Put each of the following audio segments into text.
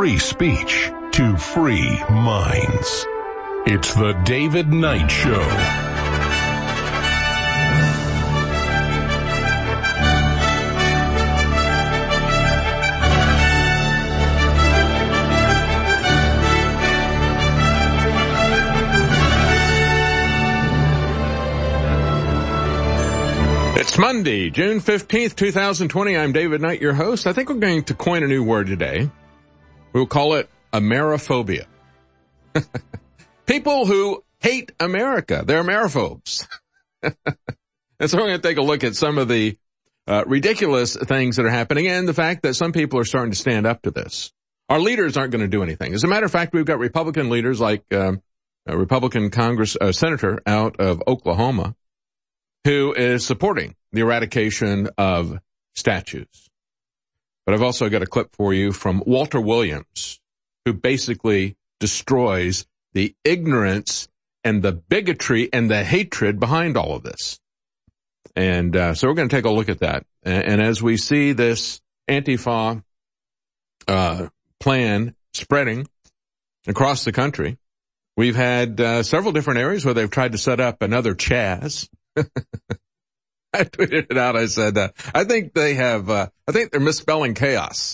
free speech to free minds. It's the David Knight Show. It's Monday, June 15th, 2020. I'm David Knight, your host. I think we're going to coin a new word today. We'll call it Ameriphobia. People who hate America. They're Ameriphobes. And so we're going to take a look at some of the ridiculous things that are happening and the fact that some people are starting to stand up to this. Our leaders aren't going to do anything. As a matter of fact, we've got Republican leaders like a Republican Senator out of Oklahoma who is supporting the eradication of statues. But I've also got a clip for you from Walter Williams, who basically destroys the ignorance and the bigotry and the hatred behind all of this. And so we're going to take a look at that. And as we see this Antifa plan spreading across the country, we've had several different areas where they've tried to set up another Chaz. I tweeted it out. I said, I think they're misspelling chaos.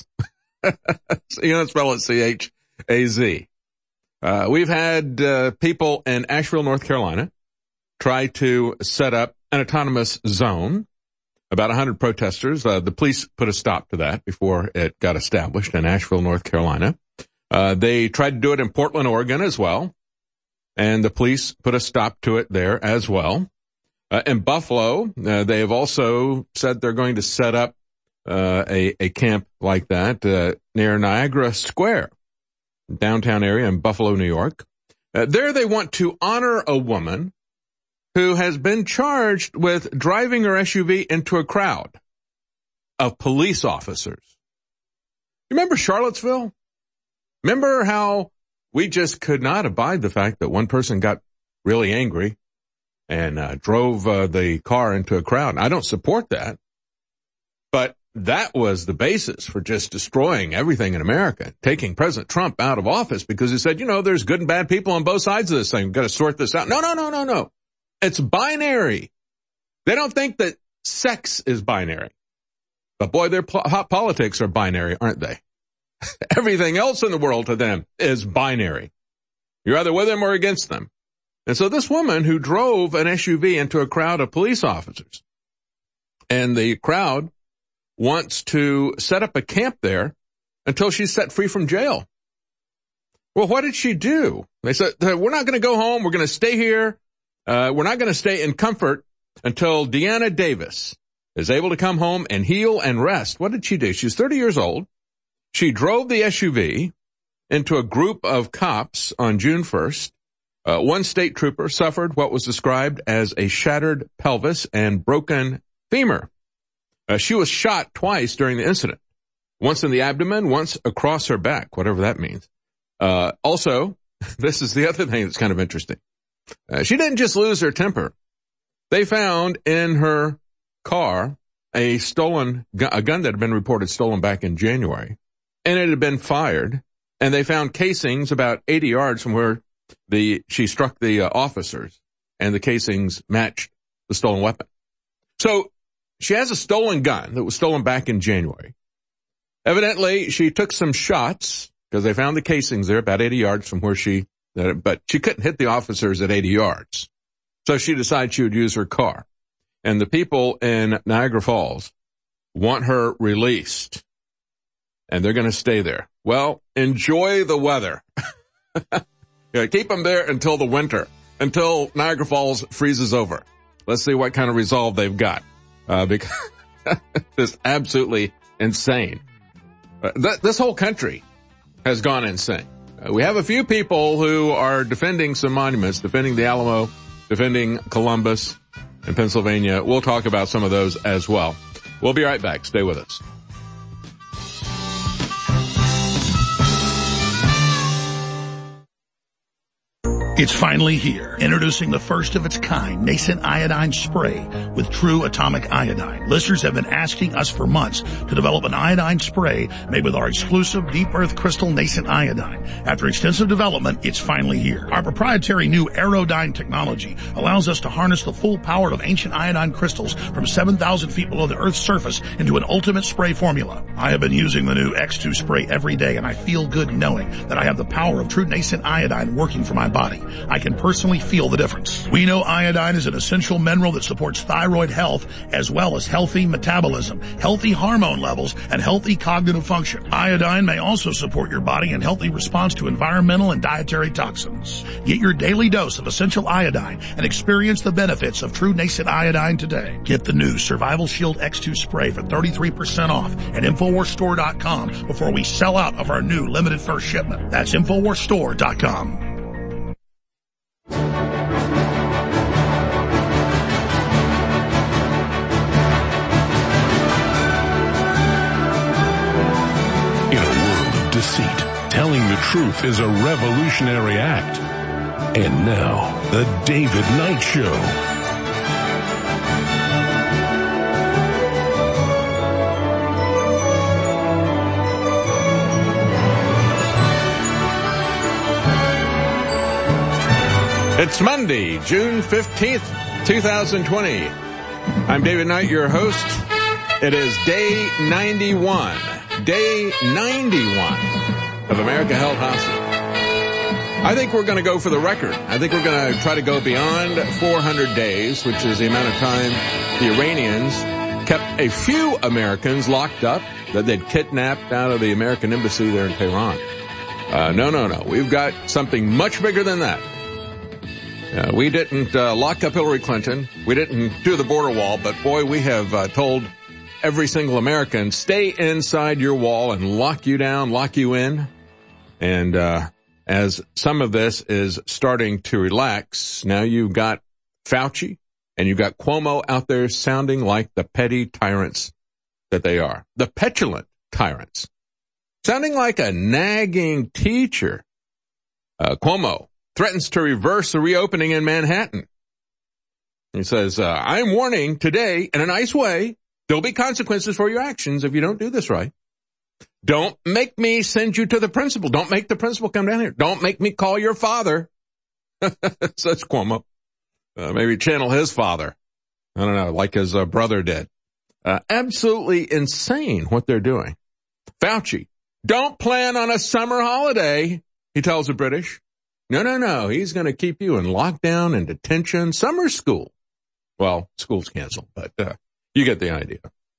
You don't spell it C-H-A-Z. We've had people in Asheville, North Carolina, try to set up an autonomous zone. About 100 protesters. The police put a stop to that before it got established in Asheville, North Carolina. They tried to do it in Portland, Oregon as well, and the police put a stop to it there as well. In Buffalo, they have also said they're going to set up a camp like that near Niagara Square, downtown area in Buffalo, New York. There they want to honor a woman who has been charged with driving her SUV into a crowd of police officers. You remember Charlottesville? Remember how we just could not abide the fact that one person got really angry and drove the car into a crowd. And I don't support that, but that was the basis for just destroying everything in America, taking President Trump out of office because he said, there's good and bad people on both sides of this thing. We've got to sort this out. No. It's binary. They don't think that sex is binary. But boy, their hot politics are binary, aren't they? Everything else in the world to them is binary. You're either with them or against them. And so this woman who drove an SUV into a crowd of police officers, and the crowd wants to set up a camp there until she's set free from jail. Well, what did she do? They said, we're not going to go home. We're going to stay here. We're not going to stay in comfort until Deanna Davis is able to come home and heal and rest. What did she do? She's 30 years old. She drove the SUV into a group of cops on June 1st. One state trooper suffered what was described as a shattered pelvis and broken femur. She was shot twice during the incident, once in the abdomen, once across her back, whatever that means. Also, this is the other thing that's kind of interesting. She didn't just lose her temper. They found in her car a gun that had been reported stolen back in January, and it had been fired, and they found casings about 80 yards from where she struck the officers, and the casings matched the stolen weapon. So she has a stolen gun that was stolen back in January. Evidently, she took some shots because they found the casings there about 80 yards from where but she couldn't hit the officers at 80 yards. So she decided she would use her car. And the people in Niagara Falls want her released, and they're going to stay there. Well, enjoy the weather. Keep them there until the winter, until Niagara Falls freezes over. Let's see what kind of resolve they've got, because it's absolutely insane. This whole country has gone insane. We have a few people who are defending some monuments, defending the Alamo, defending Columbus in Pennsylvania. We'll talk about some of those as well. We'll be right back. Stay with us. It's finally here. Introducing the first of its kind nascent iodine spray with true atomic iodine. Listeners have been asking us for months to develop an iodine spray made with our exclusive deep earth crystal nascent iodine. After extensive development, it's finally here. Our proprietary new Aerodyne technology allows us to harness the full power of ancient iodine crystals from 7,000 feet below the Earth's surface into an ultimate spray formula. I have been using the new X2 spray every day, and I feel good knowing that I have the power of true nascent iodine working for my body. I can personally feel the difference. We know iodine is an essential mineral that supports thyroid health as well as healthy metabolism, healthy hormone levels, and healthy cognitive function. Iodine may also support your body in healthy response to environmental and dietary toxins. Get your daily dose of essential iodine and experience the benefits of true nascent iodine today. Get the new Survival Shield X2 spray for 33% off at InfoWarsStore.com before we sell out of our new limited first shipment. That's InfoWarsStore.com. Deceit. Telling the truth is a revolutionary act. And now, the David Knight Show. It's Monday, June 15th, 2020. I'm David Knight, your host. It is day 91. Day 91 of America Held Hostage. I think we're going to go for the record. I think we're going to try to go beyond 400 days, which is the amount of time the Iranians kept a few Americans locked up that they'd kidnapped out of the American embassy there in Tehran. No. We've got something much bigger than that. We didn't lock up Hillary Clinton. We didn't do the border wall, but boy, we have told every single American, stay inside your wall and lock you down, lock you in. And as some of this is starting to relax, now you've got Fauci and you've got Cuomo out there sounding like the petty tyrants that they are. The petulant tyrants. Sounding like a nagging teacher. Cuomo threatens to reverse the reopening in Manhattan. He says, I'm warning today in a nice way, there'll be consequences for your actions if you don't do this right. Don't make me send you to the principal. Don't make the principal come down here. Don't make me call your father. Such Cuomo. Maybe channel his father. I don't know, like his brother did. Absolutely insane what they're doing. Fauci, don't plan on a summer holiday, he tells the British. No. He's going to keep you in lockdown and detention, summer school. Well, school's canceled, but you get the idea.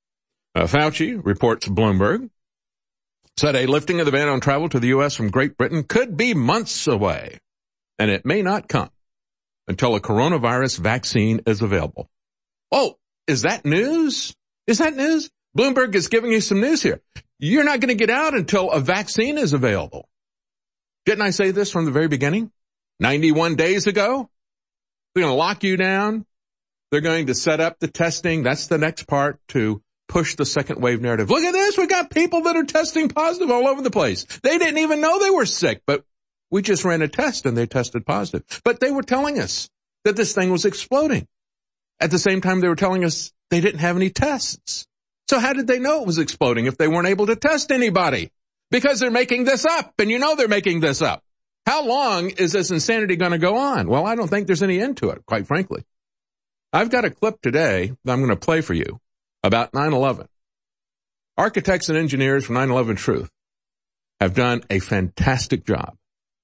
Fauci, reports Bloomberg, said a lifting of the ban on travel to the U.S. from Great Britain could be months away, and it may not come until a coronavirus vaccine is available. Oh, is that news? Is that news? Bloomberg is giving you some news here. You're not going to get out until a vaccine is available. Didn't I say this from the very beginning? 91 days ago? They're going to lock you down. They're going to set up the testing. That's the next part to push the second wave narrative. Look at this. We got people that are testing positive all over the place. They didn't even know they were sick, but we just ran a test and they tested positive. But they were telling us that this thing was exploding. At the same time, they were telling us they didn't have any tests. So how did they know it was exploding if they weren't able to test anybody? Because they're making this up, and you know they're making this up. How long is this insanity going to go on? Well, I don't think there's any end to it, quite frankly. I've got a clip today that I'm going to play for you about 9/11. Architects and engineers from 9/11 Truth have done a fantastic job.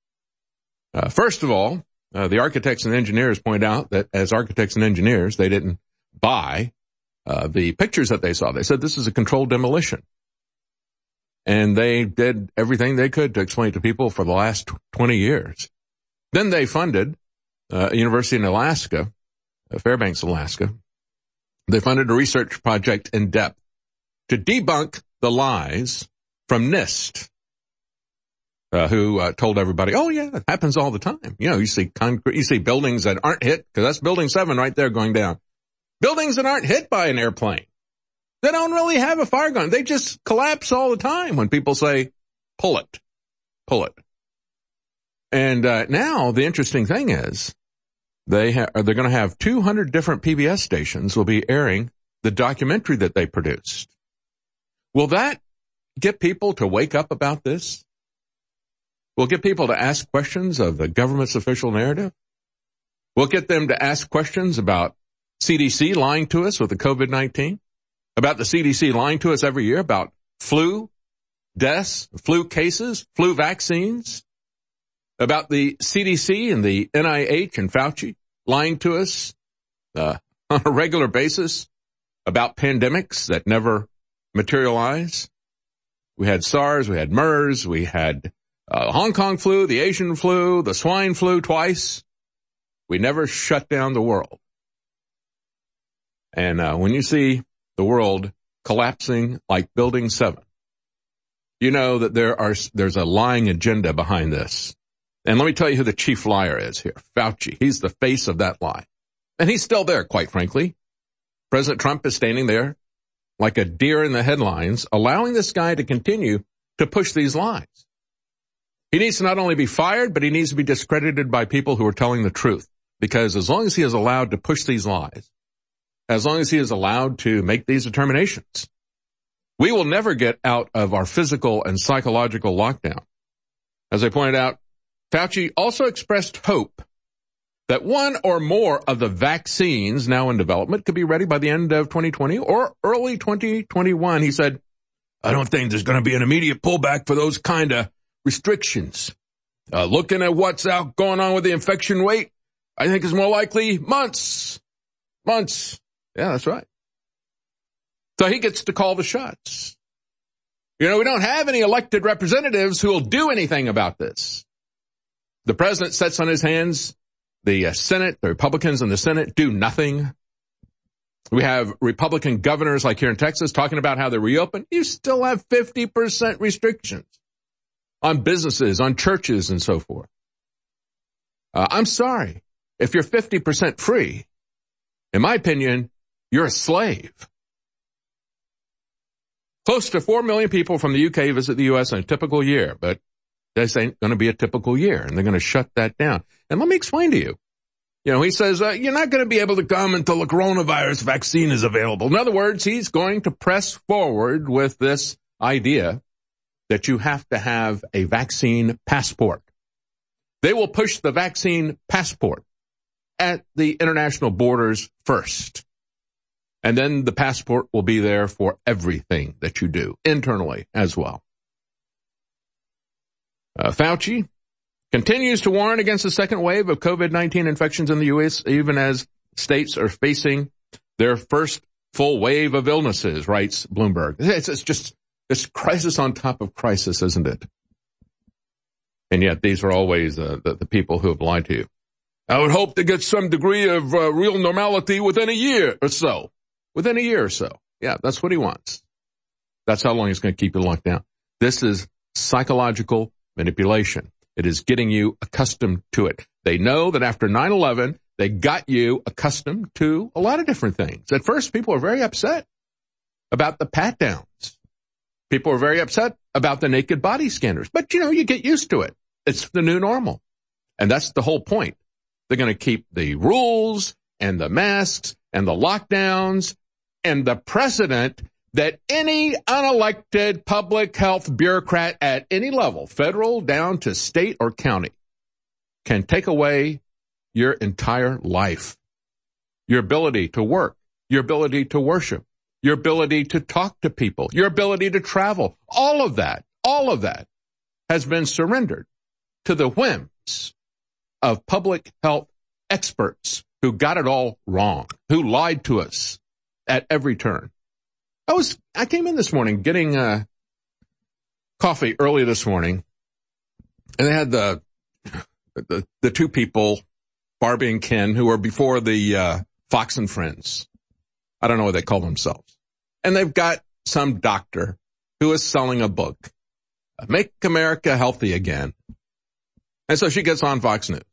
First of all, the architects and engineers point out that as architects and engineers, they didn't buy the pictures that they saw. They said this is a controlled demolition. And they did everything they could to explain to people for the last 20 years. Then they funded a university in Alaska, Fairbanks, Alaska. They funded a research project in depth to debunk the lies from NIST, who told everybody, oh yeah, it happens all the time. You know, you see concrete, you see buildings that aren't hit, because that's building 7 right there going down. Buildings that aren't hit by an airplane. They don't really have a fire gun. They just collapse all the time when people say, pull it. And now the interesting thing is they're going to have 200 different PBS stations will be airing the documentary that they produced. Will that get people to wake up about this? Will get people to ask questions of the government's official narrative? Will get them to ask questions about CDC lying to us with the COVID-19? About the CDC lying to us every year about flu deaths, flu cases, flu vaccines? About the CDC and the NIH and Fauci lying to us on a regular basis about pandemics that never materialize? We had SARS, we had MERS, we had Hong Kong flu, the Asian flu, the swine flu twice. We never shut down the world. And when you see the world collapsing like Building 7, you know that there's a lying agenda behind this. And let me tell you who the chief liar is here, Fauci. He's the face of that lie. And he's still there, quite frankly. President Trump is standing there like a deer in the headlines, allowing this guy to continue to push these lies. He needs to not only be fired, but he needs to be discredited by people who are telling the truth. Because as long as he is allowed to push these lies, as long as he is allowed to make these determinations, we will never get out of our physical and psychological lockdown. As I pointed out, Fauci also expressed hope that one or more of the vaccines now in development could be ready by the end of 2020 or early 2021. He said, I don't think there's going to be an immediate pullback for those kind of restrictions. Looking at what's going on with the infection rate, I think it's more likely months. Months. Yeah, that's right. So he gets to call the shots. You know, we don't have any elected representatives who will do anything about this. The president sits on his hands. The Senate, the Republicans in the Senate do nothing. We have Republican governors like here in Texas talking about how they reopen. You still have 50% restrictions on businesses, on churches, and so forth. I'm sorry. If you're 50% free, in my opinion, you're a slave. Close to 4 million people from the UK visit the U.S. in a typical year, but this ain't going to be a typical year, and they're going to shut that down. And let me explain to you. You know, he says, you're not going to be able to come until the coronavirus vaccine is available. In other words, he's going to press forward with this idea that you have to have a vaccine passport. They will push the vaccine passport at the international borders first. And then the passport will be there for everything that you do, internally as well. Fauci continues to warn against the second wave of COVID-19 infections in the U.S., even as states are facing their first full wave of illnesses, writes Bloomberg. It's just this crisis on top of crisis, isn't it? And yet these are always the people who have lied to you. I would hope to get some degree of real normality within a year or so. Within a year or so. Yeah, that's what he wants. That's how long he's going to keep you locked down. This is psychological manipulation. It is getting you accustomed to it. They know that after 9/11, they got you accustomed to a lot of different things. At first, people were very upset about the pat-downs. People were very upset about the naked body scanners. But, you know, you get used to it. It's the new normal. And that's the whole point. They're going to keep the rules and the masks and the lockdowns and the precedent that any unelected public health bureaucrat at any level, federal down to state or county, can take away your entire life. Your ability to work, your ability to worship, your ability to talk to people, your ability to travel. All of that has been surrendered to the whims of public health experts who got it all wrong, who lied to us at every turn. I came in this morning getting coffee early this morning, and they had the two people, Barbie and Ken, who were before the Fox and Friends. I don't know what they call themselves. And they've got some doctor who is selling a book, Make America Healthy Again. And so she gets on Fox News.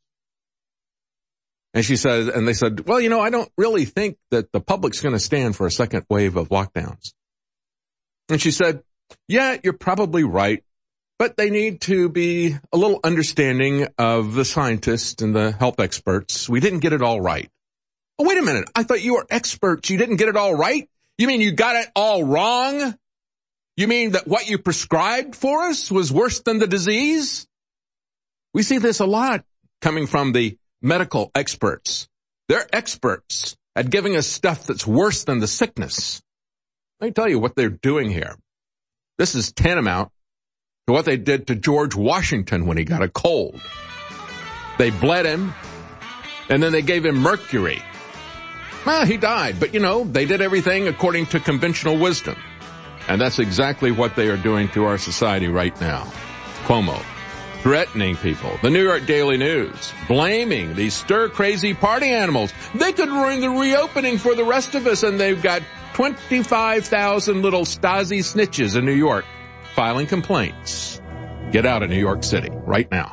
And she says, and they said, well, you know, I don't really think that the public's going to stand for a second wave of lockdowns. And she said, yeah, you're probably right. But they need to be a little understanding of the scientists and the health experts. We didn't get it all right. Oh, wait a minute. I thought you were experts. You didn't get it all right? You mean you got it all wrong? You mean that what you prescribed for us was worse than the disease? We see this a lot coming from the medical experts. They're experts at giving us stuff that's worse than the sickness. Let me tell you what they're doing here. This is tantamount to what they did to George Washington when he got a cold. They bled him, and then they gave him mercury. Well, he died, but they did everything according to conventional wisdom. And that's exactly what they are doing to our society right now. Cuomo threatening people. The New York Daily News blaming these stir-crazy party animals. They could ruin the reopening for the rest of us, and they've got 25,000 little Stasi snitches in New York filing complaints. Get out of New York City right now.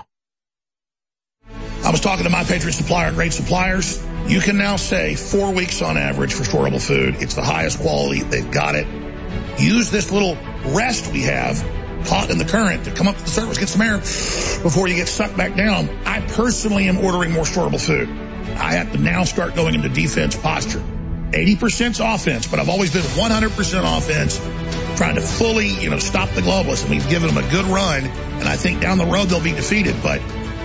I was talking to My Patriot Supplier, great suppliers. You can now say 4 weeks on average for storable food. It's the highest quality. They've got it. Use this little rest we have caught in the current to come up to the surface, get some air before you get sucked back down. I personally am ordering more storable food. I have to now start going into defense posture. 80%'s offense, but I've always been 100% offense, trying to fully, stop the globalists. And we've given them a good run, and I think down the road they'll be defeated. But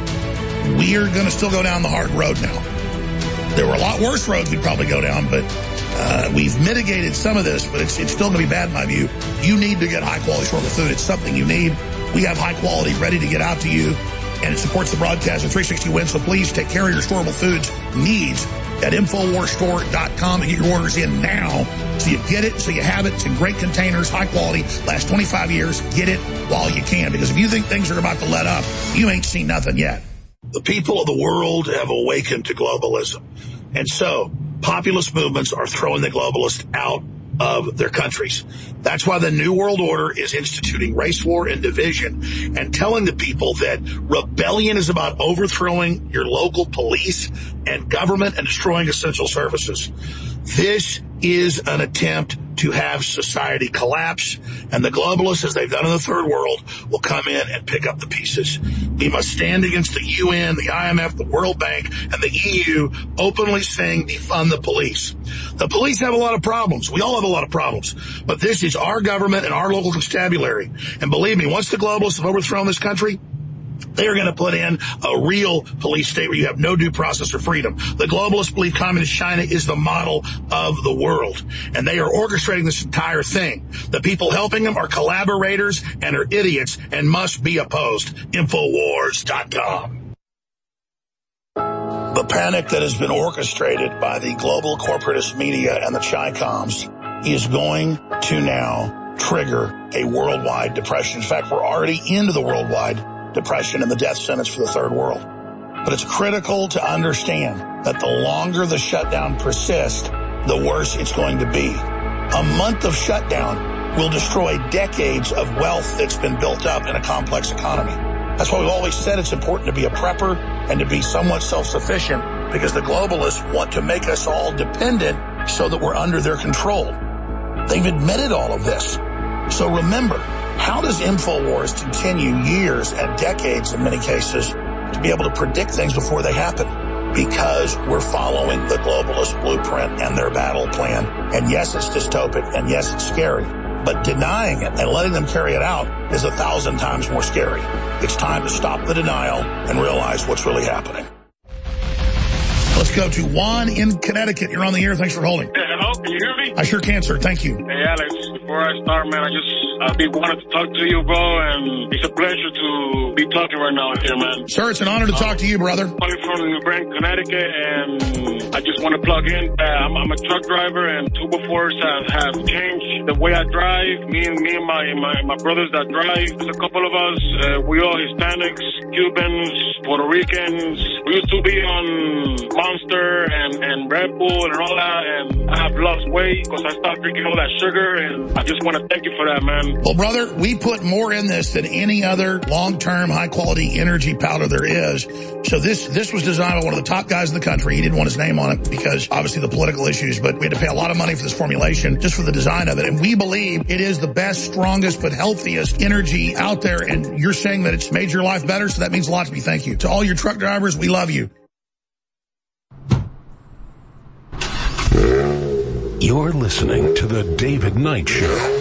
we are going to still go down the hard road now. There were a lot worse roads we'd probably go down, but we've mitigated some of this, but it's still going to be bad in my view. You need to get high-quality storable food. It's something you need. We have high quality ready to get out to you, and it supports the broadcast of 360 Wins, so please take care of your storable foods needs at InfoWarsStore.com and get your orders in now so you get it, so you have it. It's in great containers, high quality, last 25 years. Get it while you can, because if you think things are about to let up, you ain't seen nothing yet. The people of the world have awakened to globalism. And so populist movements are throwing the globalists out of their countries. That's why the New World Order is instituting race war and division and telling the people that rebellion is about overthrowing your local police and government and destroying essential services. This is an attempt to have society collapse, and the globalists, as they've done in the third world, will come in and pick up the pieces. We must stand against the UN, the IMF, the World Bank, and the EU openly saying defund the police. The police have a lot of problems. We all have a lot of problems. But this is our government and our local constabulary. And believe me, once the globalists have overthrown this country, they are going to put in a real police state where you have no due process or freedom. The globalists believe communist China is the model of the world, and they are orchestrating this entire thing. The people helping them are collaborators and are idiots and must be opposed. Infowars.com. The panic that has been orchestrated by the global corporatist media and the Chi-Coms is going to now trigger a worldwide depression. In fact, we're already into the worldwide depression and the death sentence for the third world. But it's critical to understand that the longer the shutdown persists, the worse it's going to be. A month of shutdown will destroy decades of wealth that's been built up in a complex economy. That's why we've always said it's important to be a prepper and to be somewhat self-sufficient, because the globalists want to make us all dependent so that we're under their control. They've admitted all of this. So remember, how does InfoWars continue years and decades in many cases to be able to predict things before they happen? Because we're following the globalist blueprint and their battle plan. And yes, it's dystopic, and yes, it's scary. But denying it and letting them carry it out is 1,000 times more scary. It's time to stop the denial and realize what's really happening. Let's go to Juan in Connecticut. You're on the air. Thanks for holding. Yeah, hello, can you hear me? I sure can, sir. Thank you. Hey, Alex, before I start, man, I wanted to talk to you, bro, and it's a pleasure to be talking right now here, man. Sir, it's an honor to talk to you, brother. I'm from New Britain, Connecticut, and I just want to plug in. I'm a truck driver, and Tubo Force have changed the way I drive. Me and my brothers that drive. There's a couple of us. We all Hispanics, Cubans, Puerto Ricans. We used to be on Monster and Red Bull and all that, and I have lost lost weight because I stopped drinking all that sugar, and I just want to thank you for that, man. Well, brother, we put more in this than any other long-term, high-quality energy powder there is. So this was designed by one of the top guys in the country. He didn't want his name on it because, obviously, the political issues, but we had to pay a lot of money for this formulation just for the design of it. And we believe it is the best, strongest, but healthiest energy out there. And you're saying that it's made your life better, so that means a lot to me. Thank you. To all your truck drivers, we love you. You're listening to The David Knight Show.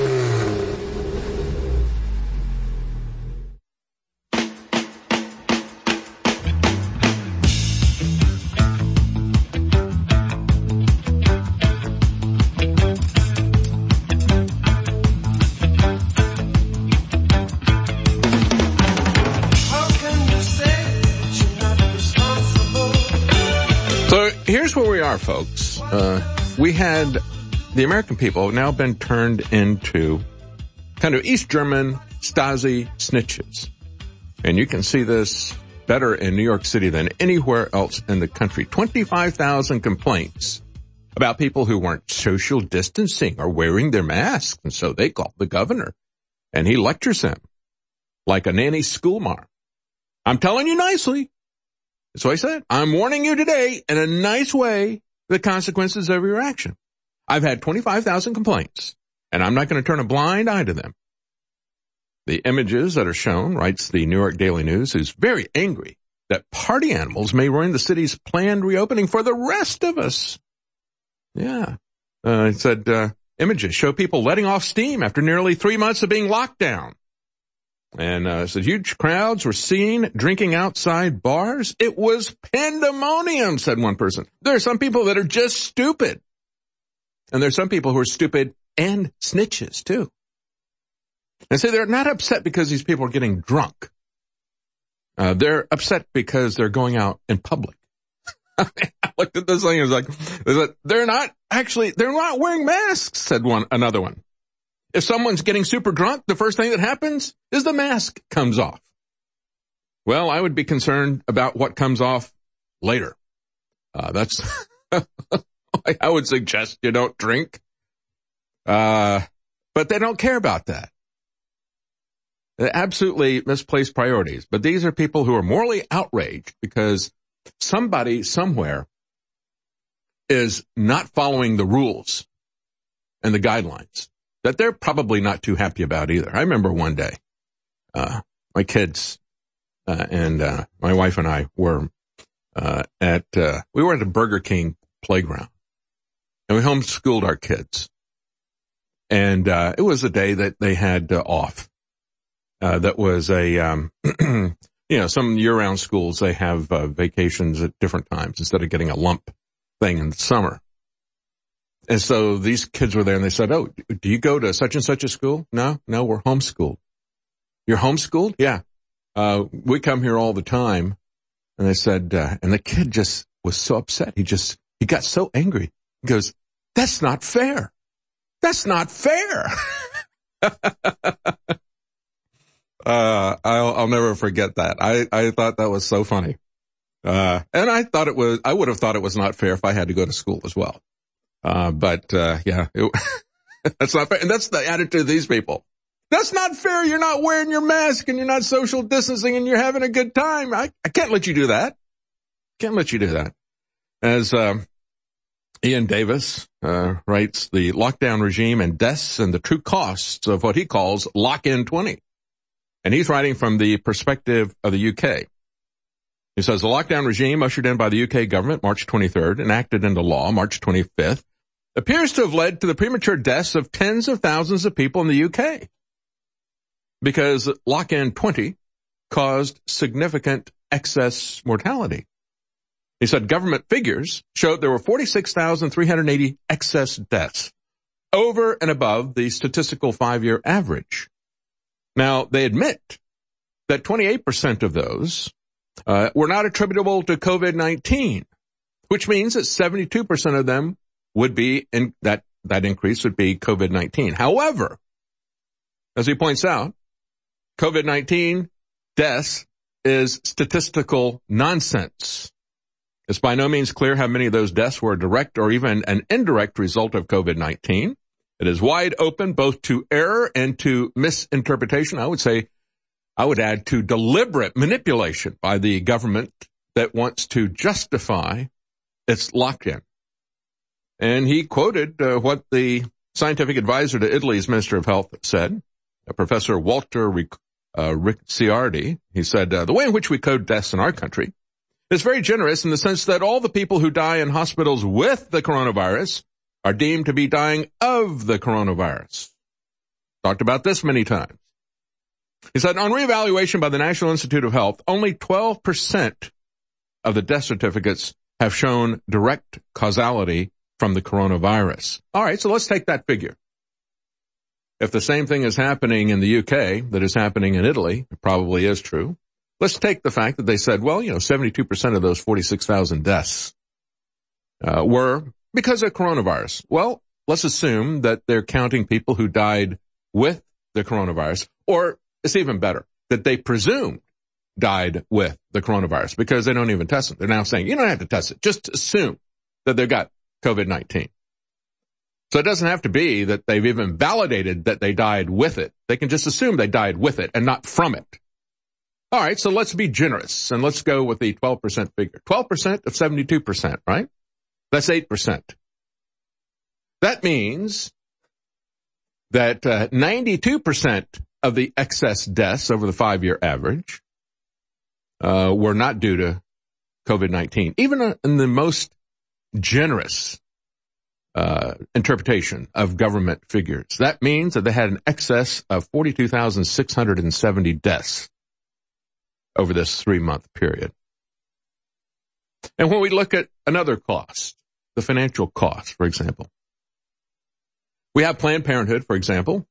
So here's where we are, folks. We had the American people have now been turned into kind of East German Stasi snitches. And you can see this better in New York City than anywhere else in the country. 25,000 complaints about people who weren't social distancing or wearing their masks. And so they called the governor and he lectures them like a nanny schoolmarm. I'm telling you nicely. That's what I said. I'm warning you today in a nice way the consequences of your action. I've had 25,000 complaints, and I'm not going to turn a blind eye to them. The images that are shown, writes the New York Daily News, is very angry that party animals may ruin the city's planned reopening for the rest of us. Yeah. It said, images show people letting off steam after nearly 3 months of being locked down. And said huge crowds were seen drinking outside bars. It was pandemonium, said one person. There are some people that are just stupid. And there's some people who are stupid and snitches, too. And say they're not upset because these people are getting drunk. They're upset because they're going out in public. I looked at this thing and was like, they're not wearing masks, said another one. If someone's getting super drunk, the first thing that happens is the mask comes off. Well, I would be concerned about what comes off later. That's... I would suggest you don't drink. But they don't care about that. They're absolutely misplaced priorities. But these are people who are morally outraged because somebody somewhere is not following the rules and the guidelines that they're probably not too happy about either. I remember one day, my kids and my wife and I were at a Burger King playground. And we homeschooled our kids. And it was a day that they had off. That was some year-round schools, they have vacations at different times instead of getting a lump thing in the summer. And so these kids were there and they said, oh, do you go to such and such a school? No, we're homeschooled. You're homeschooled? Yeah. We come here all the time. And they said, and the kid just was so upset. He got so angry. He goes, that's not fair. That's not fair. I'll never forget that. I thought that was so funny. And I would have thought it was not fair if I had to go to school as well. But that's not fair. And that's the attitude of these people. That's not fair. You're not wearing your mask and you're not social distancing and you're having a good time. I can't let you do that. Can't let you do that. As, Ian Davis, writes the lockdown regime and deaths and the true costs of what he calls Lock-in 20. And he's writing from the perspective of the UK. He says the lockdown regime ushered in by the UK government March 23rd, enacted into law March 25th, appears to have led to the premature deaths of tens of thousands of people in the UK. Because Lock-in 20 caused significant excess mortality. He said government figures showed there were 46,380 excess deaths, over and above the statistical 5-year average. Now, they admit that 28% of those were not attributable to COVID-19, which means that 72% of them would be in that increase would be COVID-19. However, as he points out, COVID-19 deaths is statistical nonsense. It's by no means clear how many of those deaths were a direct or even an indirect result of COVID-19. It is wide open both to error and to misinterpretation. I would add to deliberate manipulation by the government that wants to justify its lockdown. And he quoted what the scientific advisor to Italy's Minister of Health said, Professor Walter Ricciardi. He said, the way in which we code deaths in our country is very generous in the sense that all the people who die in hospitals with the coronavirus are deemed to be dying of the coronavirus. Talked about this many times. He said, on reevaluation by the National Institute of Health, only 12% of the death certificates have shown direct causality from the coronavirus. All right, so let's take that figure. If the same thing is happening in the UK that is happening in Italy, it probably is true. Let's take the fact that they said, 72% of those 46,000 deaths were because of coronavirus. Well, let's assume that they're counting people who died with the coronavirus, or it's even better, that they presumed died with the coronavirus because they don't even test it. They're now saying, you don't have to test it. Just assume that they've got COVID-19. So it doesn't have to be that they've even validated that they died with it. They can just assume they died with it and not from it. All right, so let's be generous and let's go with the 12% figure. 12% of 72%, right? That's 8%. That means that 92% of the excess deaths over the 5-year average were not due to COVID-19. Even in the most generous interpretation of government figures, that means that they had an excess of 42,670 deaths over this 3-month period. And when we look at another cost, the financial cost, for example, we have Planned Parenthood, for example,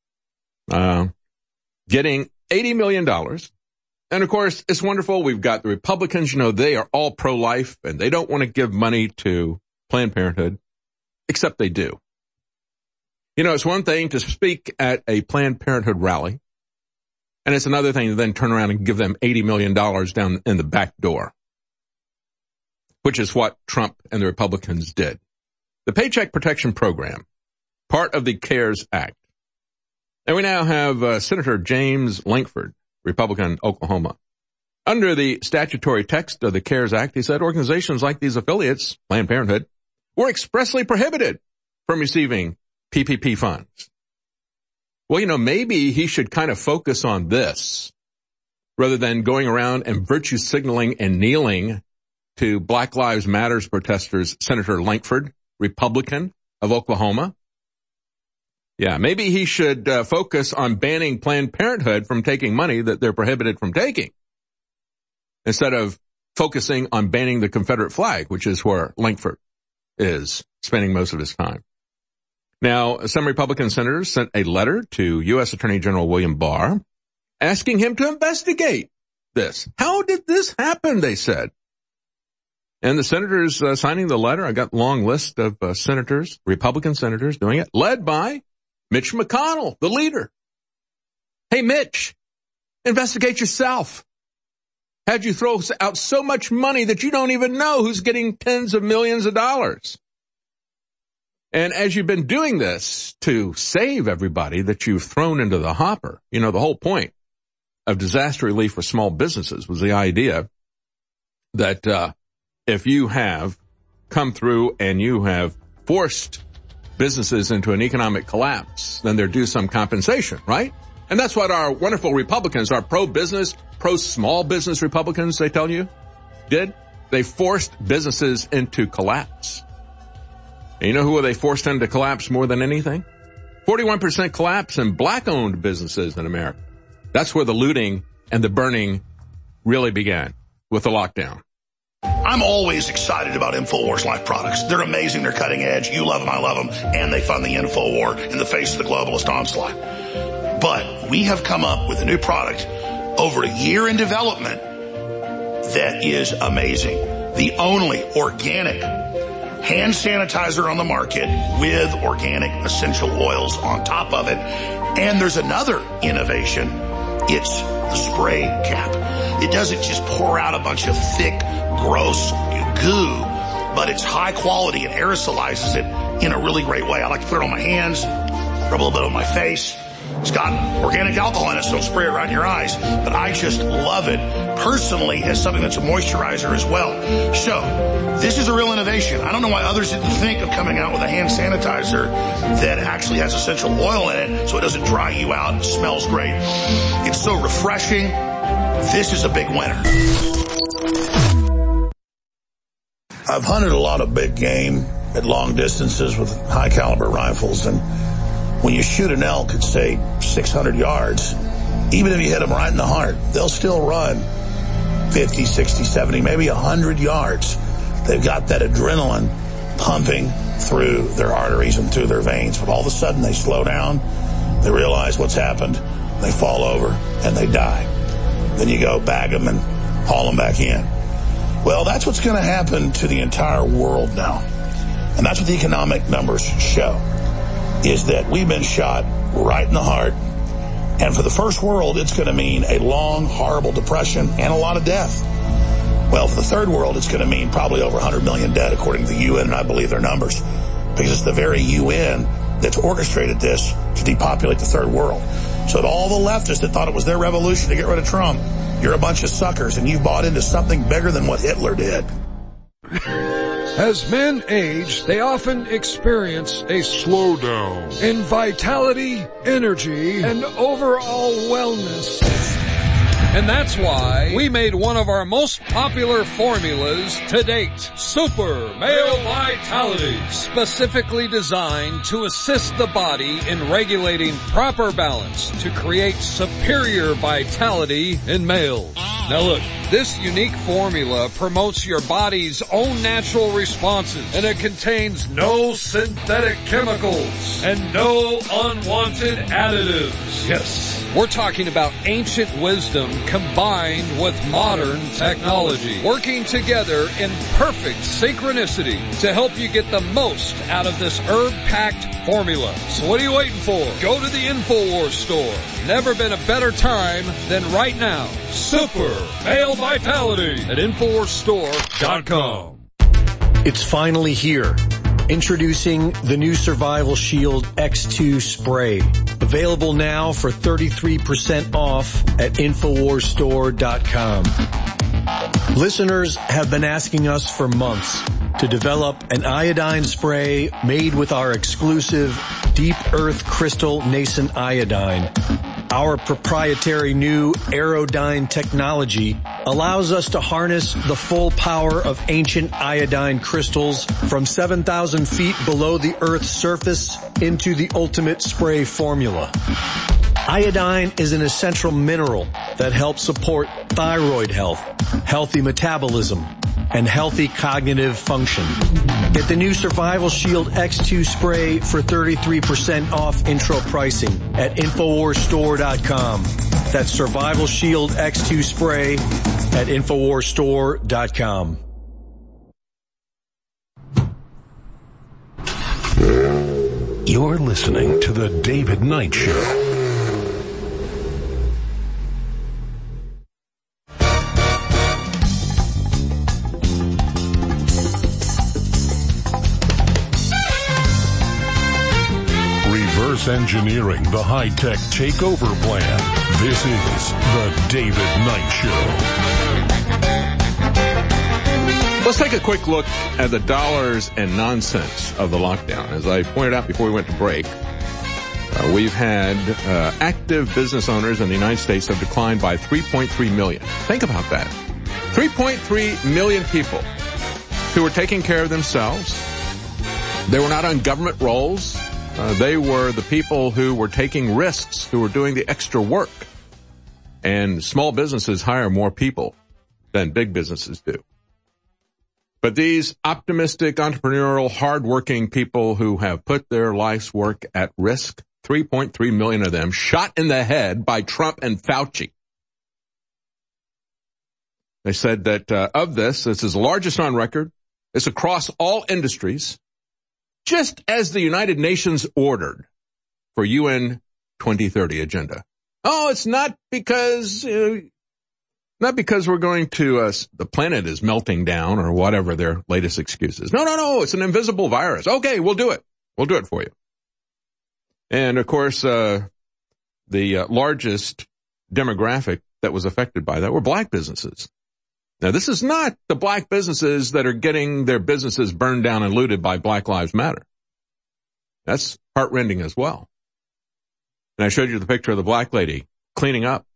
getting $80 million. And of course, it's wonderful. We've got the Republicans, they are all pro-life and they don't want to give money to Planned Parenthood, except they do. It's one thing to speak at a Planned Parenthood rally, and it's another thing to then turn around and give them $80 million down in the back door, which is what Trump and the Republicans did. The Paycheck Protection Program, part of the CARES Act. And we now have Senator James Lankford, Republican, Oklahoma. Under the statutory text of the CARES Act, he said organizations like these affiliates, Planned Parenthood, were expressly prohibited from receiving PPP funds. Well, maybe he should kind of focus on this rather than going around and virtue signaling and kneeling to Black Lives Matters protesters, Senator Lankford, Republican of Oklahoma. Yeah, maybe he should focus on banning Planned Parenthood from taking money that they're prohibited from taking, instead of focusing on banning the Confederate flag, which is where Lankford is spending most of his time. Now, some Republican senators sent a letter to U.S. Attorney General William Barr asking him to investigate this. How did this happen, they said. And the senators signing the letter, I got a long list of senators, Republican senators doing it, led by Mitch McConnell, the leader. Hey, Mitch, investigate yourself. How'd you throw out so much money that you don't even know who's getting tens of millions of dollars? And as you've been doing this to save everybody that you've thrown into the hopper, the whole point of disaster relief for small businesses was the idea that if you have come through and you have forced businesses into an economic collapse, then they're due some compensation, right? And that's what our wonderful Republicans, our pro-business, pro-small business Republicans, they tell you, did. They forced businesses into collapse. And you know who they forced into collapse more than anything? 41% collapse in black-owned businesses in America. That's where the looting and the burning really began, with the lockdown. I'm always excited about InfoWars Life products. They're amazing. They're cutting edge. You love them. I love them. And they fund the InfoWar in the face of the globalist onslaught. But we have come up with a new product over a year in development that is amazing. The only organic hand sanitizer on the market with organic essential oils on top of it. And there's another innovation. It's the spray cap. It doesn't just pour out a bunch of thick, gross goo, but it's high quality and aerosolizes it in a really great way. I like to put it on my hands, rub a little bit on my face. It's got organic alcohol in it, so don't spray it right in your eyes. But I just love it personally as something that's a moisturizer as well. So this is a real innovation. I don't know why others didn't think of coming out with a hand sanitizer that actually has essential oil in it so it doesn't dry you out and smells great. It's so refreshing. This is a big winner. I've hunted a lot of big game at long distances with high caliber rifles, and when you shoot an elk at, say, 600 yards, even if you hit them right in the heart, they'll still run 50, 60, 70, maybe 100 yards. They've got that adrenaline pumping through their arteries and through their veins, but all of a sudden they slow down, they realize what's happened, they fall over, and they die. Then you go bag them and haul them back in. Well, that's what's going to happen to the entire world now. And that's what the economic numbers show, is that we've been shot right in the heart. And for the first world, it's going to mean a long, horrible depression and a lot of death. Well, for the third world, it's going to mean probably over 100 million dead, according to the UN, and I believe their numbers, because it's the very UN that's orchestrated this to depopulate the third world. So to all the leftists that thought it was their revolution to get rid of Trump, you're a bunch of suckers, and you bought into something bigger than what Hitler did. As men age, they often experience a slowdown in vitality, energy, and overall wellness. And that's why we made one of our most popular formulas to date, Super Male Vitality, specifically designed to assist the body in regulating proper balance to create superior vitality in males. Now look, this unique formula promotes your body's own natural responses, and it contains no synthetic chemicals and no unwanted additives. Yes, we're talking about ancient wisdom combined with modern technology, working together in perfect synchronicity to help you get the most out of this herb-packed formula. So what are you waiting for? Go to the InfoWars store. Never been a better time than right now. Super Male Vitality at InfoWarsStore.com. It's finally here. Introducing the new Survival Shield X2 spray. Available now for 33% off at InfoWarsStore.com. Listeners have been asking us for months to develop an iodine spray made with our exclusive Deep Earth Crystal Nascent Iodine. Our proprietary new Aerodyne technology allows us to harness the full power of ancient iodine crystals from 7,000 feet below the Earth's surface into the ultimate spray formula. Iodine is an essential mineral that helps support thyroid health, healthy metabolism, and healthy cognitive function. Get the new Survival Shield X2 spray for 33% off intro pricing at InfoWarsStore.com. That's Survival Shield X2 spray at InfoWarsStore.com. You're listening to The David Knight Show. Engineering the high-tech takeover plan. This is the David Knight Show. Let's take a quick look at the dollars and nonsense of the lockdown. As I pointed out before we went to break, we've had active business owners in the United States have declined by 3.3 million. Think about that. 3.3 million people who were taking care of themselves. They were not on government rolls. They were the people who were taking risks, who were doing the extra work. And small businesses hire more people than big businesses do. But these optimistic, entrepreneurial, hardworking people who have put their life's work at risk, 3.3 million of them shot in the head by Trump and Fauci. They said that of this is the largest on record. It's across all industries. Just as the United Nations ordered for UN 2030 agenda. Oh, it's not because Not because we're going to, the planet is melting down or whatever their latest excuse is. No, it's an invisible virus. Okay, we'll do it. We'll do it for you. And of course, the largest demographic that was affected by that were black businesses. Now, this is not the black businesses that are getting their businesses burned down and looted by Black Lives Matter. That's heartrending as well. And I showed you the picture of the black lady cleaning up.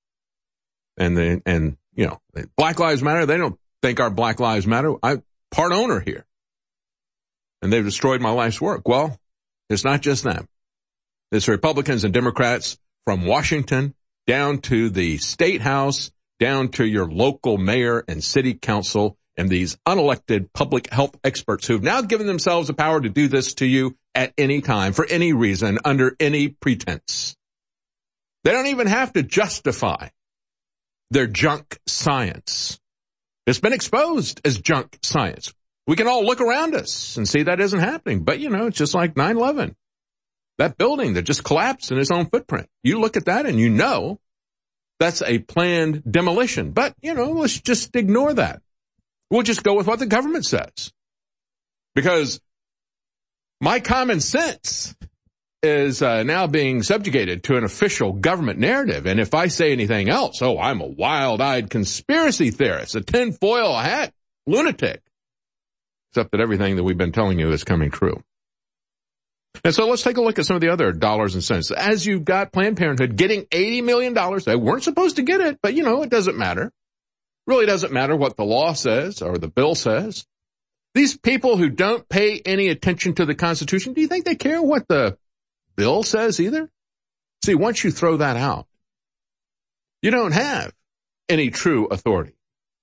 And Black Lives Matter, they don't think our Black Lives Matter. I'm part owner here. And they've destroyed my life's work. Well, it's not just them. It's Republicans and Democrats from Washington down to the state house, down to your local mayor and city council, and these unelected public health experts who've now given themselves the power to do this to you at any time, for any reason, under any pretense. They don't even have to justify their junk science. It's been exposed as junk science. We can all look around us and see that isn't happening. But, it's just like 9/11. That building that just collapsed in its own footprint. You look at that and you know that's a planned demolition. But, let's just ignore that. We'll just go with what the government says. Because my common sense is now being subjugated to an official government narrative. And if I say anything else, I'm a wild-eyed conspiracy theorist, a tinfoil hat lunatic. Except that everything that we've been telling you is coming true. And so let's take a look at some of the other dollars and cents. As you've got Planned Parenthood getting $80 million, they weren't supposed to get it, but it doesn't matter. It really doesn't matter what the law says or the bill says. These people who don't pay any attention to the Constitution, do you think they care what the bill says either? See, once you throw that out, you don't have any true authority.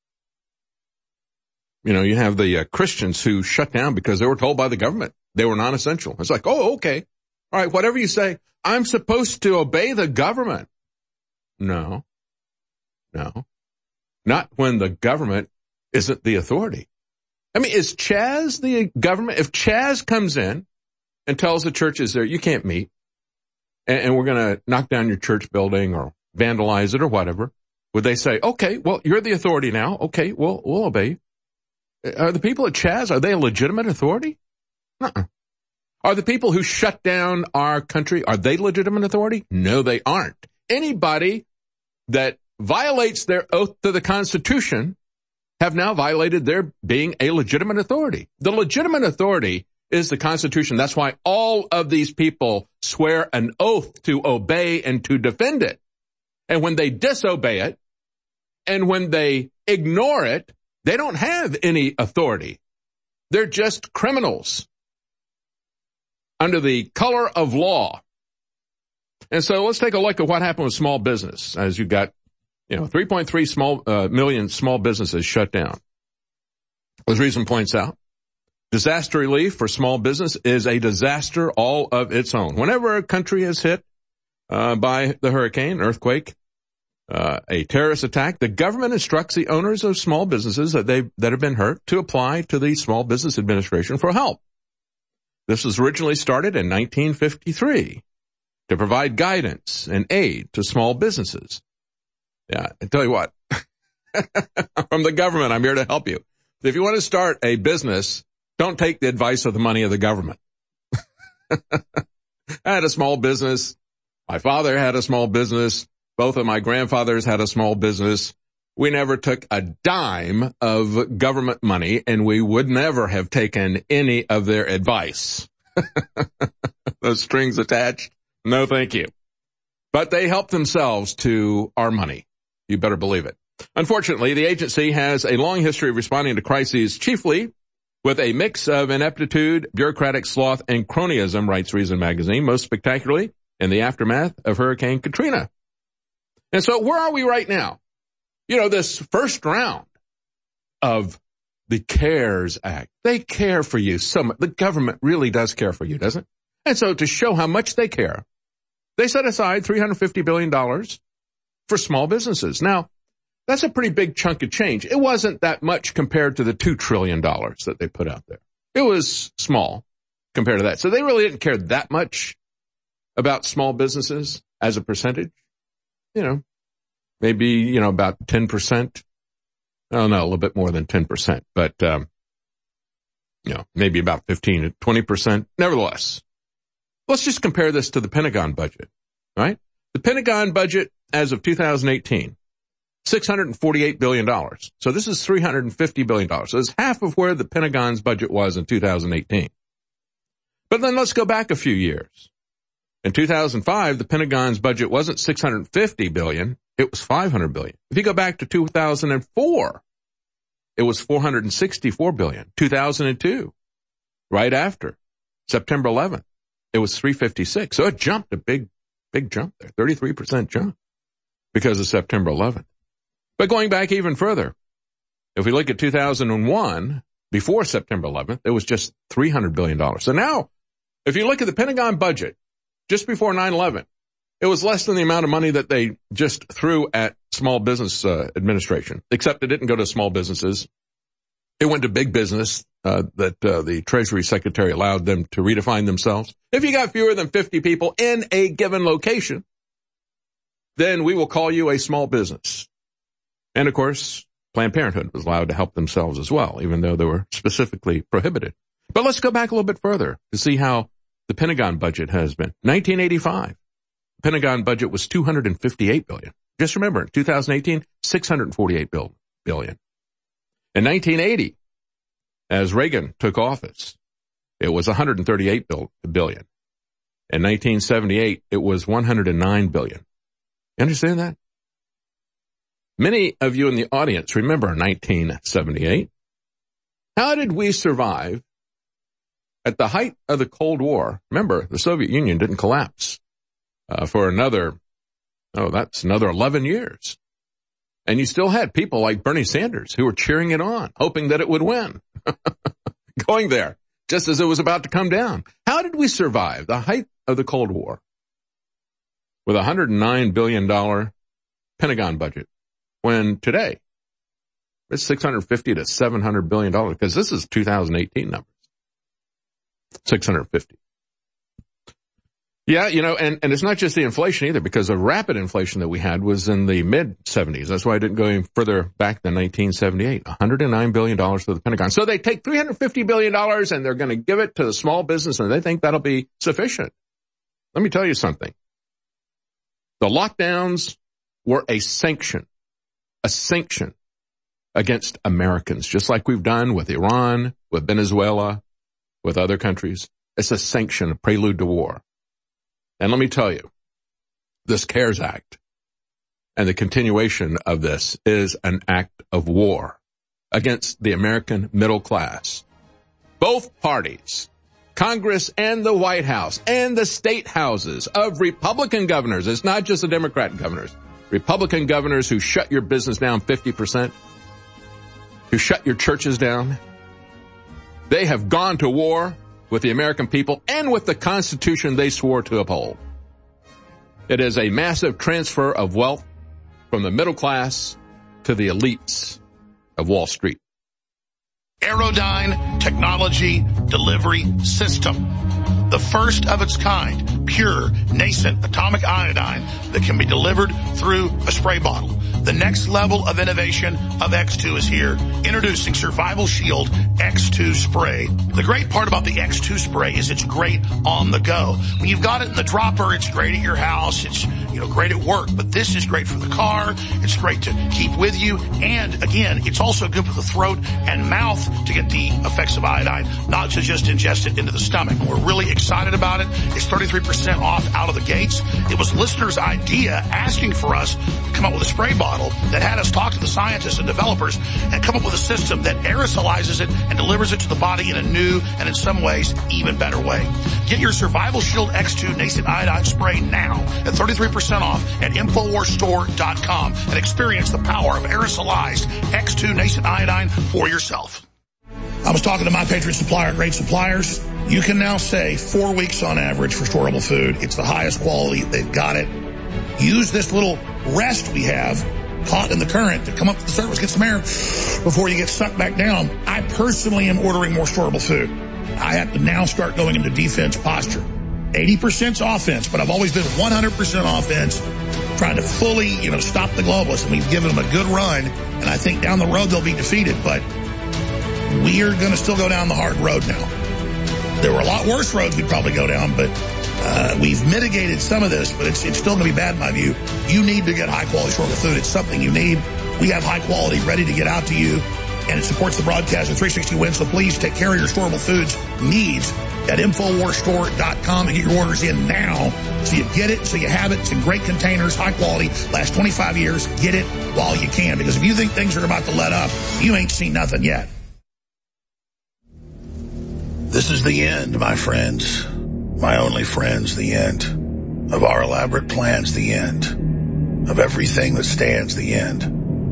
You have the Christians who shut down because they were told by the government they were non-essential. It's like, okay. All right, whatever you say, I'm supposed to obey the government. No. Not when the government isn't the authority. I mean, is Chaz the government? If Chaz comes in and tells the churches there, you can't meet, and we're going to knock down your church building or vandalize it or whatever, would they say, okay, well, you're the authority now. Okay, we'll obey you. Are the people at Chaz, are they a legitimate authority? Uh-uh. Are the people who shut down our country, are they legitimate authority? No, they aren't. Anybody that violates their oath to the Constitution have now violated their being a legitimate authority. The legitimate authority is the Constitution. That's why all of these people swear an oath to obey and to defend it. And when they disobey it, and when they ignore it, they don't have any authority. They're just criminals under the color of law. And so let's take a look at what happened with small business as you got 3.3 million small businesses shut down. As Reason points out, disaster relief for small business is a disaster all of its own. Whenever a country is hit by the hurricane, earthquake, a terrorist attack, the government instructs the owners of small businesses that have been hurt to apply to the Small Business Administration for help. This was originally started in 1953 to provide guidance and aid to small businesses. Yeah, I tell you what, from the government, I'm here to help you. If you want to start a business, don't take the advice of the money of the government. I had a small business. My father had a small business. Both of my grandfathers had a small business. We never took a dime of government money, and we would never have taken any of their advice. Those strings attached? No, thank you. But they helped themselves to our money. You better believe it. Unfortunately, the agency has a long history of responding to crises, chiefly with a mix of ineptitude, bureaucratic sloth, and cronyism, writes Reason magazine, most spectacularly in the aftermath of Hurricane Katrina. And so where are we right now? This first round of the CARES Act, they care for you so much. The government really does care for you, doesn't it? And so to show how much they care, they set aside $350 billion for small businesses. Now, that's a pretty big chunk of change. It wasn't that much compared to the $2 trillion that they put out there. It was small compared to that. So they really didn't care that much about small businesses as a percentage. maybe, about 10%. Oh, no, a little bit more than 10%, but, maybe about 15 to 20%. Nevertheless, let's just compare this to the Pentagon budget, right? The Pentagon budget as of 2018, $648 billion. So this is $350 billion. So it's half of where the Pentagon's budget was in 2018. But then let's go back a few years. In 2005, the Pentagon's budget wasn't $650 billion. It was $500 billion. If you go back to 2004, it was $464 billion. 2002, right after September 11th, it was $356. So it jumped a big jump there, 33% jump because of September 11th. But going back even further, if we look at 2001, before September 11th, it was just $300 billion. So now, if you look at the Pentagon budget just before 9/11, it was less than the amount of money that they just threw at Small Business Administration, except it didn't go to small businesses. It went to big business that the Treasury Secretary allowed them to redefine themselves. If you got fewer than 50 people in a given location, then we will call you a small business. And, of course, Planned Parenthood was allowed to help themselves as well, even though they were specifically prohibited. But let's go back a little bit further to see how the Pentagon budget has been. 1985. Pentagon budget was $258 billion. Just remember, in 2018, $648 billion. In 1980, as Reagan took office, it was $138 billion. In 1978, it was $109 billion. You understand that? Many of you in the audience remember 1978. How did we survive at the height of the Cold War? Remember, the Soviet Union didn't collapse for another 11 years. And you still had people like Bernie Sanders who were cheering it on, hoping that it would win, going there just as it was about to come down. How did we survive the height of the Cold War with a $109 billion Pentagon budget when today it's $650 to $700 billion? Because this is 2018 numbers. 650. Yeah, and it's not just the inflation either, because the rapid inflation that we had was in the mid-70s. That's why I didn't go any further back than 1978. $109 billion to the Pentagon. So they take $350 billion and they're going to give it to the small business, and they think that'll be sufficient. Let me tell you something. The lockdowns were a sanction against Americans, just like we've done with Iran, with Venezuela, with other countries. It's a sanction, a prelude to war. And let me tell you, this CARES Act and the continuation of this is an act of war against the American middle class. Both parties, Congress and the White House and the state houses of Republican governors, it's not just the Democrat governors, Republican governors who shut your business down 50%, who shut your churches down, they have gone to war with the American people and with the Constitution they swore to uphold. It is a massive transfer of wealth from the middle class to the elites of Wall Street. Aerodyne Technology Delivery System. The first of its kind, pure, nascent atomic iodine that can be delivered through a spray bottle. The next level of innovation of X2 is here. Introducing Survival Shield X2 Spray. The great part about the X2 Spray is it's great on the go. When you've got it in the dropper, it's great at your house. It's, great at work. But this is great for the car. It's great to keep with you. And again, it's also good for the throat and mouth to get the effects of iodine, not to just ingest it into the stomach. We're really excited about it. It's 33% off out of the gates. It was listeners' idea asking for us to come up with a spray bottle that had us talk to the scientists and developers and come up with a system that aerosolizes it and delivers it to the body in a new and in some ways even better way. Get your Survival Shield X2 Nascent Iodine Spray now at 33% off at InfoWarsStore.com and experience the power of aerosolized X2 Nascent Iodine for yourself. I was talking to My Patriot Supplier, great suppliers. You can now say 4 weeks on average for storable food. It's the highest quality. They've got it. Use this little rest we have caught in the current to come up to the surface, get some air before you get sucked back down. I personally am ordering more storable food. I have to now start going into defense posture. 80%'s offense, but I've always been 100% offense trying to fully, stop the globalists, and we've given them a good run, and I think down the road they'll be defeated, but we are going to still go down the hard road now. There were a lot worse roads we'd probably go down, but we've mitigated some of this, but it's still going to be bad in my view. You need to get high-quality storable food. It's something you need. We have high quality ready to get out to you, and it supports the broadcast of 360 Wins, so please take care of your storable foods needs at InfoWarsStore.com and get your orders in now so you get it, so you have it. It's in great containers, high quality, last 25 years. Get it while you can, because if you think things are about to let up, you ain't seen nothing yet. This is the end, my friends, my only friends, the end of our elaborate plans, the end of everything that stands, the end.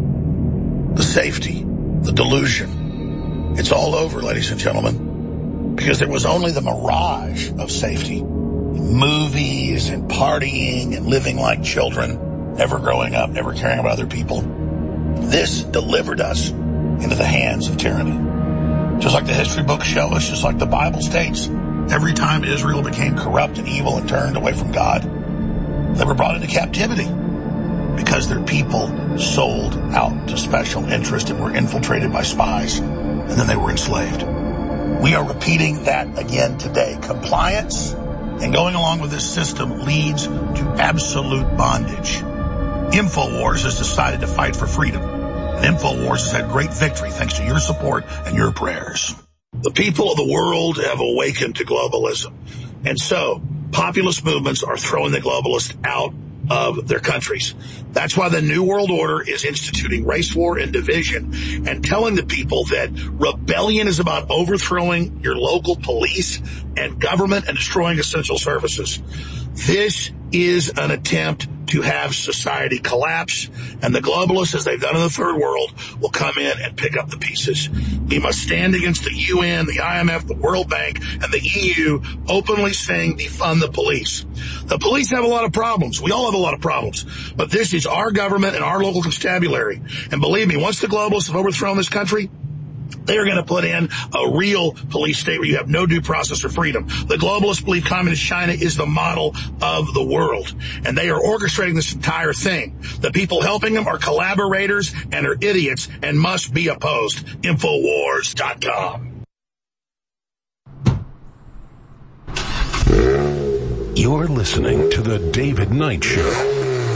The safety, the delusion. It's all over, ladies and gentlemen, because there was only the mirage of safety. Movies and partying and living like children, never growing up, never caring about other people. This delivered us into the hands of tyranny. Just like the history books show us, just like the Bible states, every time Israel became corrupt and evil and turned away from God, they were brought into captivity because their people sold out to special interest and were infiltrated by spies, and then they were enslaved. We are repeating that again today. Compliance and going along with this system leads to absolute bondage. InfoWars has decided to fight for freedom. And InfoWars has had great victory thanks to your support and your prayers. The people of the world have awakened to globalism. And so, populist movements are throwing the globalists out of their countries. That's why the New World Order is instituting race war and division and telling the people that rebellion is about overthrowing your local police and government and destroying essential services. This is an attempt to have society collapse, and the globalists, as they've done in the third world, will come in and pick up the pieces. We must stand against the UN, the IMF, the World Bank, and the EU openly saying defund the police. The police have a lot of problems. We all have a lot of problems. But this is our government and our local constabulary. And believe me, once the globalists have overthrown this country, they are going to put in a real police state where you have no due process or freedom. The globalists believe communist China is the model of the world, and they are orchestrating this entire thing. The people helping them are collaborators and are idiots and must be opposed. Infowars.com. You're listening to The David Knight Show.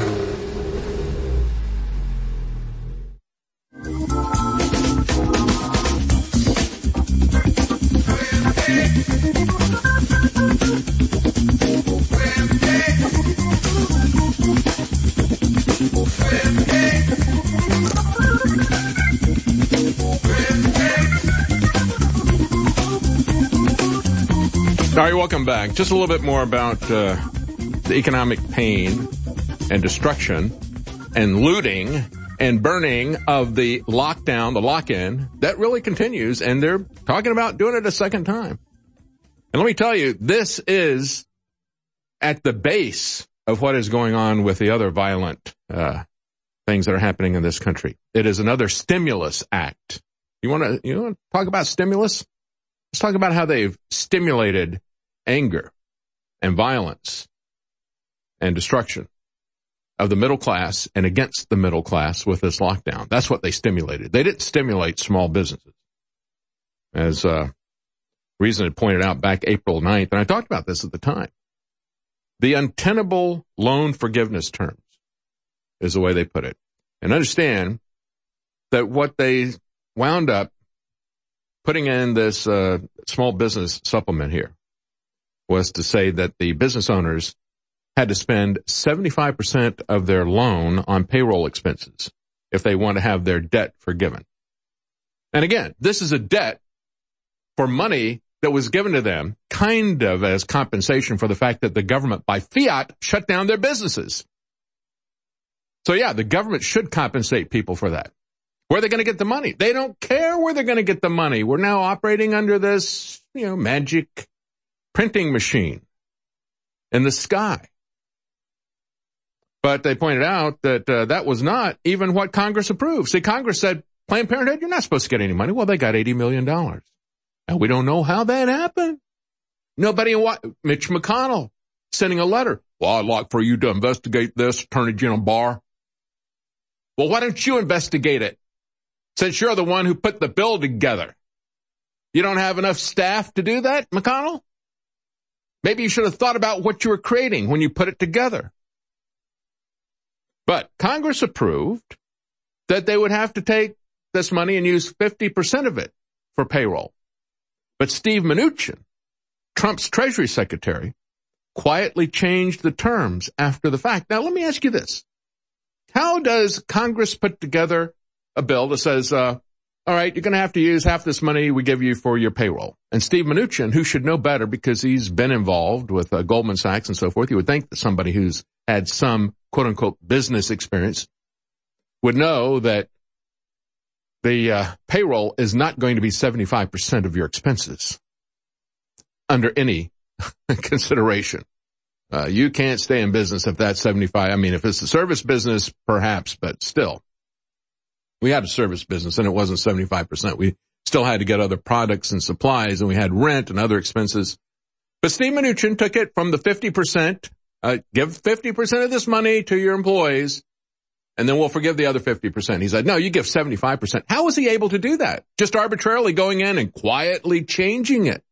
All right, welcome back. Just a little bit more about the economic pain and destruction and looting and burning of the lockdown, the lock-in. That really continues, and they're talking about doing it a second time. And let me tell you, this is at the base of what is going on with the other violent things that are happening in this country. It is another stimulus act. You want to talk about stimulus? Let's talk about how they've stimulated anger and violence and destruction of the middle class and against the middle class with this lockdown. That's what they stimulated. They didn't stimulate small businesses. As Reason had pointed out back April 9th, and I talked about this at the time. The untenable loan forgiveness terms is the way they put it. And understand that what they wound up putting in this small business supplement here was to say that the business owners had to spend 75% of their loan on payroll expenses if they want to have their debt forgiven. And again, this is a debt for money that was given to them kind of as compensation for the fact that the government by fiat shut down their businesses. So yeah, the government should compensate people for that. Where are they going to get the money? They don't care where they're going to get the money. We're now operating under this, magic printing machine in the sky. But they pointed out that that was not even what Congress approved. See, Congress said, Planned Parenthood, you're not supposed to get any money. Well, they got $80 million. And we don't know how that happened. Nobody, Mitch McConnell sending a letter. Well, I'd like for you to investigate this, Attorney General Barr. Well, why don't you investigate it? Since you're the one who put the bill together. You don't have enough staff to do that, McConnell? Maybe you should have thought about what you were creating when you put it together. But Congress approved that they would have to take this money and use 50% of it for payroll. But Steve Mnuchin, Trump's Treasury Secretary, quietly changed the terms after the fact. Now, let me ask you this. How does Congress put together a bill that says, all right, you're going to have to use half this money we give you for your payroll? And Steve Mnuchin, who should know better because he's been involved with Goldman Sachs and so forth, you would think that somebody who's had some quote-unquote business experience would know that the payroll is not going to be 75% of your expenses under any consideration. You can't stay in business if that's 75. I mean, if it's a service business, perhaps, but still. We had a service business and it wasn't 75%. We still had to get other products and supplies and we had rent and other expenses. But Steve Mnuchin took it from the 50%, give 50% of this money to your employees and then we'll forgive the other 50%. He said, no, you give 75%. How was he able to do that? Just arbitrarily going in and quietly changing it.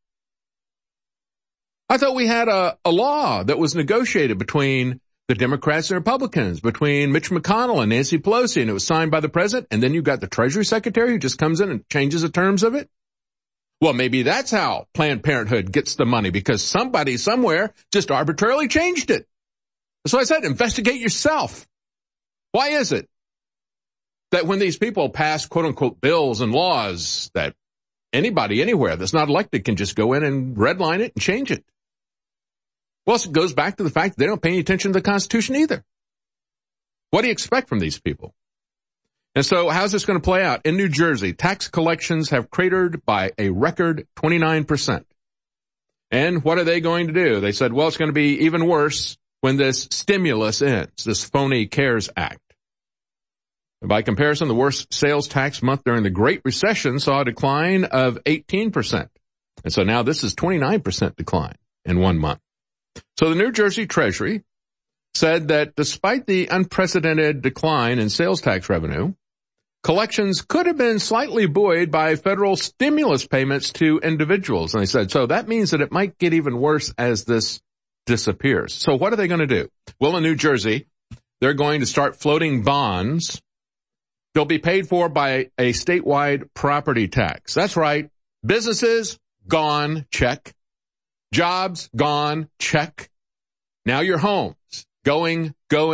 I thought we had a law that was negotiated between the Democrats and Republicans, between Mitch McConnell and Nancy Pelosi, and it was signed by the president, and then you got the Treasury Secretary who just comes in and changes the terms of it? Well, maybe that's how Planned Parenthood gets the money, because somebody somewhere just arbitrarily changed it. That's why I said investigate yourself. Why is it that when these people pass quote-unquote bills and laws that anybody anywhere that's not elected can just go in and redline it and change it? Well, it goes back to the fact that they don't pay any attention to the Constitution either. What do you expect from these people? And so how's this going to play out? In New Jersey, tax collections have cratered by a record 29%. And what are they going to do? They said, well, it's going to be even worse when this stimulus ends, this phony CARES Act. And by comparison, the worst sales tax month during the Great Recession saw a decline of 18%. And so now this is 29% decline in 1 month. So the New Jersey Treasury said that despite the unprecedented decline in sales tax revenue, collections could have been slightly buoyed by federal stimulus payments to individuals. And they said, so that means that it might get even worse as this disappears. So what are they going to do? Well, in New Jersey, they're going to start floating bonds. They'll be paid for by a statewide property tax. That's right. Businesses, gone, check. Jobs, gone, check. Now your homes, going,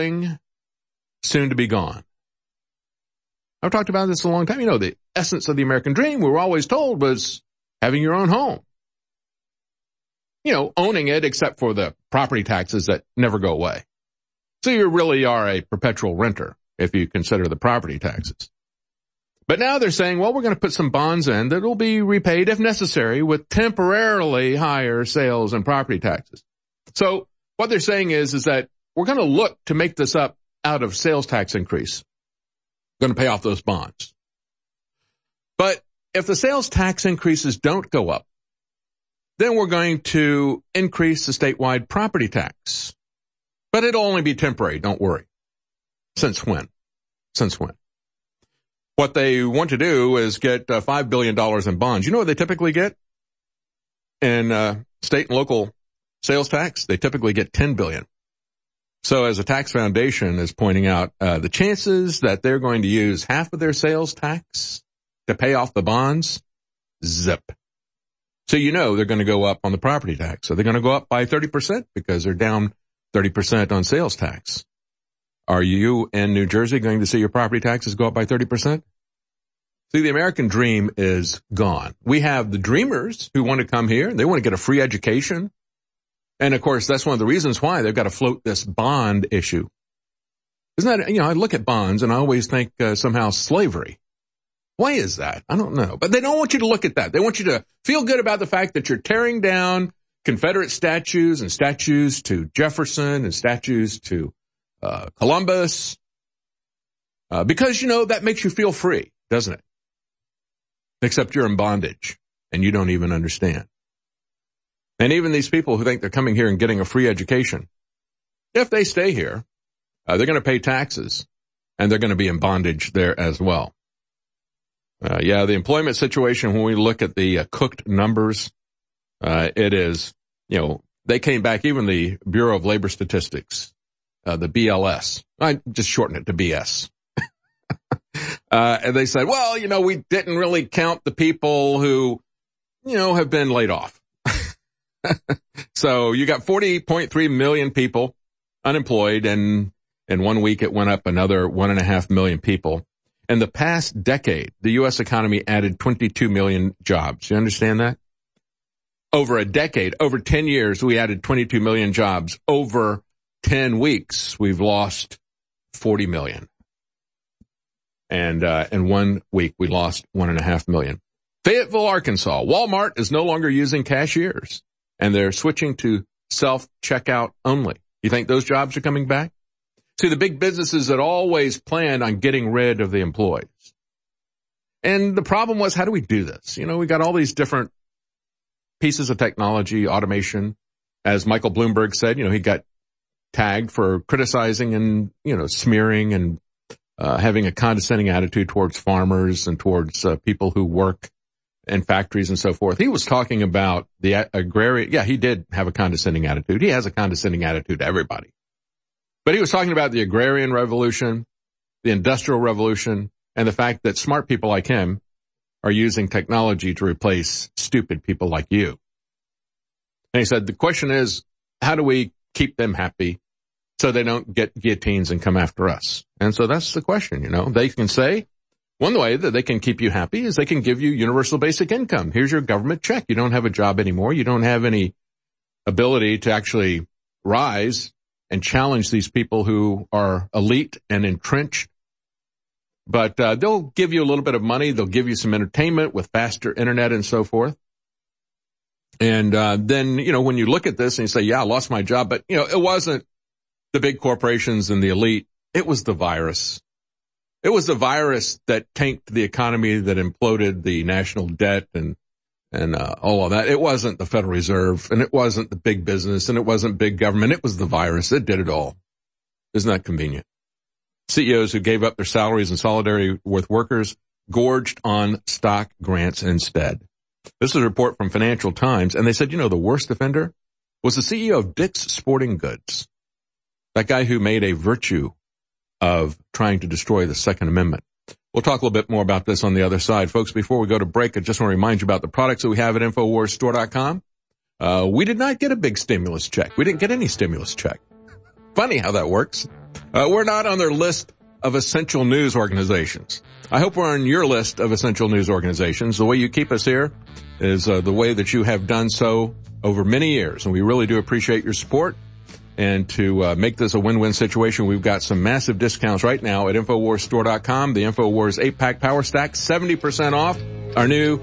soon to be gone. I've talked about this a long time. You know, the essence of the American dream, we were always told, was having your own home. You know, owning it except for the property taxes that never go away. So you really are a perpetual renter if you consider the property taxes. But now they're saying, well, we're going to put some bonds in that will be repaid if necessary with temporarily higher sales and property taxes. So what they're saying is that we're going to look to make this up out of sales tax increase. We're going to pay off those bonds. But if the sales tax increases don't go up, then we're going to increase the statewide property tax. But it'll only be temporary, don't worry. Since when? What they want to do is get $5 billion in bonds. You know what they typically get in state and local sales tax? They typically get $10 billion. So as a tax foundation is pointing out, the chances that they're going to use half of their sales tax to pay off the bonds, zip. So you know they're going to go up on the property tax. So they're going to go up by 30% because they're down 30% on sales tax. Are you in New Jersey going to see your property taxes go up by 30%? See, the American dream is gone. We have the dreamers who want to come here. They want to get a free education. And of course, that's one of the reasons why they've got to float this bond issue. Isn't that, I look at bonds and I always think somehow slavery. Why is that? I don't know. But they don't want you to look at that. They want you to feel good about the fact that you're tearing down Confederate statues and statues to Jefferson and statues to Columbus, because, that makes you feel free, doesn't it? Except you're in bondage and you don't even understand. And even these people who think they're coming here and getting a free education, if they stay here, they're going to pay taxes, and they're going to be in bondage there as well. The employment situation, when we look at the cooked numbers, it is, they came back, even the Bureau of Labor Statistics, the BLS. I just shorten it to BS. And they said, well, we didn't really count the people who, have been laid off. So you got 40.3 million people unemployed, and in 1 week it went up another 1.5 million people. In the past decade, the U.S. economy added 22 million jobs. You understand that? Over a decade, over 10 years, we added 22 million jobs. Over 10 weeks, we've lost 40 million. And in 1 week, we lost 1.5 million. Fayetteville, Arkansas. Walmart is no longer using cashiers, and they're switching to self-checkout only. You think those jobs are coming back? See, the big businesses that always planned on getting rid of the employees. And the problem was, how do we do this? We got all these different pieces of technology, automation. As Michael Bloomberg said, he got tagged for criticizing and, smearing and having a condescending attitude towards farmers and towards people who work in factories and so forth. He was talking about the agrarian. Yeah, he did have a condescending attitude. He has a condescending attitude to everybody. But he was talking about the agrarian revolution, the industrial revolution, and the fact that smart people like him are using technology to replace stupid people like you. And he said, the question is, how do we keep them happy so they don't get guillotines and come after us? And so that's the question, They can say, one way that they can keep you happy is they can give you universal basic income. Here's your government check. You don't have a job anymore. You don't have any ability to actually rise and challenge these people who are elite and entrenched. But they'll give you a little bit of money. They'll give you some entertainment with faster internet and so forth. And then, when you look at this and you say, yeah, I lost my job, but, it wasn't the big corporations and the elite. It was the virus. It was the virus that tanked the economy, that imploded the national debt and all of that. It wasn't the Federal Reserve, and it wasn't the big business, and it wasn't big government. It was the virus. It did it all. Isn't that convenient? CEOs who gave up their salaries in solidarity with workers gorged on stock grants instead. This is a report from Financial Times, and they said, the worst offender was the CEO of Dick's Sporting Goods, that guy who made a virtue of trying to destroy the Second Amendment. We'll talk a little bit more about this on the other side. Folks, before we go to break, I just want to remind you about the products that we have at InfoWarsStore.com. We did not get a big stimulus check. We didn't get any stimulus check. Funny how that works. We're not on their list of essential news organizations. I hope we're on your list of essential news organizations. The way you keep us here is the way that you have done so over many years, and we really do appreciate your support. And to make this a win-win situation, we've got some massive discounts right now at InfoWarsStore.com. The InfoWars 8-pack Power Stack, 70% off. Our new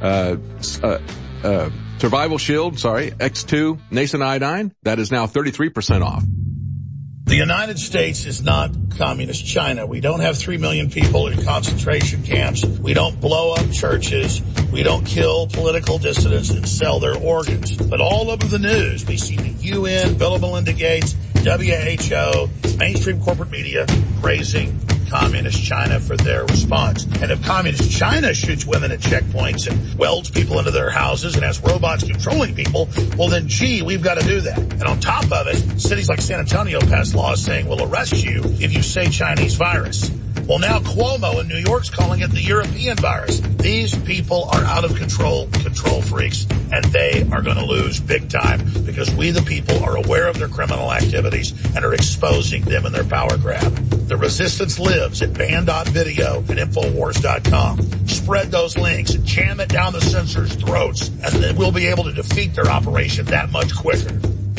Survival Shield, X2 Nascent Iodine, that is now 33% off. The United States is not communist China. We don't have 3 million people in concentration camps. We don't blow up churches. We don't kill political dissidents and sell their organs. But all over the news, we see the UN, Bill and Melinda Gates, WHO, mainstream corporate media praising communist China for their response. And if communist China shoots women at checkpoints and welds people into their houses and has robots controlling people, well then, gee, we've got to do that. And on top of it, cities like San Antonio passed laws saying we'll arrest you if you say Chinese virus. Well, now Cuomo in New York's calling it the European virus. These people are out of control freaks, and they are going to lose big time because we, the people, are aware of their criminal activities and are exposing them in their power grab. The resistance lives at ban.video and Infowars.com. Spread those links and jam it down the censors' throats, and then we'll be able to defeat their operation that much quicker.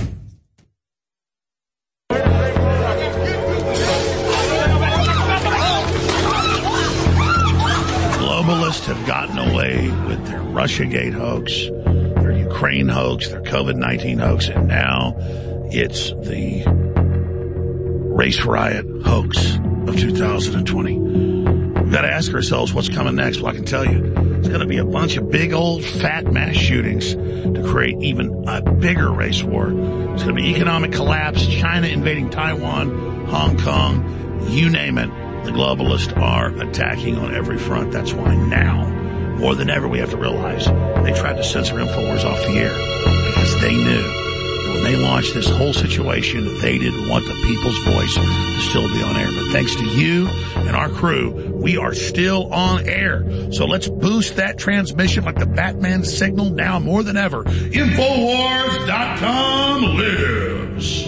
Globalists have gotten away with their Russiagate hoax, their Ukraine hoax, their COVID-19 hoax, and now it's the race riot hoax of 2020. We've got to ask ourselves what's coming next. Well, I can tell you, it's going to be a bunch of big old fat mass shootings to create even a bigger race war. It's going to be economic collapse, China invading Taiwan, Hong Kong, you name it. The globalists are attacking on every front. That's why now, more than ever, we have to realize they tried to censor InfoWars off the air because they knew that when they launched this whole situation, they didn't want the people's voice to still be on air. But thanks to you and our crew, we are still on air. So let's boost that transmission like the Batman signal now more than ever. InfoWars.com lives.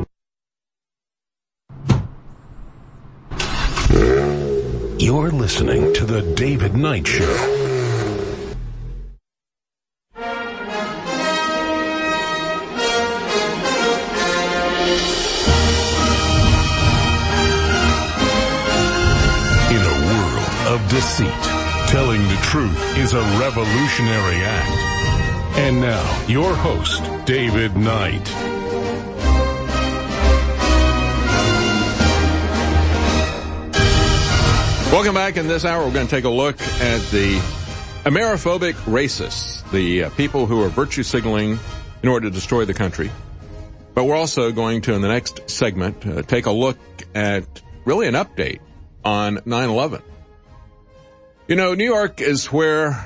You're listening to The David Knight Show. In a world of deceit, telling the truth is a revolutionary act. And now, your host, David Knight. Welcome back. In this hour, we're going to take a look at the Ameriphobic racists, the people who are virtue signaling in order to destroy the country. But we're also going to, in the next segment, take a look at really an update on 9/11. You know, New York is where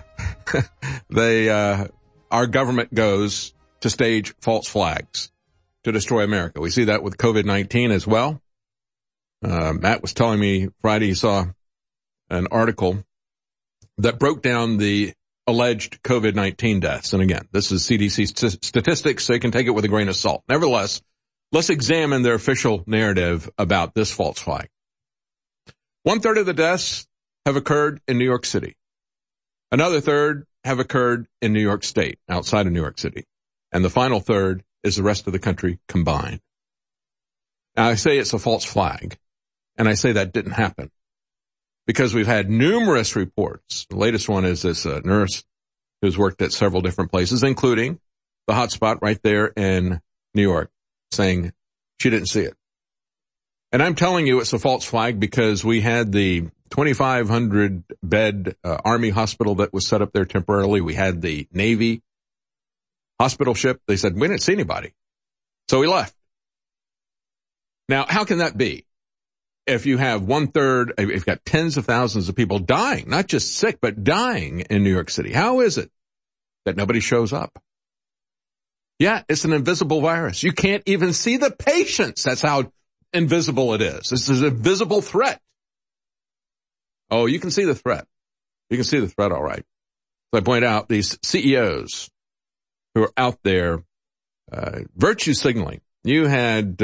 our government goes to stage false flags to destroy America. We see that with COVID-19 as well. Matt was telling me Friday he saw an article that broke down the alleged COVID-19 deaths. And again, this is CDC statistics, so you can take it with a grain of salt. Nevertheless, let's examine their official narrative about this false flag. 1/3 of the deaths have occurred in New York City. Another third have occurred in New York State, outside of New York City. And the final third is the rest of the country combined. Now, I say it's a false flag, and I say that didn't happen, because we've had numerous reports. The latest one is this nurse who's worked at several different places, including the hotspot right there in New York, saying she didn't see it. And I'm telling you it's a false flag because we had the 2,500 bed Army hospital that was set up there temporarily. We had the Navy hospital ship. They said, we didn't see anybody. So we left. Now, how can that be? If you have 1/3, if you've got tens of thousands of people dying, not just sick, but dying in New York City, how is it that nobody shows up? Yeah, it's an invisible virus. You can't even see the patients. That's how invisible it is. This is a visible threat. Oh, you can see the threat. You can see the threat all right. So I point out these CEOs who are out there virtue signaling. You had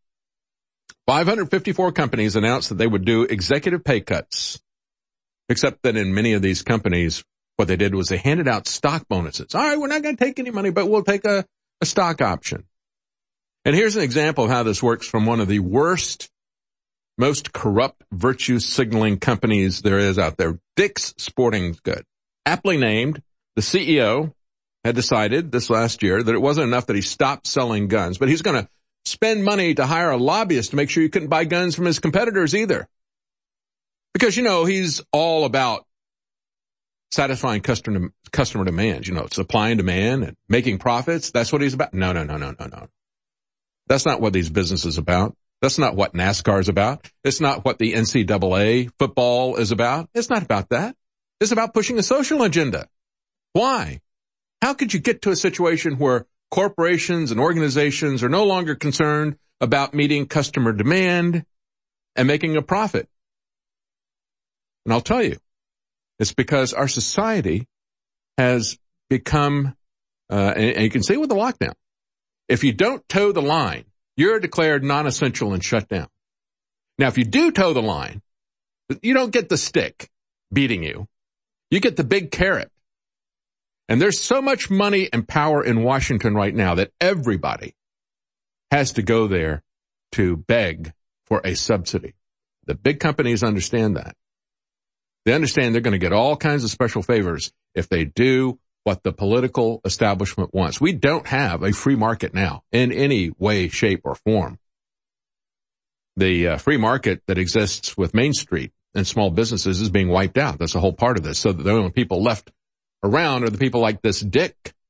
554 companies announced that they would do executive pay cuts, except that in many of these companies, what they did was they handed out stock bonuses. All right, we're not going to take any money, but we'll take a stock option. And here's an example of how this works from one of the worst, most corrupt virtue signaling companies there is out there, Dick's Sporting Goods. Aptly named, the CEO had decided this last year that it wasn't enough that he stopped selling guns, but he's going to spend money to hire a lobbyist to make sure you couldn't buy guns from his competitors either. Because, you know, he's all about satisfying customer demands, you know, supply and demand and making profits. That's what he's about. No. That's not what these businesses are about. That's not what NASCAR is about. It's not what the NCAA football is about. It's not about that. It's about pushing a social agenda. Why? How could you get to a situation where corporations and organizations are no longer concerned about meeting customer demand and making a profit? And I'll tell you, it's because our society has become, and you can see with the lockdown, if you don't toe the line, you're declared non-essential and shut down. Now, if you do toe the line, you don't get the stick beating you. You get the big carrot. And there's so much money and power in Washington right now that everybody has to go there to beg for a subsidy. The big companies understand that. They understand they're going to get all kinds of special favors if they do what the political establishment wants. We don't have a free market now in any way, shape, or form. The free market that exists with Main Street and small businesses is being wiped out. That's a whole part of this. So the only people left around are the people like this Dick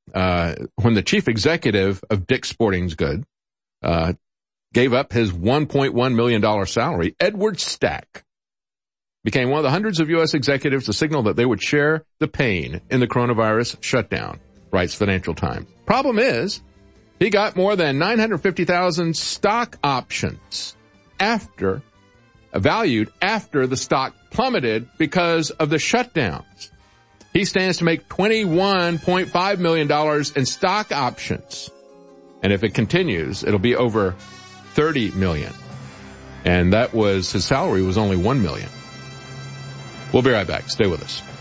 when the chief executive of Dick's Sporting Goods gave up his $1.1 million salary, Edward Stack became one of the hundreds of U.S. executives to signal that they would share the pain in the coronavirus shutdown, writes Financial Times. Problem is, he got more than 950,000 stock options valued after the stock plummeted because of the shutdowns. He stands to make $21.5 million in stock options. And if it continues, it'll be over $30 million. And his salary was only $1 million. We'll be right back. Stay with us.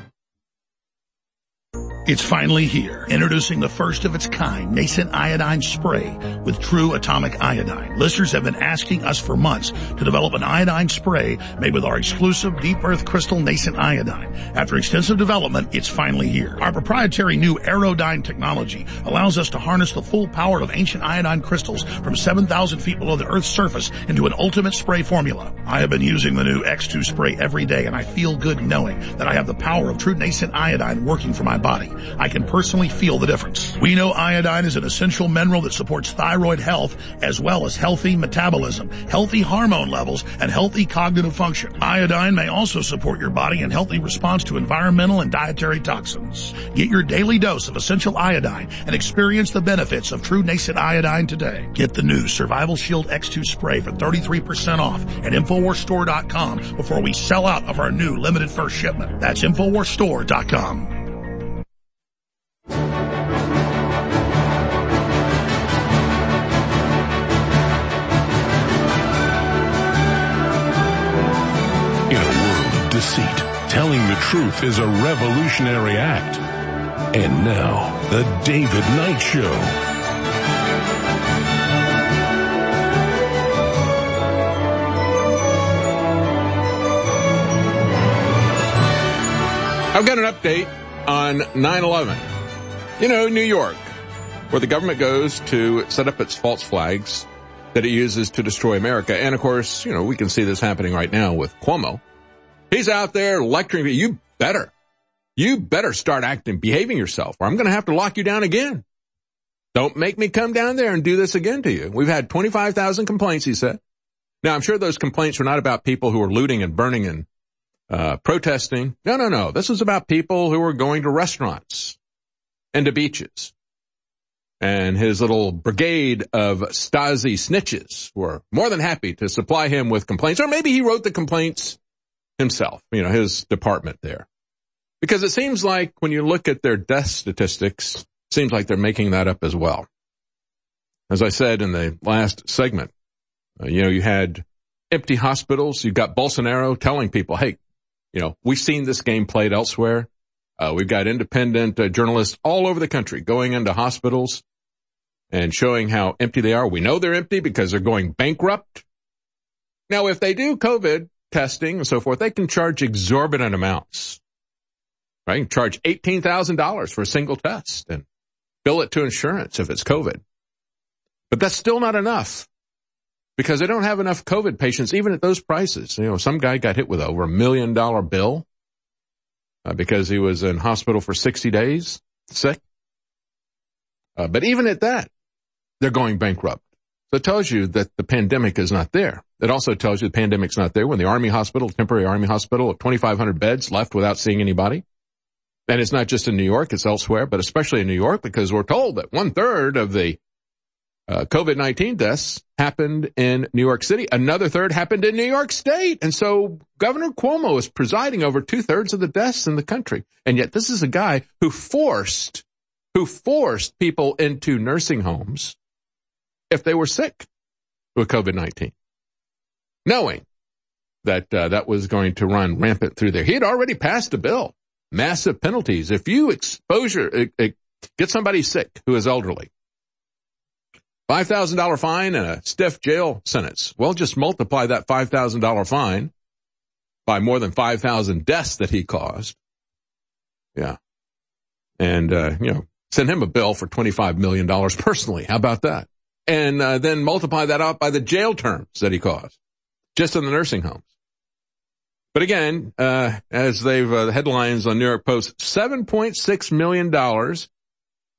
It's finally here. Introducing the first of its kind nascent iodine spray with true atomic iodine. Listeners have been asking us for months to develop an iodine spray made with our exclusive deep earth crystal nascent iodine. After extensive development, it's finally here. Our proprietary new Aerodyne technology allows us to harness the full power of ancient iodine crystals from 7,000 feet below the Earth's surface into an ultimate spray formula. I have been using the new X2 spray every day, and I feel good knowing that I have the power of true nascent iodine working for my body. I can personally feel the difference. We know iodine is an essential mineral that supports thyroid health as well as healthy metabolism, healthy hormone levels, and healthy cognitive function. Iodine may also support your body in healthy response to environmental and dietary toxins. Get your daily dose of essential iodine and experience the benefits of true nascent iodine today. Get the new Survival Shield X2 spray for 33% off at InfoWarsStore.com before we sell out of our new limited first shipment. That's InfoWarsStore.com. In a world of deceit, telling the truth is a revolutionary act. And now, the David Knight Show. I've got an update on 9/11. You know, New York, where the government goes to set up its false flags that it uses to destroy America. And of course, you know, we can see this happening right now with Cuomo. He's out there lecturing me. You better start behaving yourself, or I'm going to have to lock you down again. Don't make me come down there and do this again to you. We've had 25,000 complaints, he said. Now, I'm sure those complaints were not about people who were looting and burning and protesting. No. This was about people who were going to restaurants and to beaches. And his little brigade of Stasi snitches were more than happy to supply him with complaints. Or maybe he wrote the complaints himself, you know, his department there. Because it seems like when you look at their death statistics, it seems like they're making that up as well. As I said in the last segment, you had empty hospitals. You've got Bolsonaro telling people, hey, you know, we've seen this game played elsewhere. We've got independent journalists all over the country going into hospitals and showing how empty they are. We know they're empty because they're going bankrupt. Now, if they do COVID testing and so forth, they can charge exorbitant amounts. Right? You can charge $18,000 for a single test and bill it to insurance if it's COVID. But that's still not enough because they don't have enough COVID patients even at those prices. You know, some guy got hit with over $1 million bill because he was in hospital for 60 days sick. But even at that, they're going bankrupt. So it tells you that the pandemic is not there. It also tells you the pandemic's not there when the Army hospital, temporary Army hospital, 2,500 beds left without seeing anybody. And it's not just in New York, it's elsewhere, but especially in New York because we're told that 1/3 of the COVID-19 deaths happened in New York City. Another third happened in New York State. And so Governor Cuomo is presiding over 2/3 of the deaths in the country. And yet this is a guy who forced people into nursing homes if they were sick with COVID-19, knowing that that was going to run rampant through there. He had already passed a bill, massive penalties. If you get somebody sick who is elderly, $5,000 fine and a stiff jail sentence. Well, just multiply that $5,000 fine by more than 5,000 deaths that he caused. Yeah. And, send him a bill for $25 million personally. How about that? And then multiply that out by the jail terms that he caused just in the nursing homes. But again, as they've the headlines on New York Post, $7.6 million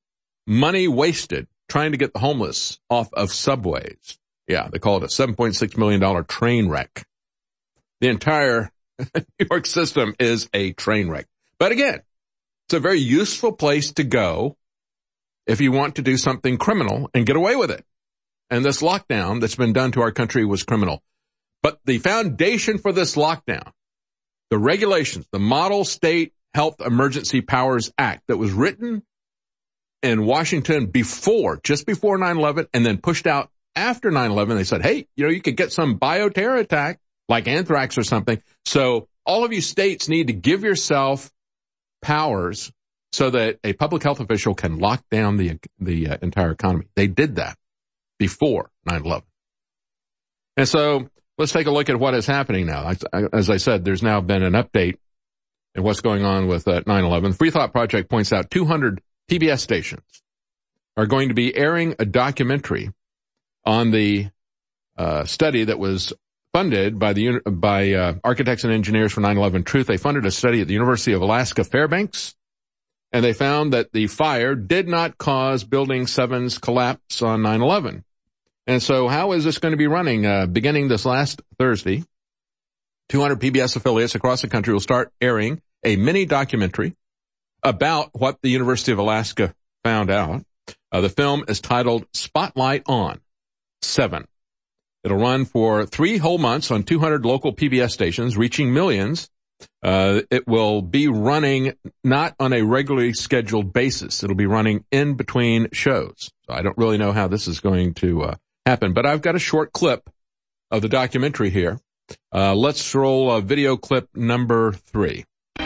money wasted trying to get the homeless off of subways. Yeah, they call it a $7.6 million train wreck. The entire New York system is a train wreck. But again, it's a very useful place to go if you want to do something criminal and get away with it. And this lockdown that's been done to our country was criminal. But the foundation for this lockdown, the regulations, the Model State Health Emergency Powers Act that was written in Washington just before 9/11 and then pushed out after 9/11, they said, hey, you could get some bioterror attack like anthrax or something. So all of you states need to give yourself powers so that a public health official can lock down the entire economy. They did that before 9/11. And so let's take a look at what is happening now. As I said, there's now been an update in what's going on with 9/11. Free Thought Project points out 200 PBS stations are going to be airing a documentary on the study that was funded by Architects and Engineers for 9/11 Truth. They funded a study at the University of Alaska Fairbanks, and they found that the fire did not cause Building 7's collapse on 9/11. And so how is this going to be running? Beginning this last Thursday, 200 PBS affiliates across the country will start airing a mini documentary about what the University of Alaska found out. The film is titled Spotlight on 7. It'll run for 3 whole months on 200 local PBS stations, reaching millions. It will be running not on a regularly scheduled basis. It'll be running in between shows. So I don't really know how this is going to happen, but I've got a short clip of the documentary here. Let's roll video clip number 3.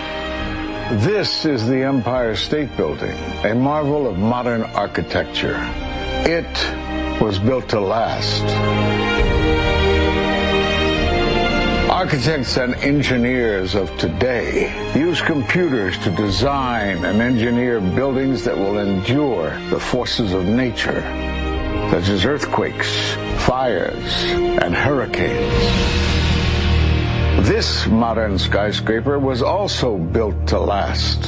This is the Empire State Building, a marvel of modern architecture. It was built to last. Architects and engineers of today use computers to design and engineer buildings that will endure the forces of nature, such as earthquakes, fires, and hurricanes. This modern skyscraper was also built to last.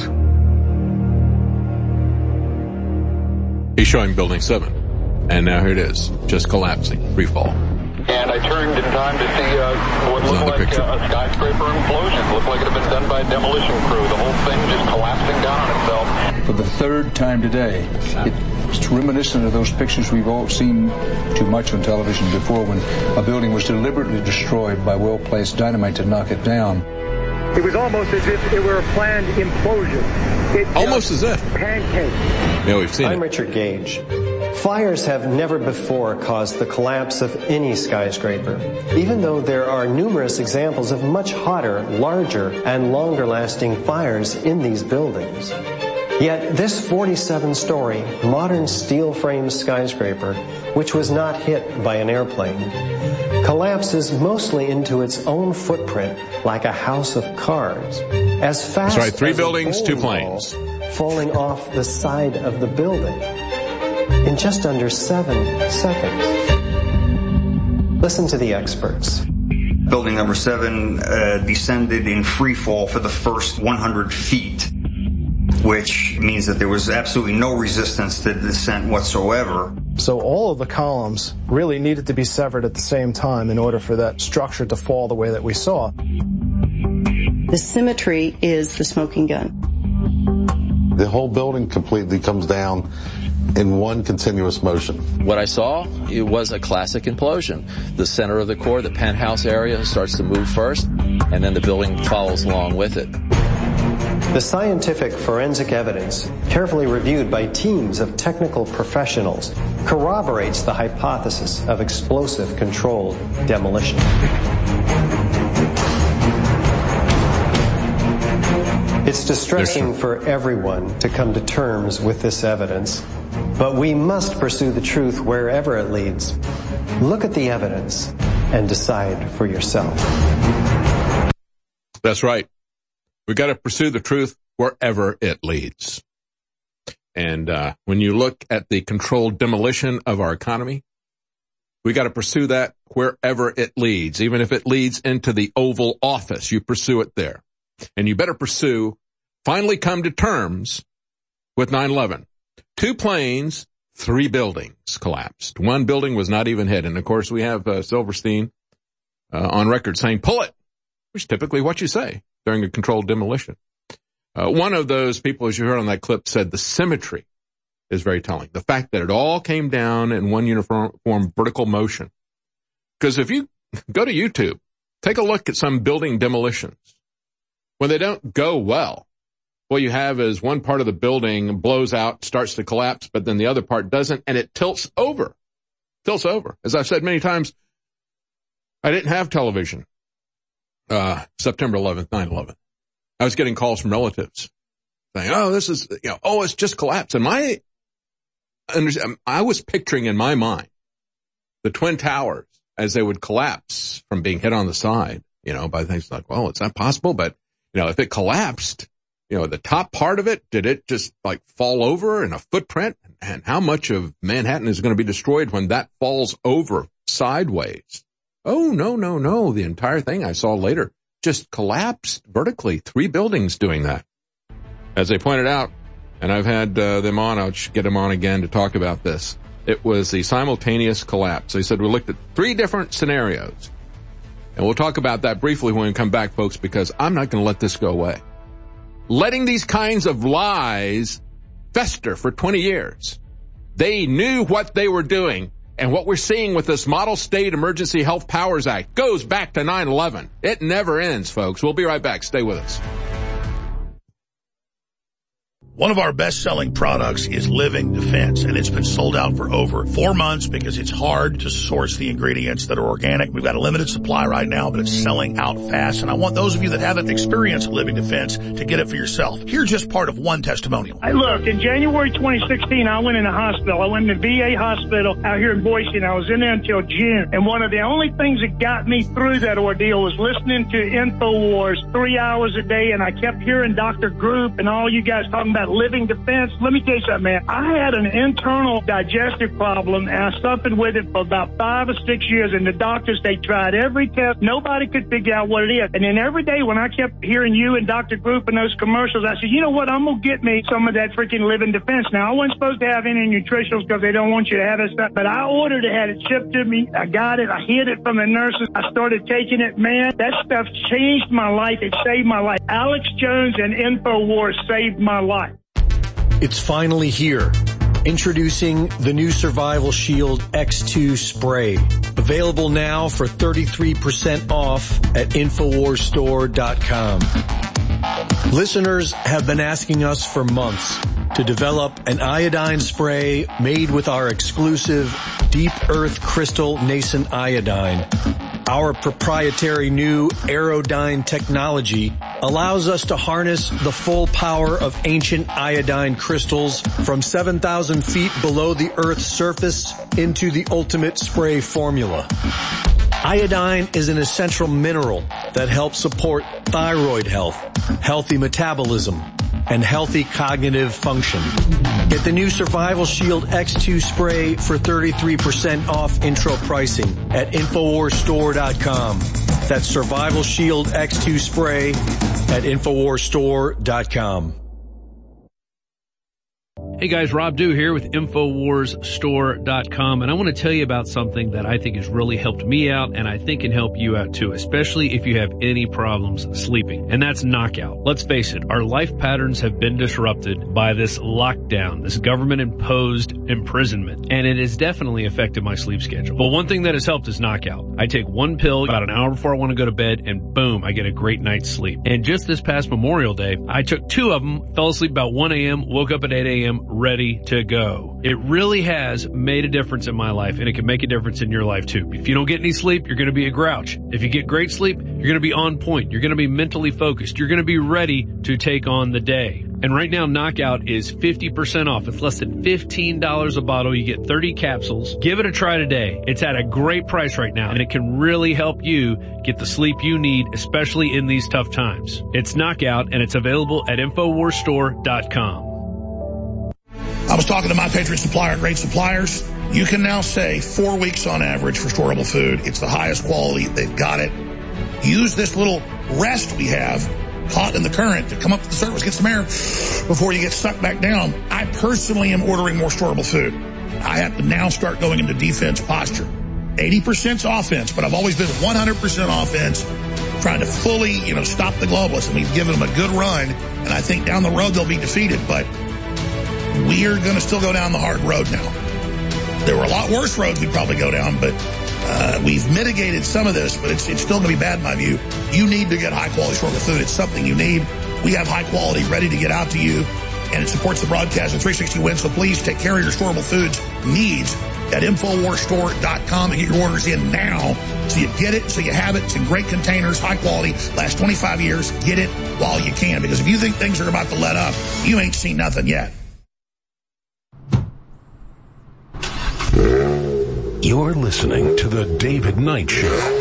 He's showing Building 7, and now here it is, just collapsing, free fall. And I turned in time to see what looked like a skyscraper implosion. Looked like it had been done by a demolition crew. The whole thing just collapsing down on itself. For the 3rd time today, it's reminiscent of those pictures we've all seen too much on television before, when a building was deliberately destroyed by well-placed dynamite to knock it down. It was almost as if it were a planned implosion. Almost as if. Pancake. Yeah, we've seen I'm Richard Gage. Fires have never before caused the collapse of any skyscraper, even though there are numerous examples of much hotter, larger, and longer-lasting fires in these buildings. Yet this 47-story, modern steel-framed skyscraper, which was not hit by an airplane, collapses mostly into its own footprint like a house of cards, as fast That's right, 3 as buildings, 2 ball planes. falling off the side of the building in just under 7 seconds. Listen to the experts. Building number 7 descended in free fall for the first 100 feet, which means that there was absolutely no resistance to the descent whatsoever. So all of the columns really needed to be severed at the same time in order for that structure to fall the way that we saw. The symmetry is the smoking gun. The whole building completely comes down in one continuous motion. What I saw, it was a classic implosion. The center of the core, the penthouse area, starts to move first, and then the building follows along with it. The scientific forensic evidence, carefully reviewed by teams of technical professionals, corroborates the hypothesis of explosive controlled demolition. It's distressing for everyone to come to terms with this evidence, but we must pursue the truth wherever it leads. Look at the evidence and decide for yourself. That's right. We've got to pursue the truth wherever it leads. And when you look at the controlled demolition of our economy, we got to pursue that wherever it leads. Even if it leads into the Oval Office, you pursue it there. And you better finally come to terms with 9/11. 2 planes, 3 buildings collapsed. 1 building was not even hit. And of course, we have Silverstein on record saying, pull it, which is typically what you say during a controlled demolition. One of those people, as you heard on that clip, said the symmetry is very telling. The fact that it all came down in one uniform vertical motion. Because if you go to YouTube, take a look at some building demolitions. When they don't go well, what you have is one part of the building blows out, starts to collapse, but then the other part doesn't, and it tilts over. As I've said many times, I didn't have television. September 11th, 9/11. I was getting calls from relatives saying, oh, this is, it's just collapsed. And I was picturing in my mind the Twin Towers as they would collapse from being hit on the side, by things like, well, it's not possible, but, if it collapsed, the top part of it, did it just like fall over in a footprint? And how much of Manhattan is going to be destroyed when that falls over sideways? Oh, no. The entire thing I saw later just collapsed vertically. 3 buildings doing that. As they pointed out, and I've had them on, I'll get them on again to talk about this. It was the simultaneous collapse. They said we looked at 3 different scenarios. And we'll talk about that briefly when we come back, folks, because I'm not going to let this go away. Letting these kinds of lies fester for 20 years. They knew what they were doing. And what we're seeing with this Model State Emergency Health Powers Act goes back to 9/11. It never ends, folks. We'll be right back. Stay with us. One of our best-selling products is Living Defense, and it's been sold out for over 4 months because it's hard to source the ingredients that are organic. We've got a limited supply right now, but it's selling out fast, and I want those of you that haven't experienced Living Defense to get it for yourself. Here's just part of one testimonial. Hey, look, in January 2016, I went in a hospital. I went in the VA hospital out here in Boise, and I was in there until June. And one of the only things that got me through that ordeal was listening to InfoWars 3 hours a day, and I kept hearing Dr. Group and all you guys talking about Living Defense. Let me tell you something, man. I had an internal digestive problem, and I suffered with it for about 5 or 6 years, and the doctors, they tried every test. Nobody could figure out what it is. And then every day when I kept hearing you and Dr. Group and those commercials, I said, you know what, I'm going to get me some of that freaking Living Defense. Now, I wasn't supposed to have any nutritionals because they don't want you to have that stuff, but I ordered it, had it shipped to me. I got it. I hid it from the nurses. I started taking it. Man, that stuff changed my life. It saved my life. Alex Jones and InfoWars saved my life. It's finally here. Introducing the new Survival Shield X2 spray. Available now for 33% off at InfoWarsStore.com. Listeners have been asking us for months to develop an iodine spray made with our exclusive Deep Earth Crystal Nascent Iodine. Our proprietary new Aerodyne technology allows us to harness the full power of ancient iodine crystals from 7,000 feet below the Earth's surface into the ultimate spray formula. Iodine is an essential mineral that helps support thyroid health, healthy metabolism, and healthy cognitive function. Get the new Survival Shield X2 spray for 33% off intro pricing at InfoWarsStore.com. That's Survival Shield X2 spray at InfoWarsStore.com. Hey guys, Rob Dew here with InfoWarsStore.com, and I want to tell you about something that I think has really helped me out, and I think can help you out too, especially if you have any problems sleeping, and that's Knockout. Let's face it, our life patterns have been disrupted by this lockdown, this government-imposed imprisonment, and it has definitely affected my sleep schedule. But one thing that has helped is Knockout. I take one pill about an hour before I want to go to bed, and boom, I get a great night's sleep. And just this past Memorial Day, I took 2 of them, fell asleep about 1 a.m., woke up at 8 a.m., ready to go. It really has made a difference in my life, and it can make a difference in your life too. If you don't get any sleep, you're going to be a grouch. If you get great sleep, you're going to be on point. You're going to be mentally focused. You're going to be ready to take on the day. And right now, Knockout is 50% off. It's less than $15 a bottle. You get 30 capsules. Give it a try today. It's at a great price right now, and it can really help you get the sleep you need, especially in these tough times. It's Knockout, and it's available at InfoWarsStore.com. I was talking to My Patriot Supply at Great Suppliers. You can now say 4 weeks on average for storable food. It's the highest quality. They've got it. Use this little rest we have caught in the current to come up to the surface, get some air before you get sucked back down. I personally am ordering more storable food. I have to now start going into defense posture. 80%'s offense, but I've always been 100% offense, trying to fully, stop the globalists. And we've given them a good run, and I think down the road they'll be defeated, but we are going to still go down the hard road now. There were a lot worse roads we'd probably go down, but we've mitigated some of this, but it's still going to be bad in my view. You need to get high-quality storable food. It's something you need. We have high quality ready to get out to you, and it supports the broadcast at 360 Wins, so please take care of your storable foods needs at InfoWarsStore.com and get your orders in now so you get it, so you have it. It's in great containers, high quality, last 25 years. Get it while you can, because if you think things are about to let up, you ain't seen nothing yet. You're listening to The David Knight Show.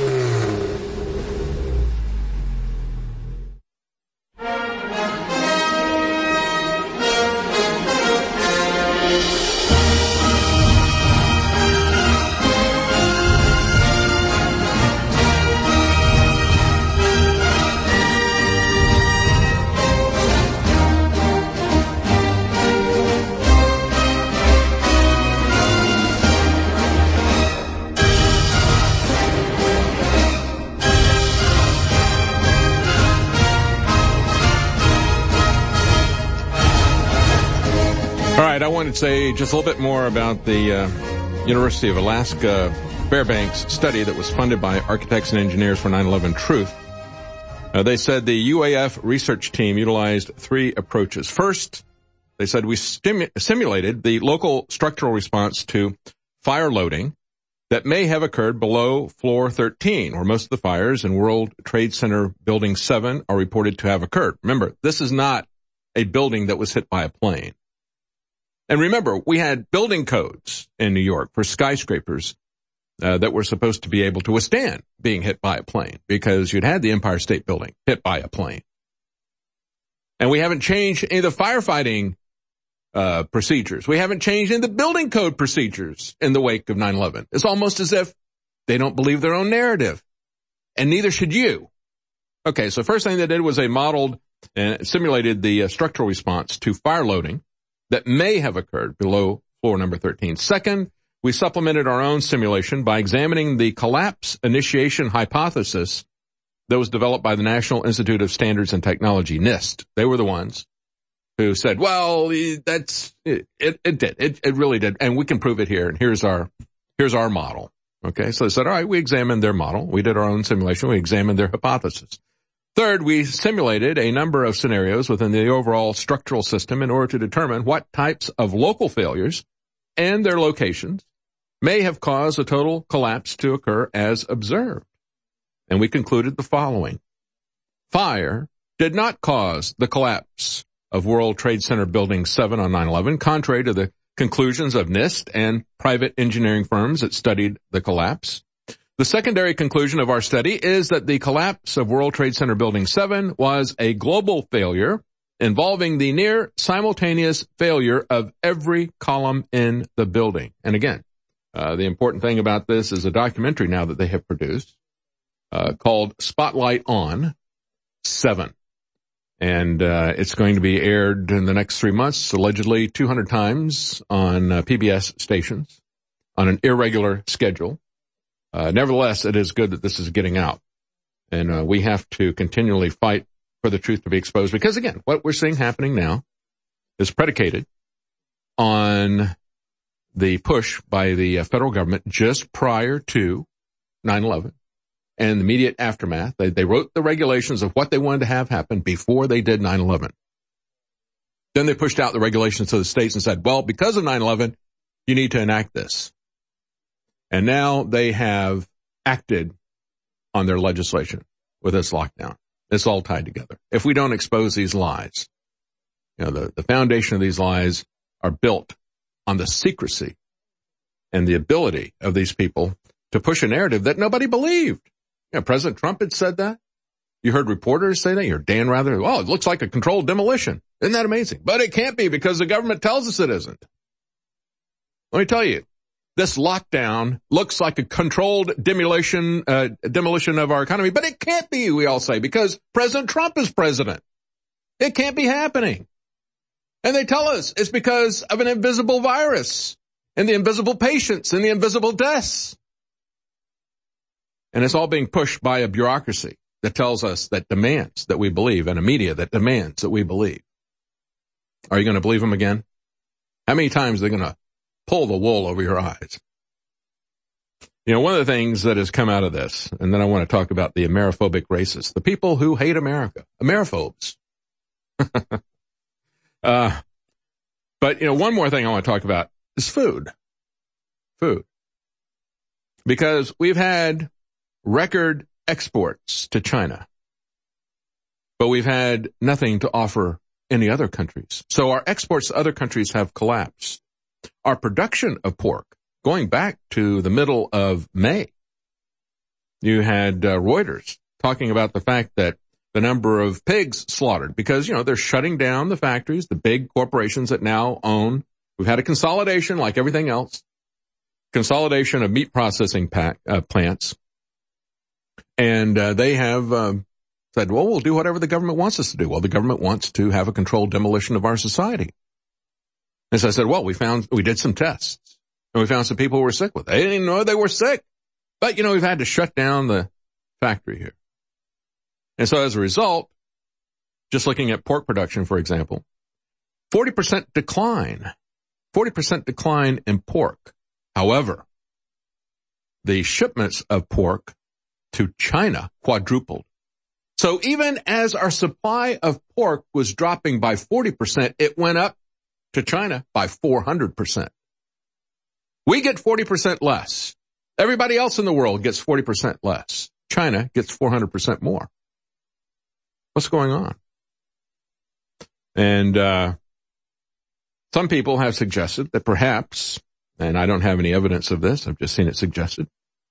I wanted to say just a little bit more about the University of Alaska Fairbanks study that was funded by Architects and Engineers for 9/11 Truth. They said the UAF research team utilized 3 approaches. First, they said we simulated the local structural response to fire loading that may have occurred below floor 13, where most of the fires in World Trade Center Building 7 are reported to have occurred. Remember, this is not a building that was hit by a plane. And remember, we had building codes in New York for skyscrapers that were supposed to be able to withstand being hit by a plane, because you'd had the Empire State Building hit by a plane. And we haven't changed any of the firefighting procedures. We haven't changed any of the building code procedures in the wake of 9/11. It's almost as if they don't believe their own narrative. And neither should you. Okay, so first thing they did was they modeled and simulated the structural response to fire loading that may have occurred below floor number 13. Second, we supplemented our own simulation by examining the collapse initiation hypothesis that was developed by the National Institute of Standards and Technology, NIST. They were the ones who said, well, it really did. And we can prove it here. And here's our model. Okay. So they said, all right, we examined their model. We did our own simulation. We examined their hypothesis. Third, we simulated a number of scenarios within the overall structural system in order to determine what types of local failures and their locations may have caused a total collapse to occur as observed. And we concluded the following. Fire did not cause the collapse of World Trade Center Building 7 on 9/11, contrary to the conclusions of NIST and private engineering firms that studied the collapse. The secondary conclusion of our study is that the collapse of World Trade Center Building 7 was a global failure involving the near simultaneous failure of every column in the building. And again, the important thing about this is a documentary now that they have produced called Spotlight on 7. And it's going to be aired in the next 3 months, allegedly 200 times on PBS stations on an irregular schedule. Nevertheless, it is good that this is getting out. And we have to continually fight for the truth to be exposed. Because, again, what we're seeing happening now is predicated on the push by the federal government just prior to 9/11 and the immediate aftermath. They wrote the regulations of what they wanted to have happen before they did 9/11. Then they pushed out the regulations to the states and said, well, because of 9/11, you need to enact this. And now they have acted on their legislation with this lockdown. It's all tied together. If we don't expose these lies, the foundation of these lies are built on the secrecy and the ability of these people to push a narrative that nobody believed. President Trump had said that. You heard reporters say that. You heard Dan Rather. Oh, it looks like a controlled demolition. Isn't that amazing? But it can't be because the government tells us it isn't. Let me tell you. this lockdown looks like a controlled demolition of our economy, but it can't be, we all say, because President Trump is president. It can't be happening. And they tell us it's because of an invisible virus and the invisible patients and the invisible deaths. And it's all being pushed by a bureaucracy that tells us, that demands that we believe, and a media that demands that we believe. Are you going to believe them again? How many times are they going to pull the wool over your eyes? You know, one of the things that has come out of this, and then I want to talk about the Ameriphobic racists, the people who hate America, Ameriphobes. But, you know, one more thing I want to talk about is food. Food. Because we've had record exports to China, but we've had nothing to offer any other countries. So our exports to other countries have collapsed. Our production of pork, going back to the middle of May, you had Reuters talking about the fact that the number of pigs slaughtered, because, you know, they're shutting down the factories, the big corporations that now own. We've had a consolidation like everything else, consolidation of meat processing plants. And they have said, well, we'll do whatever the government wants us to do. Well, the government wants to have a controlled demolition of our society. And so I said, well, we did some tests, and we found some people who were sick with it. They didn't even know they were sick. But, you know, we've had to shut down the factory here. And so as a result, just looking at pork production, for example, 40% decline in pork. However, the shipments of pork to China quadrupled. So even as our supply of pork was dropping by 40%, it went up to China by 400%. We get 40% less. Everybody else in the world gets 40% less. China gets 400% more. What's going on? And some people have suggested that perhaps, and I don't have any evidence of this, I've just seen it suggested,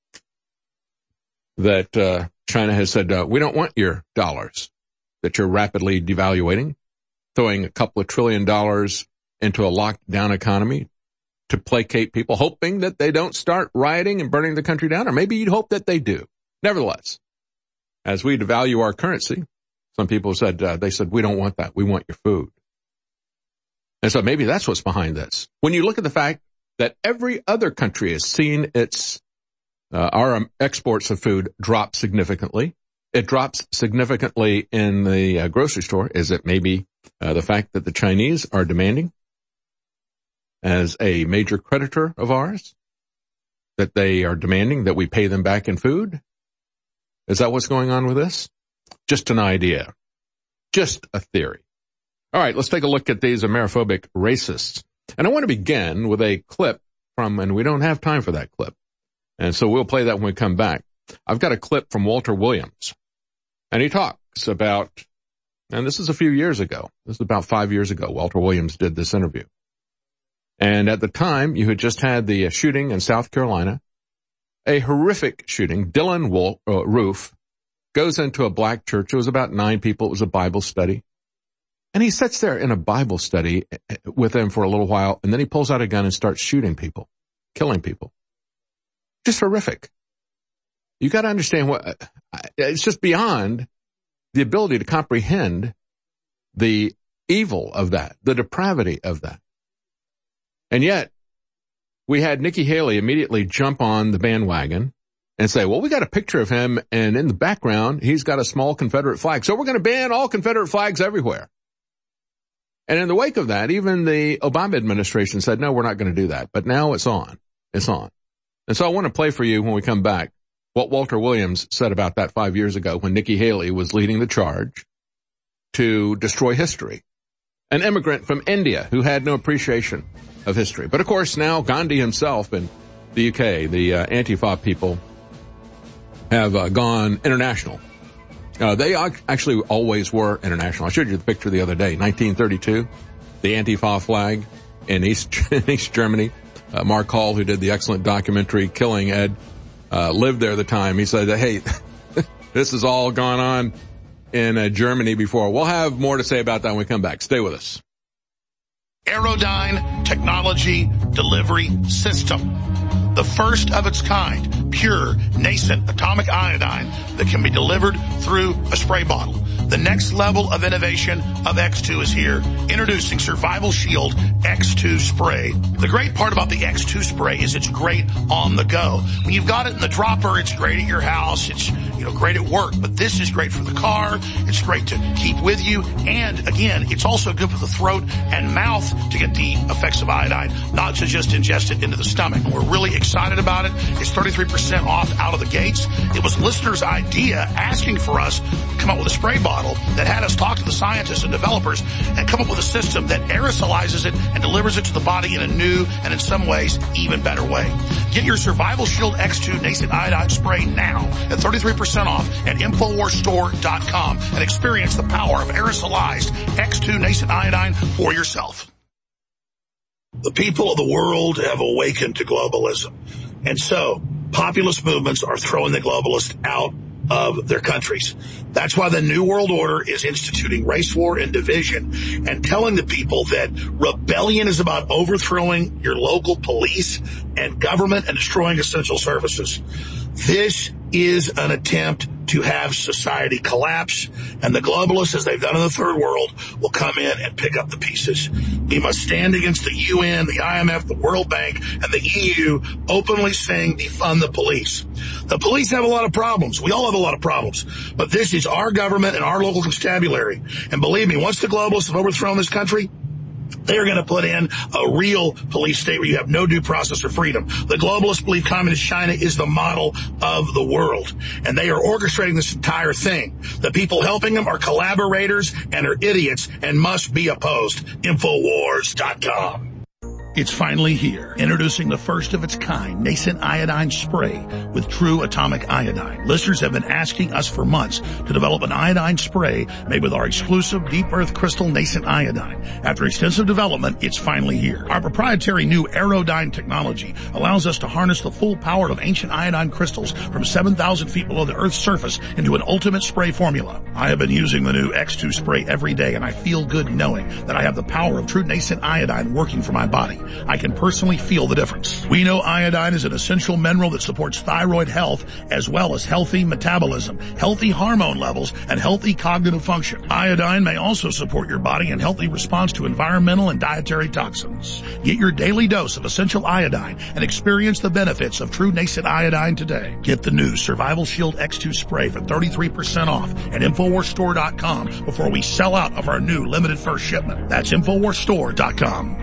that China has said, we don't want your dollars that you're rapidly devaluating, throwing a couple of $1 trillion into a locked-down economy to placate people, hoping that they don't start rioting and burning the country down, or maybe you'd hope that they do. Nevertheless, as we devalue our currency, some people said, we don't want that. We want your food. And so maybe that's what's behind this. When you look at the fact that every other country has seen our exports of food drop significantly, it drops significantly in the grocery store. Is it maybe the fact that the Chinese are demanding, as a major creditor of ours, that they are demanding that we pay them back in food? Is that what's going on with this? Just an idea. Just a theory. All right, let's take a look at these Ameriphobic racists. And I want to begin with a clip from, and we don't have time for that clip, and so we'll play that when we come back. I've got a clip from Walter Williams, and he talks about, and this is a few years ago. This is about 5 years ago. Walter Williams did this interview. And at the time, you had just had the shooting in South Carolina, a horrific shooting. Dylan Roof goes into a black church. It was about 9 people. It was a Bible study. And he sits there in a Bible study with them for a little while, and then he pulls out a gun and starts shooting people, killing people. Just horrific. You got to understand it's just beyond the ability to comprehend the evil of that, the depravity of that. And yet, we had Nikki Haley immediately jump on the bandwagon and say, well, we got a picture of him, and in the background, he's got a small Confederate flag. So we're going to ban all Confederate flags everywhere. And in the wake of that, even the Obama administration said, no, we're not going to do that. But now it's on. It's on. And so I want to play for you when we come back what Walter Williams said about that 5 years ago when Nikki Haley was leading the charge to destroy history. An immigrant from India who had no appreciation of history. But of course, now Gandhi himself in the UK, the Antifa people, have gone international. They actually always were international. I showed you the picture the other day, 1932, the Antifa flag in East Germany. Mark Hall, who did the excellent documentary Killing Ed, lived there at the time. He said, hey, this has all gone on in Germany before. We'll have more to say about that when we come back. Stay with us. Aerodyne Technology Delivery System. The first of its kind, pure, nascent atomic iodine that can be delivered through a spray bottle. The next level of innovation of X2 is here. Introducing Survival Shield X2 Spray. The great part about the X2 Spray is it's great on the go. When you've got it in the dropper, it's great at your house. It's, great at work. But this is great for the car. It's great to keep with you. And again, it's also good for the throat and mouth to get the effects of iodine, not to just ingest it into the stomach. We're really excited about it. It's 33% off out of the gates. It was listeners' idea asking for us to come up with a spray bottle that had us talk to the scientists and developers and come up with a system that aerosolizes it and delivers it to the body in a new and in some ways even better way. Get your Survival Shield X2 Nascent Iodine Spray now at 33% off at InfoWarsStore.com and experience the power of aerosolized X2 Nascent Iodine for yourself. The people of the world have awakened to globalism. And so populist movements are throwing the globalists out of their countries. That's why the New World Order is instituting race war and division and telling the people that rebellion is about overthrowing your local police and government and destroying essential services. This is an attempt to have society collapse, and the globalists, as they've done in the third world, will come in and pick up the pieces. We must stand against the UN, the IMF, the World Bank, and the EU openly saying defund the police. The police have a lot of problems. We all have a lot of problems. But this is our government and our local constabulary. And believe me, once the globalists have overthrown this country, they are going to put in a real police state where you have no due process or freedom. The globalists believe communist China is the model of the world, and they are orchestrating this entire thing. The people helping them are collaborators and are idiots and must be opposed. Infowars.com. It's finally here. Introducing the first of its kind nascent iodine spray with true atomic iodine. Listeners have been asking us for months to develop an iodine spray made with our exclusive deep earth crystal nascent iodine. After extensive development, it's finally here. Our proprietary new Aerodyne technology allows us to harness the full power of ancient iodine crystals from 7,000 feet below the Earth's surface into an ultimate spray formula. I have been using the new X2 spray every day, and I feel good knowing that I have the power of true nascent iodine working for my body. I can personally feel the difference. We know iodine is an essential mineral that supports thyroid health as well as healthy metabolism, healthy hormone levels, and healthy cognitive function. Iodine may also support your body in healthy response to environmental and dietary toxins. Get your daily dose of essential iodine and experience the benefits of true nascent iodine today. Get the new Survival Shield X2 spray for 33% off at InfoWarsStore.com before we sell out of our new limited first shipment. That's InfoWarsStore.com.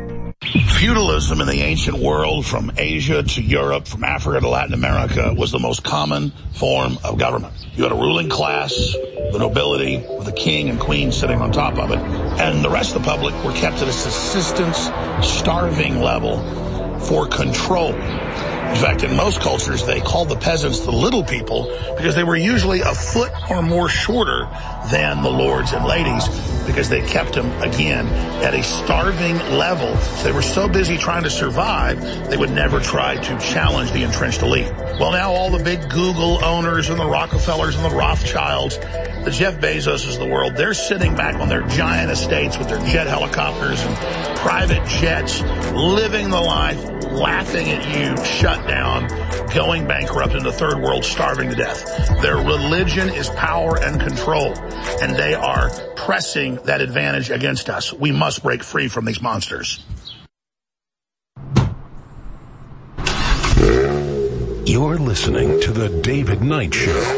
Feudalism in the ancient world, from Asia to Europe, from Africa to Latin America, was the most common form of government. You had a ruling class, the nobility, with a king and queen sitting on top of it, and the rest of the public were kept at a subsistence, starving level for control. In fact, in most cultures, they called the peasants the little people because they were usually a foot or more shorter than the lords and ladies because they kept them, again, at a starving level. So they were so busy trying to survive, they would never try to challenge the entrenched elite. Well, now all the big Google owners and the Rockefellers and the Rothschilds, the Jeff Bezoses of the world, they're sitting back on their giant estates with their jet helicopters and private jets, living the life, laughing at you, shut down, going bankrupt in the third world, starving to death. Their religion is power and control, and they are pressing that advantage against us. We must break free from these monsters. You're listening to The David Knight Show.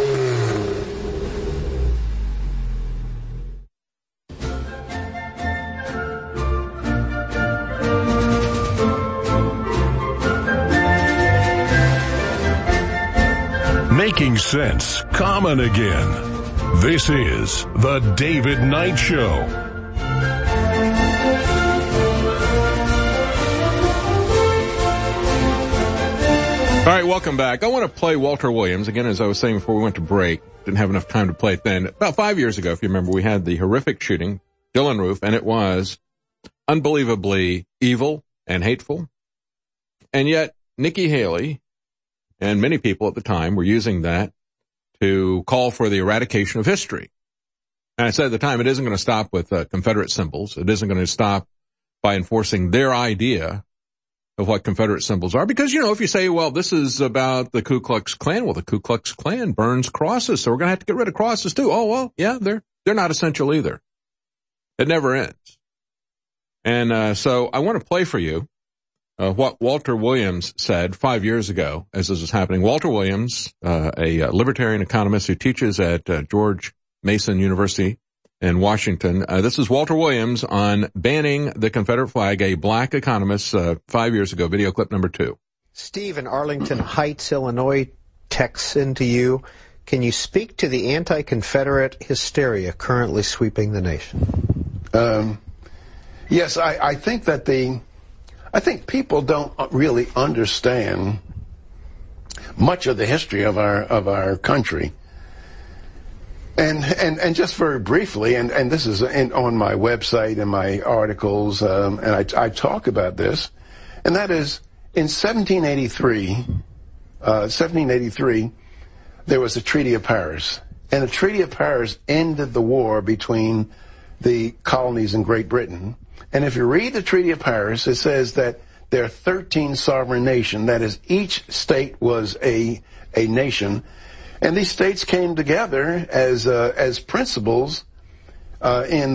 Making sense common again. This is The David Knight Show. All right, welcome back. I want to play Walter Williams. Again, as I was saying before we went to break, didn't have enough time to play it then. About 5 years ago, if you remember, we had the horrific shooting, Dylann Roof, and it was unbelievably evil and hateful. And yet, Nikki Haley and many people at the time were using that to call for the eradication of history. And I said at the time, it isn't going to stop with Confederate symbols. It isn't going to stop by enforcing their idea of what Confederate symbols are. Because, if you say, well, this is about the Ku Klux Klan, well, the Ku Klux Klan burns crosses, so we're going to have to get rid of crosses too. Oh, well, yeah, they're not essential either. It never ends. And so I want to play for you what Walter Williams said 5 years ago as this was happening. Walter Williams, a libertarian economist who teaches at George Mason University in Washington. This is Walter Williams on banning the Confederate flag, a black economist 5 years ago, video clip number 2. Steve in Arlington Heights, Illinois, texts into you. Can you speak to the anti-Confederate hysteria currently sweeping the nation? Yes, I think that I think people don't really understand much of the history of our country. And just very briefly, and this is on my website and my articles, and I talk about this, and that is in 1783, there was the Treaty of Paris, and the Treaty of Paris ended the war between the colonies in Great Britain. And if you read the Treaty of Paris, it says that there are 13 sovereign nations. That is, each state was a nation. And these states came together as principals in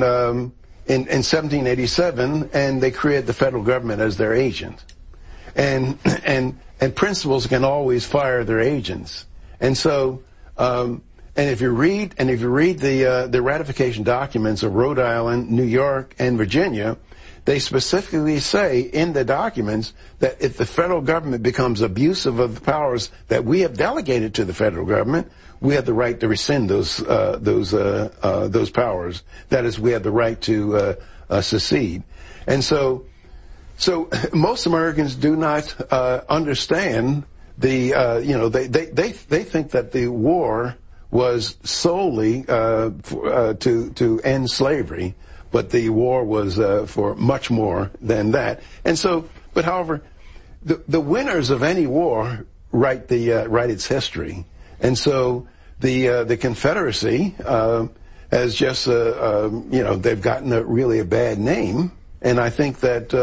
1787, and they created the federal government as their agent. And principals can always fire their agents. And so, and if you read the ratification documents of Rhode Island, New York, and Virginia, they specifically say in the documents that if the federal government becomes abusive of the powers that we have delegated to the federal government, we have the right to rescind those powers. That is, we have the right to secede. And so most Americans do not understand they think that the war was solely to end slavery. But the war was for much more than that. And so, but however, the winners of any war write its history. And so the Confederacy has just they've gotten really a bad name. And I think that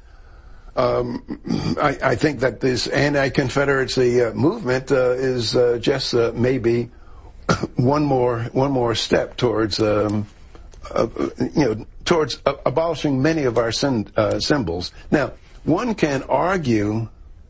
I think that this anti-Confederacy movement is just maybe one more step towards towards abolishing many of our symbols. Now, one can argue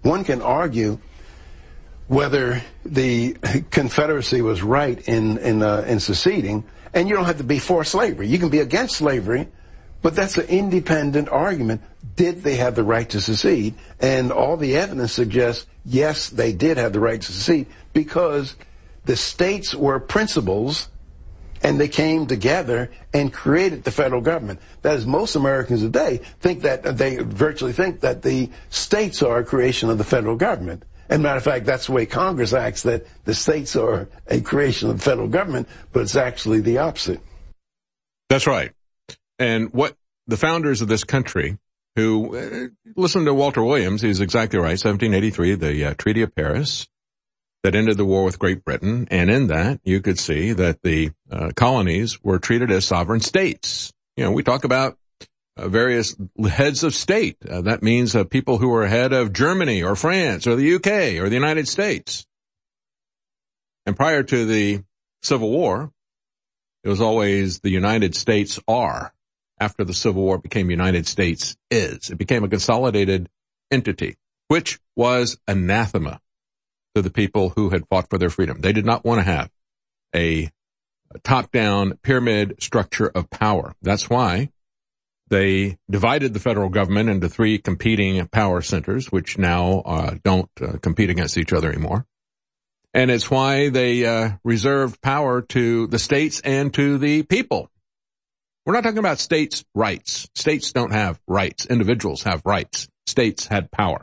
whether the Confederacy was right in seceding, and you don't have to be for slavery. You can be against slavery, but that's an independent argument. Did they have the right to secede? And all the evidence suggests, yes, they did have the right to secede because the states were principals, and they came together and created the federal government. That is, most Americans today virtually think that the states are a creation of the federal government. And matter of fact, that's the way Congress acts, that the states are a creation of the federal government, but it's actually the opposite. That's right. And what the founders of this country, who, listen to Walter Williams, he's exactly right, 1783, the Treaty of Paris, that ended the war with Great Britain, and in that, you could see that the colonies were treated as sovereign states. We talk about various heads of state. That means people who were head of Germany or France or the UK or the United States. And prior to the Civil War, it was always the United States are. After the Civil War, it became United States is. It became a consolidated entity, which was anathema to the people who had fought for their freedom. They did not want to have a top-down pyramid structure of power. That's why they divided the federal government into 3 competing power centers, which now don't compete against each other anymore. And it's why they reserved power to the states and to the people. We're not talking about states' rights. States don't have rights. Individuals have rights. States had power.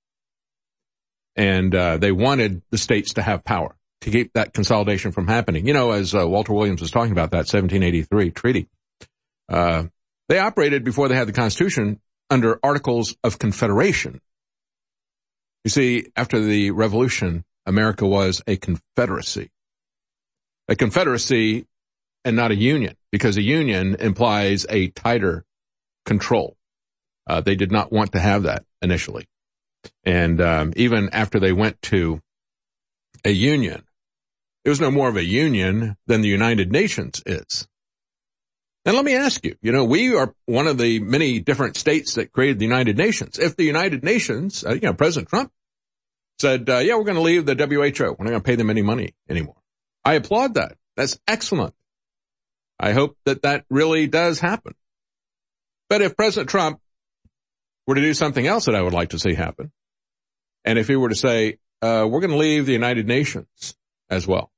And they wanted the states to have power to keep that consolidation from happening. As Walter Williams was talking about that 1783 treaty, they operated before they had the Constitution under Articles of Confederation. You see, after the Revolution, America was a confederacy. A confederacy and not a union, because a union implies a tighter control. They did not want to have that initially. And even after they went to a union, it was no more of a union than the United Nations is. And let me ask you, we are one of the many different states that created the United Nations. If the United Nations, President Trump said, we're going to leave the WHO. We're not going to pay them any money anymore. I applaud that. That's excellent. I hope that really does happen. But if President Trump were to do something else that I would like to see happen, and if he were to say, we're going to leave the United Nations as well,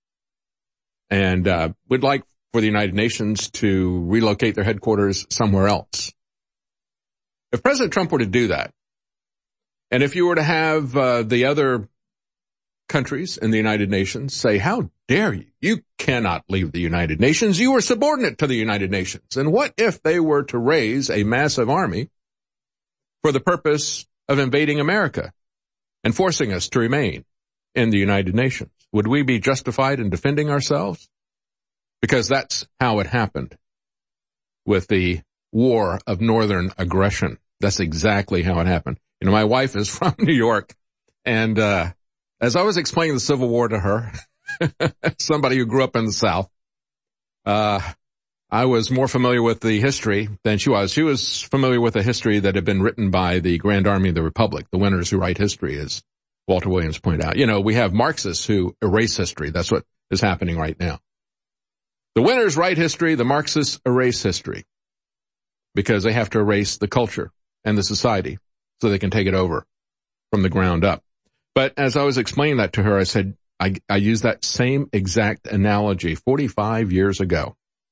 and we'd like for the United Nations to relocate their headquarters somewhere else. If President Trump were to do that, and if you were to have the other countries in the United Nations say, how dare you? You cannot leave the United Nations. You are subordinate to the United Nations. And what if they were to raise a massive army for the purpose of invading America and forcing us to remain in the United Nations? Would we be justified in defending ourselves? Because that's how it happened with the war of northern aggression. That's exactly how it happened. My wife is from New York, and as I was explaining the Civil War to her, somebody who grew up in the South, I was more familiar with the history than she was. She was familiar with the history that had been written by the Grand Army of the Republic, the winners who write history, as Walter Williams pointed out. We have Marxists who erase history. That's what is happening right now. The winners write history, the Marxists erase history, because they have to erase the culture and the society so they can take it over from the ground up. But as I was explaining that to her, I said, I used that same exact analogy 45 years ago.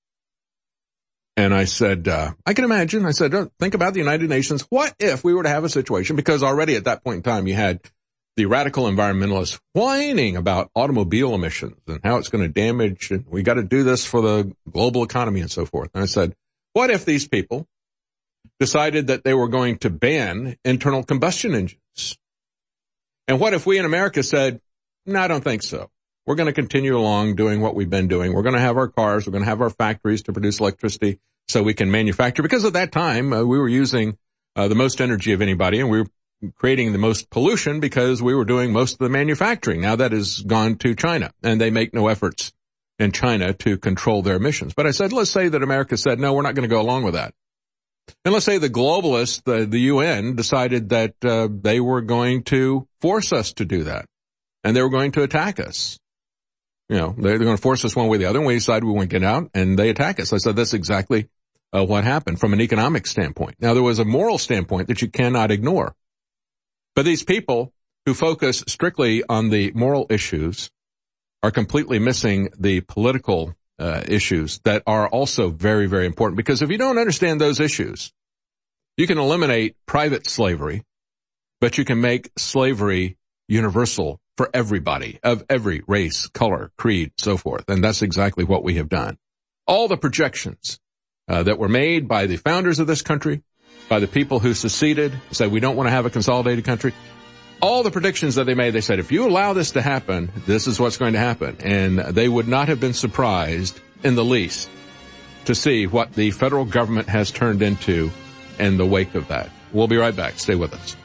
And I said, I can imagine, think about the United Nations. What if we were to have a situation, because already at that point in time you had the radical environmentalists whining about automobile emissions and how it's going to damage, and we got to do this for the global economy and so forth. And I said, what if these people decided that they were going to ban internal combustion engines? And what if we in America said, no, I don't think so. We're going to continue along doing what we've been doing. We're going to have our cars. We're going to have our factories to produce electricity so we can manufacture. Because at that time, we were using the most energy of anybody, and we were creating the most pollution because we were doing most of the manufacturing. Now that has gone to China, and they make no efforts in China to control their emissions. But I said, let's say that America said, no, we're not going to go along with that. And let's say the globalists, the UN, decided that they were going to force us to do that, and they were going to attack us. They're going to force us one way or the other, and we decide we won't get out, and they attack us. I said that's exactly what happened from an economic standpoint. Now, there was a moral standpoint that you cannot ignore. But these people who focus strictly on the moral issues are completely missing the political issues that are also very, very important. Because if you don't understand those issues, you can eliminate private slavery, but you can make slavery universal for everybody of every race, color, creed, so forth. And that's exactly what we have done. All the projections that were made by the founders of this country, by the people who seceded, said we don't want to have a consolidated country. All the predictions that they made, they said, if you allow this to happen, this is what's going to happen. And they would not have been surprised in the least to see what the federal government has turned into in the wake of that. We'll be right back. Stay with us.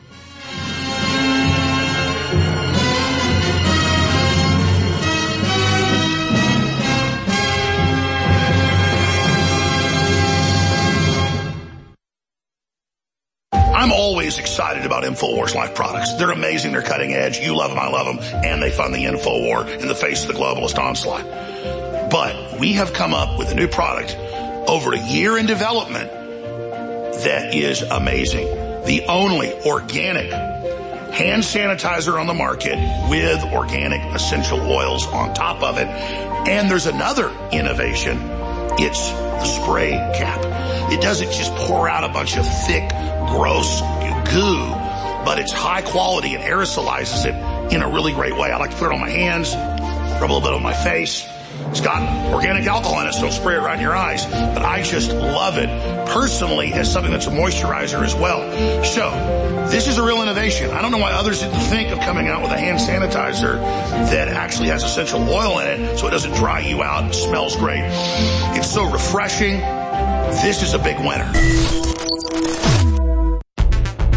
I'm always excited about InfoWars Life products. They're amazing. They're cutting edge. You love them. I love them. And they fund the InfoWar in the face of the globalist onslaught. But we have come up with a new product over a year in development that is amazing. The only organic hand sanitizer on the market with organic essential oils on top of it. And there's another innovation. It's the spray cap. It doesn't just pour out a bunch of thick, gross goo, but it's high quality and aerosolizes it in a really great way. I like to put it on my hands, rub a little bit on my face. It's got organic alcohol in it, so don't spray it around your eyes. But I just love it personally as something that's a moisturizer as well. So this is a real innovation. I don't know why others didn't think of coming out with a hand sanitizer that actually has essential oil in it so it doesn't dry you out and smells great. It's so refreshing. This is a big winner.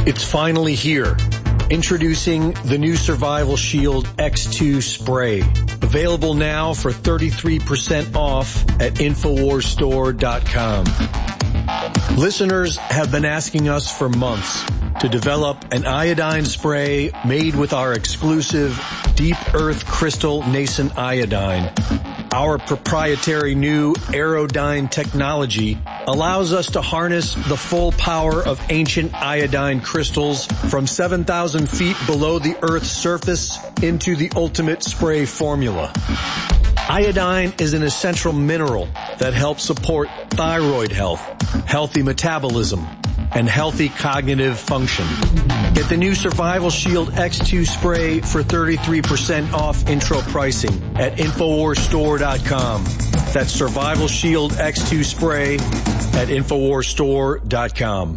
It's finally here. Introducing the new Survival Shield X2 spray. Available now for 33% off at InfoWarsStore.com. Listeners have been asking us for months to develop an iodine spray made with our exclusive Deep Earth Crystal Nascent Iodine. Our proprietary new Aerodyne technology allows us to harness the full power of ancient iodine crystals from 7,000 feet below the Earth's surface into the ultimate spray formula. Iodine is an essential mineral that helps support thyroid health, healthy metabolism, and healthy cognitive function. Get the new Survival Shield X2 spray for 33% off intro pricing at InfoWarsStore.com. That's Survival Shield X2 spray at InfoWarsStore.com.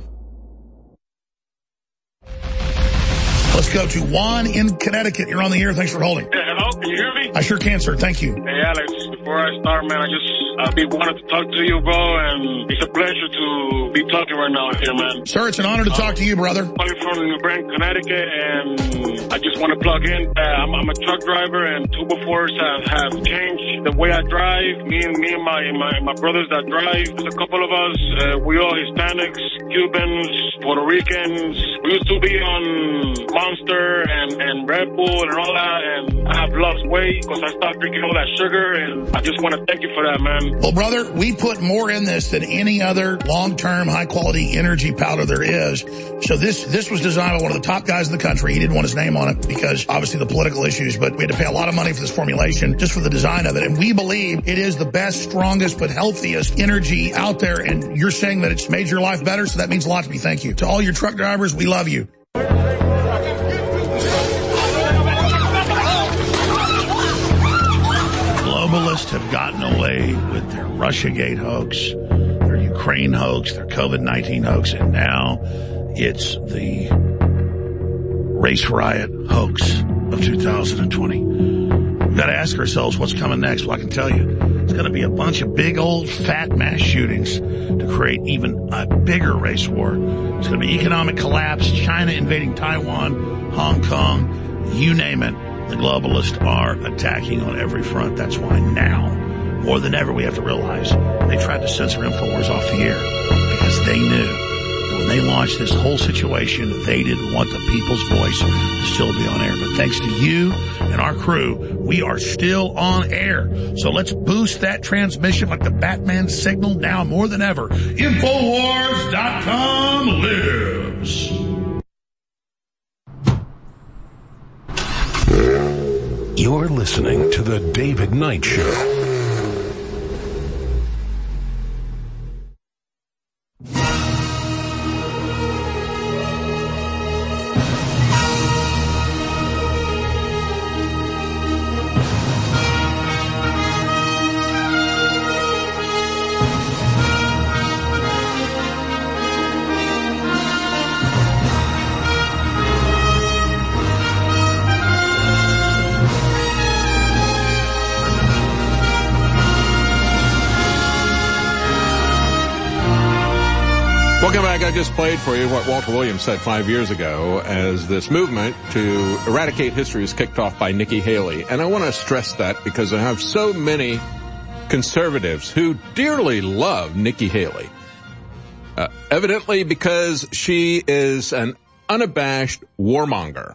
Let's go to Juan in Connecticut. You're on the air. Thanks for holding. Hey, hello, can you hear me? I sure can, sir. Thank you. Hey, Alex, before I start, man, I've been wanting to talk to you, bro, and it's a pleasure to be talking right now here, man. Sir, it's an honor to talk to you, brother. I'm from New Brain, Connecticut, and I just want to plug in. I'm a truck driver, and 2x4s have changed the way I drive. Me and my brothers that drive. There's a couple of us. We all Hispanics, Cubans, Puerto Ricans. We used to be on Monster and Red Bull and all that, and I have lost weight because I stopped drinking all that sugar, and I just want to thank you for that, man. Well, brother, we put more in this than any other long-term, high-quality energy powder there is. So this was designed by one of the top guys in the country. He didn't want his name on it because, obviously, the political issues, but we had to pay a lot of money for this formulation just for the design of it. And we believe it is the best, strongest, but healthiest energy out there. And you're saying that it's made your life better, so that means a lot to me. Thank you. To all your truck drivers, we love you. Globalists have gotten away with their Russiagate hoax, their Ukraine hoax, their COVID-19 hoax, and now it's the race riot hoax of 2020. We've got to ask ourselves what's coming next. Well, I can tell you, it's going to be a bunch of big old fat mass shootings to create even a bigger race war. It's going to be economic collapse, China invading Taiwan, Hong Kong, you name it. The globalists are attacking on every front. That's why now, more than ever, we have to realize they tried to censor InfoWars off the air because they knew that when they launched this whole situation, they didn't want the people's voice to still be on air. But thanks to you and our crew, we are still on air. So let's boost that transmission like the Batman signal now more than ever. InfoWars.com lives. You're listening to The David Knight Show. Welcome back. I just played for you what Walter Williams said 5 years ago as this movement to eradicate history is kicked off by Nikki Haley. And I want to stress that because I have so many conservatives who dearly love Nikki Haley. Evidently because she is an unabashed warmonger.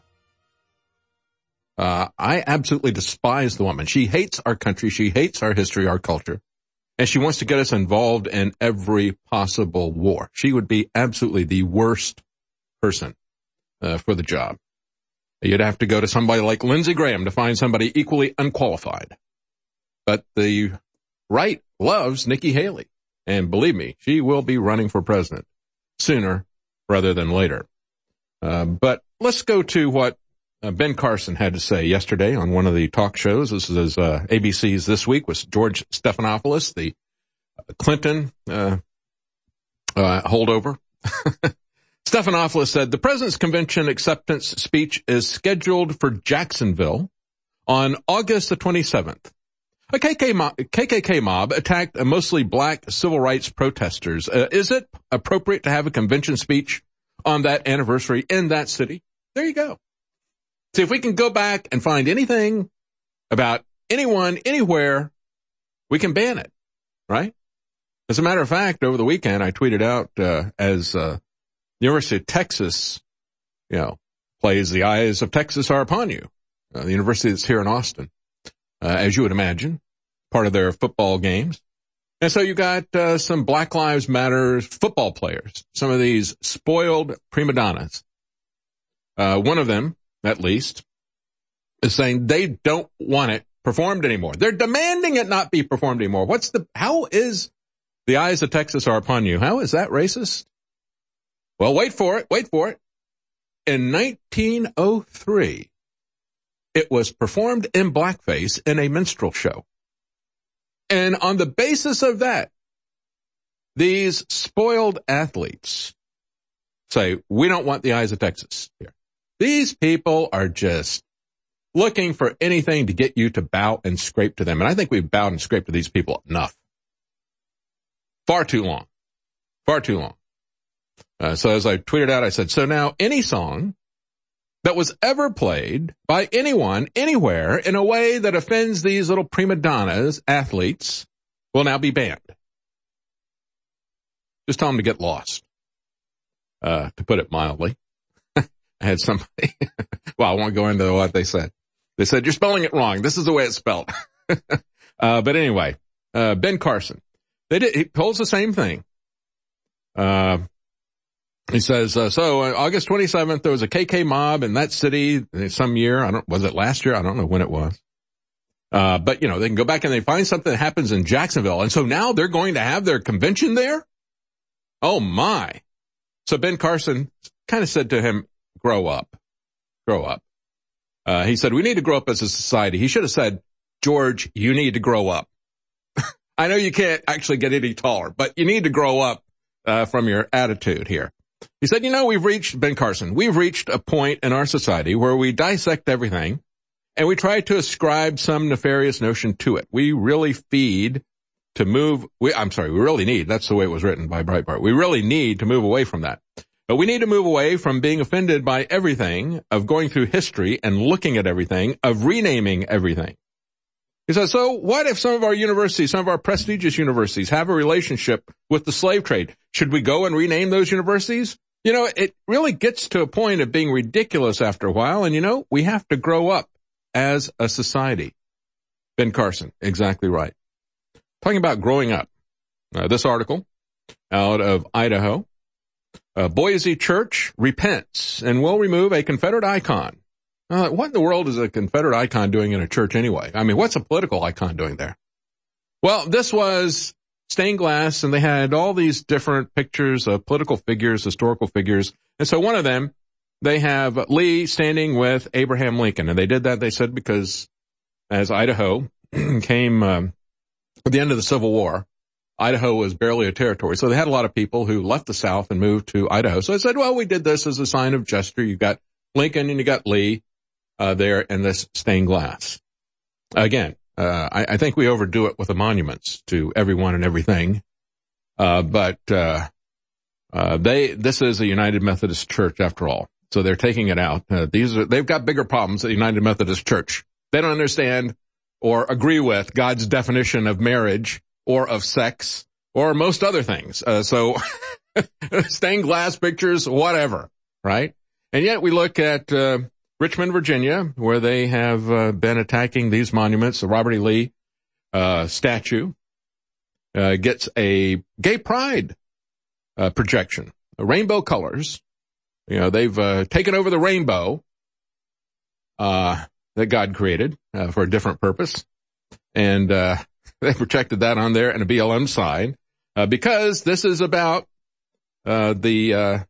I absolutely despise the woman. She hates our country. She hates our history, our culture. And she wants to get us involved in every possible war. She would be absolutely the worst person for the job. You'd have to go to somebody like Lindsey Graham to find somebody equally unqualified. But the right loves Nikki Haley. And believe me, she will be running for president sooner rather than later. But let's go to what Ben Carson had to say yesterday on one of the talk shows. This is ABC's This Week with George Stephanopoulos, the Clinton holdover. Stephanopoulos said, the president's convention acceptance speech is scheduled for Jacksonville on August the 27th. A KKK mob attacked a mostly black civil rights protesters. Is it appropriate to have a convention speech on that anniversary in that city. There you go. See, if we can go back and find anything about anyone, anywhere, we can ban it, right? As a matter of fact, over the weekend, I tweeted out, as the University of Texas, plays The Eyes of Texas Are Upon You, the university that's here in Austin, as you would imagine, part of their football games. And so you got some Black Lives Matter football players, some of these spoiled prima donnas. One of them, at least, is saying they don't want it performed anymore. They're demanding it not be performed anymore. How is The Eyes of Texas Are Upon You? How is that racist? Well, wait for it. In 1903, it was performed in blackface in a minstrel show. And on the basis of that, these spoiled athletes say, we don't want The Eyes of Texas here. These people are just looking for anything to get you to bow and scrape to them. And I think we've bowed and scraped to these people enough. Far too long. So as I tweeted out, I said, so now any song that was ever played by anyone, anywhere, in a way that offends these little prima donnas, athletes, will now be banned. Just tell them to get lost, to put it mildly. I had somebody, well, I won't go into what they said. They said, you're spelling it wrong. This is the way it's spelled. But anyway, Ben Carson, he holds the same thing. He says, August 27th, there was a KK mob in that city some year. Was it last year? I don't know when it was. But they can go back and they find something that happens in Jacksonville. And so now they're going to have their convention there? Oh my. So Ben Carson kind of said to him, grow up. He said, we need to grow up as a society. He should have said, George, you need to grow up. I know you can't actually get any taller, but you need to grow up, from your attitude here. He said, Ben Carson, we've reached a point in our society where we dissect everything and we try to ascribe some nefarious notion to it. We really need, that's the way it was written by Breitbart. We really need to move away from that. But we need to move away from being offended by everything, of going through history and looking at everything, of renaming everything. He says, so what if some of our universities, some of our prestigious universities have a relationship with the slave trade? Should we go and rename those universities? It really gets to a point of being ridiculous after a while, and we have to grow up as a society. Ben Carson, exactly right. Talking about growing up. This article out of Idaho. Boise Church repents and will remove a Confederate icon. What in the world is a Confederate icon doing in a church anyway? I mean, what's a political icon doing there? Well, this was stained glass, and they had all these different pictures of political figures, historical figures. And so one of them, they have Lee standing with Abraham Lincoln. And they did that, they said, because as Idaho came at the end of the Civil War, Idaho was barely a territory. So they had a lot of people who left the South and moved to Idaho. So they said, well, we did this as a sign of gesture. You got Lincoln and you got Lee there in this stained glass. Again, I think we overdo it with the monuments to everyone and everything. But this is a United Methodist Church after all. So they're taking it out. They've got bigger problems at the United Methodist Church. They don't understand or agree with God's definition of marriage or of sex or most other things. So stained glass pictures, whatever, right? And yet we look at Richmond, Virginia, where they have been attacking these monuments. The Robert E. Lee statue gets a gay pride projection, rainbow colors. They've taken over the rainbow that God created for a different purpose, and they projected that on there and a BLM sign because this is about the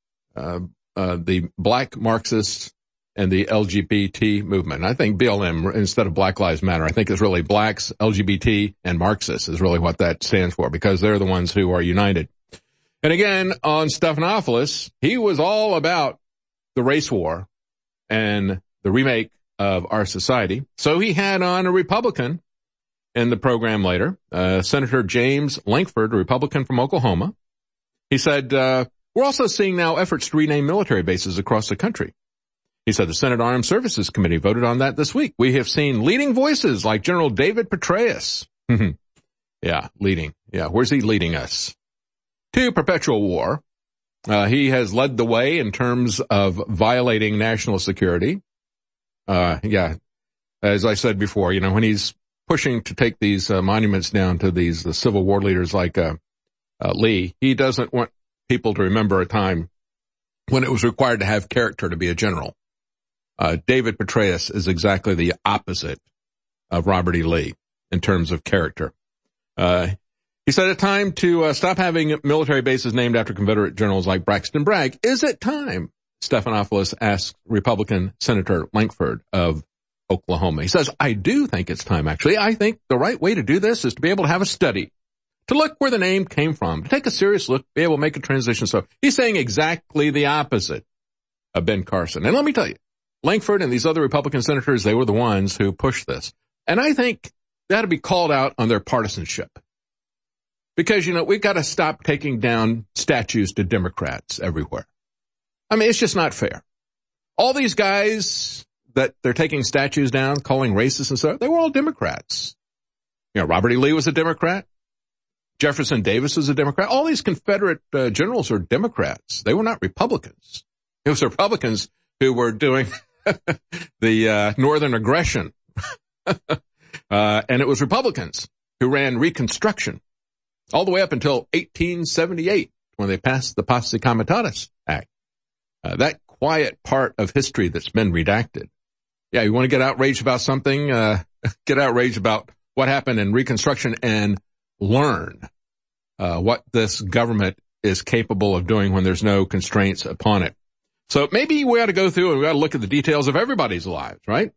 black Marxists and the LGBT movement. And I think BLM, instead of Black Lives Matter, I think it's really blacks, LGBT, and Marxists is really what that stands for, because they're the ones who are united. And again, on Stephanopoulos, he was all about the race war and the remake of our society. So he had on a Republican in the program later, Senator James Lankford, a Republican from Oklahoma. He said, We're also seeing now efforts to rename military bases across the country. He said the Senate Armed Services Committee voted on that this week. We have seen leading voices like General David Petraeus. Yeah, leading. Yeah, where's he leading us? To perpetual war. He has led the way in terms of violating national security. Yeah, as I said before, when he's pushing to take these monuments down to these Civil War leaders like Lee, he doesn't want people to remember a time when it was required to have character to be a general. David Petraeus is exactly the opposite of Robert E. Lee in terms of character. He said it's time to stop having military bases named after Confederate generals like Braxton Bragg. Is it time? Stephanopoulos asked Republican Senator Lankford of Oklahoma. He says, I do think it's time, actually. I think the right way to do this is to be able to have a study, to look where the name came from, to take a serious look, be able to make a transition. So he's saying exactly the opposite of Ben Carson. And let me tell you, Lankford and these other Republican senators, they were the ones who pushed this. And I think they ought to be called out on their partisanship. Because, we've got to stop taking down statues to Democrats everywhere. I mean, it's just not fair. All these guys that they're taking statues down, calling racist and stuff, they were all Democrats. Robert E. Lee was a Democrat. Jefferson Davis was a Democrat. All these Confederate generals are Democrats. They were not Republicans. It was Republicans who were doing the Northern aggression. And it was Republicans who ran Reconstruction all the way up until 1878 when they passed the Posse Comitatus Act. That quiet part of history that's been redacted. Yeah, you want to get outraged about something? Get outraged about what happened in Reconstruction and learn what this government is capable of doing when there's no constraints upon it. So maybe we ought to go through and we ought to look at the details of everybody's lives, right?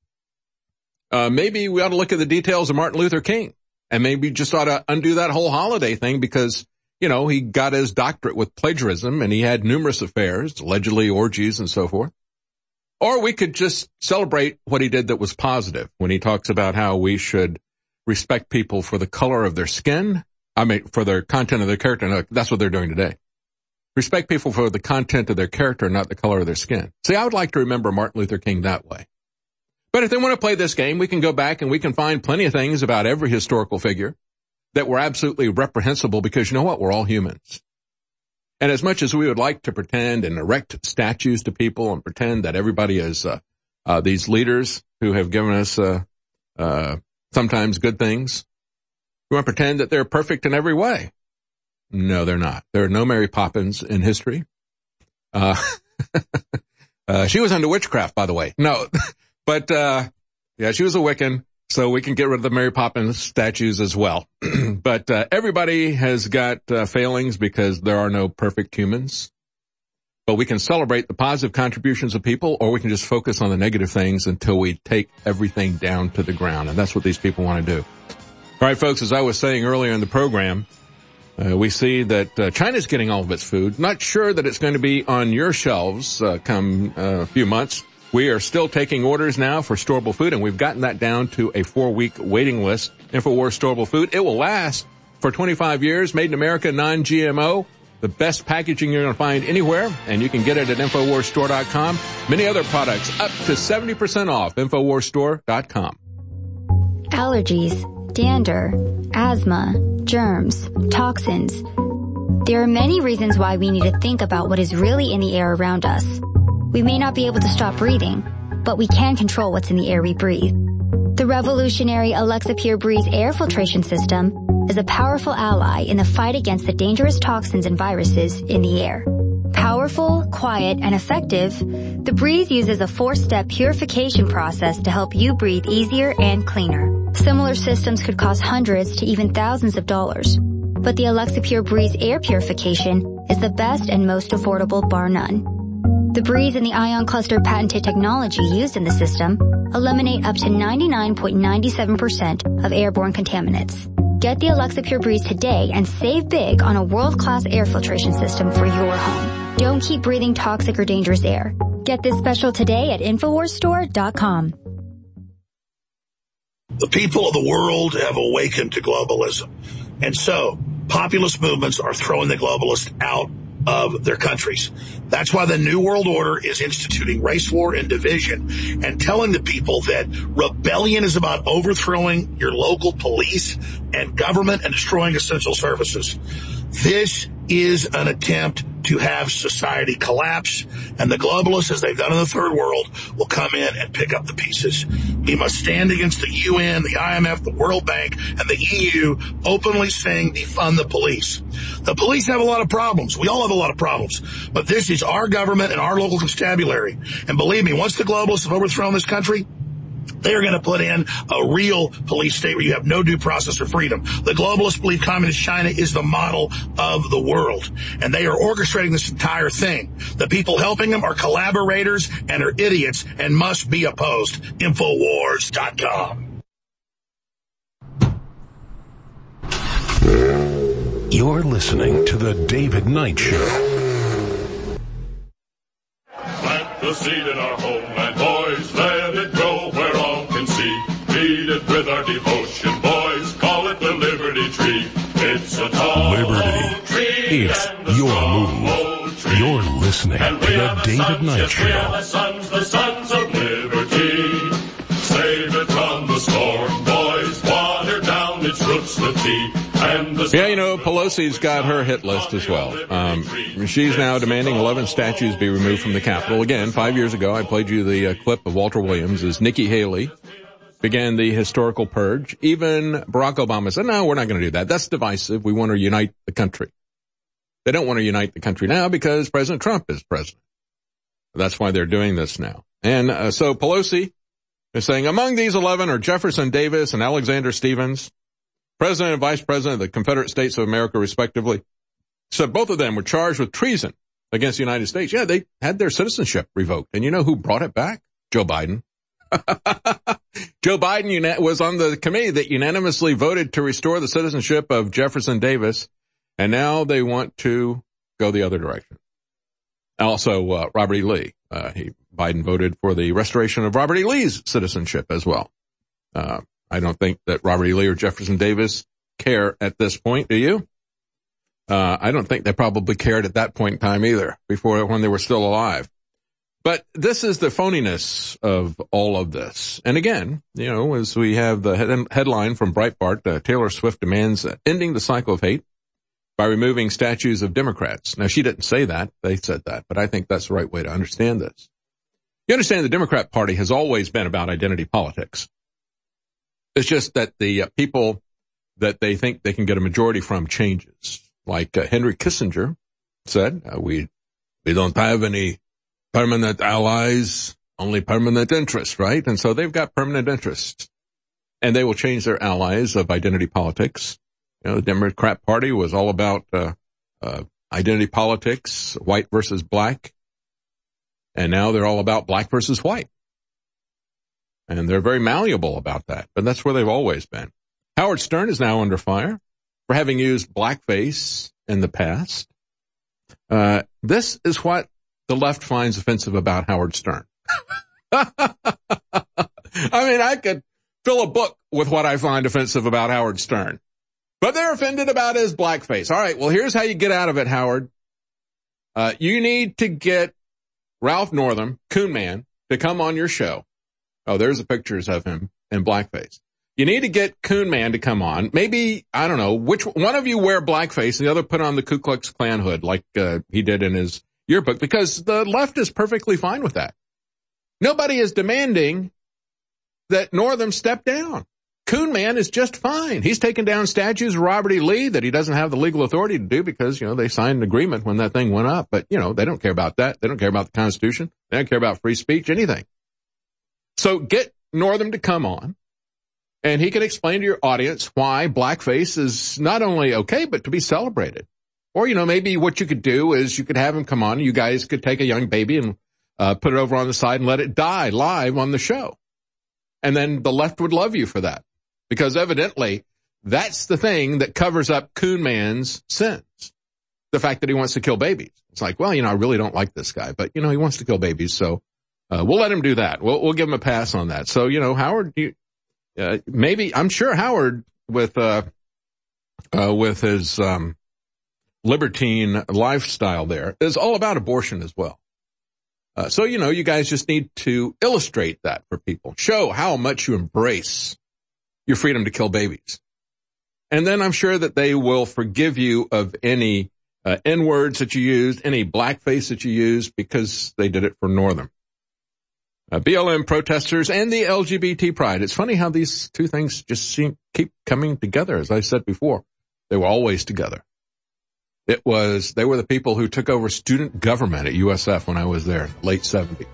Maybe we ought to look at the details of Martin Luther King. And maybe just ought to undo that whole holiday thing because, he got his doctorate with plagiarism and he had numerous affairs, allegedly orgies and so forth. Or we could just celebrate what he did that was positive when he talks about how we should respect people for the color of their skin. For their content of their character. No, that's what they're doing today. Respect people for the content of their character, not the color of their skin. See, I would like to remember Martin Luther King that way. But if they want to play this game, we can go back and we can find plenty of things about every historical figure that were absolutely reprehensible because you know what? We're all humans. And as much as we would like to pretend and erect statues to people and pretend that everybody is these leaders who have given us sometimes good things, we want to pretend that they're perfect in every way. No, they're not. There are no Mary Poppins in history. She was into witchcraft, by the way. No. But, yeah, she was a Wiccan, so we can get rid of the Mary Poppins statues as well. But, everybody has got, failings because there are no perfect humans. But we can celebrate the positive contributions of people, or we can just focus on the negative things until we take everything down to the ground. And that's what these people want to do. All right, folks, as I was saying earlier in the program, we see that, China's getting all of its food. Not sure that it's going to be on your shelves, come a few months. We are still taking orders now for storable food, and we've gotten that down to a 4-week waiting list. InfoWars storable food. It will last for 25 years. Made in America, non-GMO. The best packaging you're going to find anywhere, and you can get it at InfoWarsStore.com. Many other products up to 70% off. InfoWarsStore.com. Allergies, dander, asthma, germs, toxins. There are many reasons why we need to think about what is really in the air around us. We may not be able to stop breathing, but we can control what's in the air we breathe. The revolutionary Alexa Pure Breeze air filtration system is a powerful ally in the fight against the dangerous toxins and viruses in the air. Powerful, quiet, and effective, the Breeze uses a 4-step purification process to help you breathe easier and cleaner. Similar systems could cost hundreds to even thousands of dollars, but the Alexa Pure Breeze air purification is the best and most affordable, bar none. The Breeze and the Ion Cluster patented technology used in the system eliminate up to 99.97% of airborne contaminants. Get the Alexa Pure Breeze today and save big on a world-class air filtration system for your home. Don't keep breathing toxic or dangerous air. Get this special today at InfoWarsStore.com. The people of the world have awakened to globalism. And so, populist movements are throwing the globalists out of their countries. That's why the New World Order is instituting race war and division and telling the people that rebellion is about overthrowing your local police and government and destroying essential services. This is an attempt to have society collapse, and the globalists, as they've done in the third world, will come in and pick up the pieces. We must stand against the UN, the IMF, the World Bank, and the EU, openly saying defund the police. The police have a lot of problems. We all have a lot of problems. But this is our government and our local constabulary. And believe me, once the globalists have overthrown this country, they are going to put in a real police state where you have no due process or freedom. The globalists believe communist China is the model of the world, and they are orchestrating this entire thing. The people helping them are collaborators and are idiots and must be opposed. Infowars.com. You're listening to The David Knight Show. Plant the seed in our homeland, boys, let it grow where all can see. Feed it with our devotion, boys, call it the Liberty Tree. It's a tall Liberty. tree. It's your move. You're listening to The David Knight Show. The sons of liberty. Save it from the storm, boys, water down its roots, the tea. Yeah, you know, Pelosi's got her hit list as well. She's now demanding 11 statues be removed from the Capitol. Again, 5 years ago, I played you the clip of Walter Williams as Nikki Haley began the historical purge. Even Barack Obama said, no, we're not going to do that. That's divisive. We want to unite the country. They don't want to unite the country now because President Trump is president. That's why they're doing this now. And so Pelosi is saying, among these 11 are Jefferson Davis and Alexander Stephens, President and Vice President of the Confederate States of America, respectively. So both of them were charged with treason against the United States. Yeah, they had their citizenship revoked. And you know who brought it back? Joe Biden. Joe Biden was on the committee that unanimously voted to restore the citizenship of Jefferson Davis. And now they want to go the other direction. Also, Robert E. Lee. Biden voted for the restoration of Robert E. Lee's citizenship as well. I don't think that Robert E. Lee or Jefferson Davis care at this point, do you? I don't think they probably cared at that point in time either, when they were still alive. But this is the phoniness of all of this. And again, you know, as we have the headline from Breitbart, Taylor Swift demands ending the cycle of hate by removing statues of Democrats. Now, she didn't say that. They said that. But I think that's the right way to understand this. You understand the Democrat Party has always been about identity politics. It's just that the people that they think they can get a majority from changes. Like Henry Kissinger said, we don't have any permanent allies, only permanent interests, right? And so they've got permanent interests. And they will change their allies of identity politics. You know, the Democrat Party was all about identity politics, white versus black. And now they're all about black versus white. And they're very malleable about that, but that's where they've always been. Howard Stern is now under fire for having used blackface in the past. This is what the left finds offensive about Howard Stern. I mean, I could fill a book with what I find offensive about Howard Stern, but they're offended about his blackface. All right, well, here's how you get out of it, Howard. You need to get Ralph Northam, Coon Man, to come on your show. Oh, there's the pictures of him in blackface. You need to get Coon Man to come on. Maybe, I don't know, which one of you wear blackface and the other put on the Ku Klux Klan hood like he did in his yearbook, because the left is perfectly fine with that. Nobody is demanding that Northam step down. Coon Man is just fine. He's taken down statues of Robert E. Lee that he doesn't have the legal authority to do because, you know, they signed an agreement when that thing went up. But, you know, they don't care about that. They don't care about the Constitution. They don't care about free speech, anything. So get Northam to come on, and he can explain to your audience why blackface is not only okay, but to be celebrated. Or, you know, maybe what you could do is you could have him come on. You guys could take a young baby and put it over on the side and let it die live on the show. And then the left would love you for that, because evidently that's the thing that covers up Coon Man's sins. The fact that he wants to kill babies. It's like, well, you know, I really don't like this guy, but, you know, he wants to kill babies, so we'll let him do that. We'll give him a pass on that. So, you know, Howard, maybe, I'm sure Howard with his, libertine lifestyle there is all about abortion as well. So, you guys just need to illustrate that for people. Show how much you embrace your freedom to kill babies. And then I'm sure that they will forgive you of any N-words that you used, any blackface that you used, because they did it for Northern. BLM protesters and the LGBT pride. It's funny how these two things just keep coming together. As I said before, they were always together. They were the people who took over student government at USF when I was there, late 70s.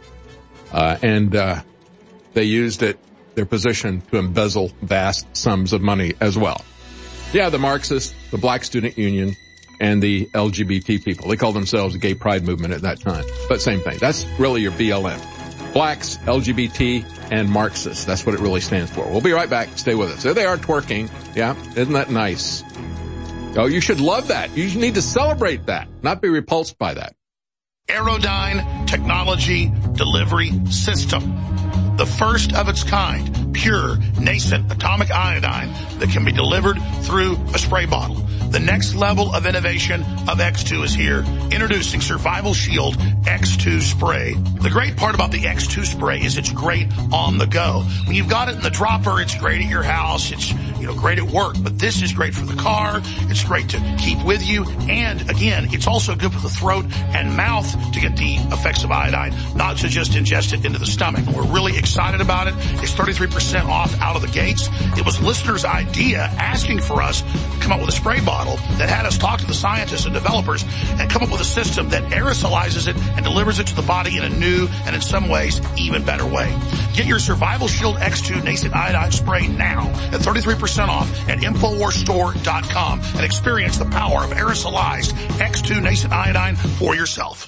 And they used their position to embezzle vast sums of money as well. Yeah, the Marxists, the Black Student Union, and the LGBT people. They called themselves the Gay Pride Movement at that time. But same thing. That's really your BLM. Blacks, LGBT, and Marxists. That's what it really stands for. We'll be right back. Stay with us. There they are twerking. Yeah, isn't that nice? Oh, you should love that. You need to celebrate that, not be repulsed by that. Aerodyne Technology Delivery System. The first of its kind, pure, nascent atomic iodine that can be delivered through a spray bottle. The next level of innovation of X2 is here. Introducing Survival Shield X2 Spray. The great part about the X2 Spray is it's great on the go. When you've got it in the dropper, it's great at your house. It's, great at work. But this is great for the car. It's great to keep with you. And again, it's also good for the throat and mouth to get the effects of iodine, not to just ingest it into the stomach. We're really excited about it. It's 33% off out of the gates. It was listeners' idea asking for us to come up with a spray bottle that had us talk to the scientists and developers and come up with a system that aerosolizes it and delivers it to the body in a new and in some ways even better way. Get your Survival Shield X2 Nascent Iodine Spray now at 33% off at InfoWarsStore.com and experience the power of aerosolized X2 Nascent Iodine for yourself.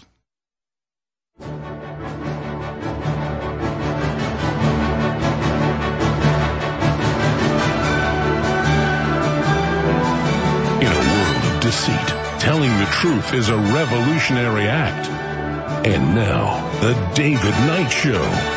In a world of deceit, telling the truth is a revolutionary act. And now, the David Knight Show.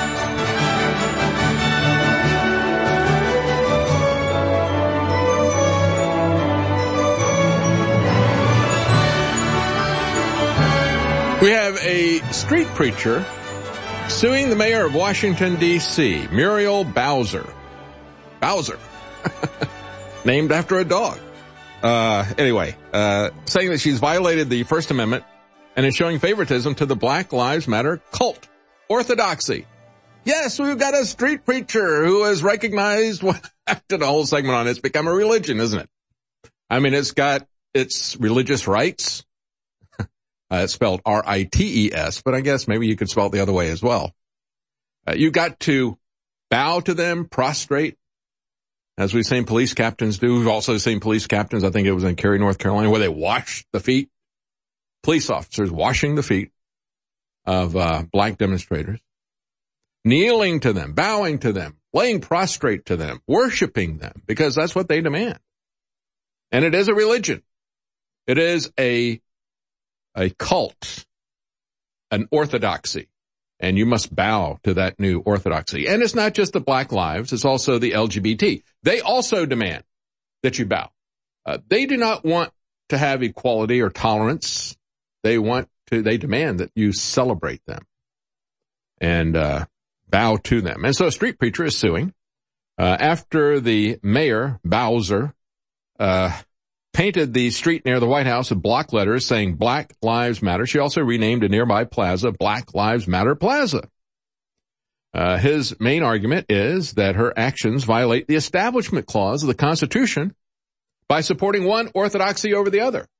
We have a street preacher suing the mayor of Washington, D.C., Muriel Bowser. Bowser. Named after a dog. Saying that she's violated the First Amendment and is showing favoritism to the Black Lives Matter cult. Orthodoxy. Yes, we've got a street preacher who has recognized I did a whole segment on it. It's become a religion, isn't it? I mean, it's got its religious rights. It's spelled R-I-T-E-S, but I guess maybe you could spell it the other way as well. You got to bow to them, prostrate, as we've seen police captains do. We've also seen police captains, I think it was in Cary, North Carolina, where they wash the feet. Police officers washing the feet of black demonstrators, kneeling to them, bowing to them, laying prostrate to them, worshiping them, because that's what they demand. And it is a religion. It is a cult, an orthodoxy, and you must bow to that new orthodoxy. And it's not just the Black Lives, it's also the LGBT. They also demand that you bow. They do not want to have equality or tolerance. They demand that you celebrate them and bow to them. And so a street preacher is suing after the mayor, Bowser, painted the street near the White House with block letters saying Black Lives Matter. She also renamed a nearby plaza Black Lives Matter Plaza. His main argument is that her actions violate the Establishment Clause of the by supporting one orthodoxy over the other.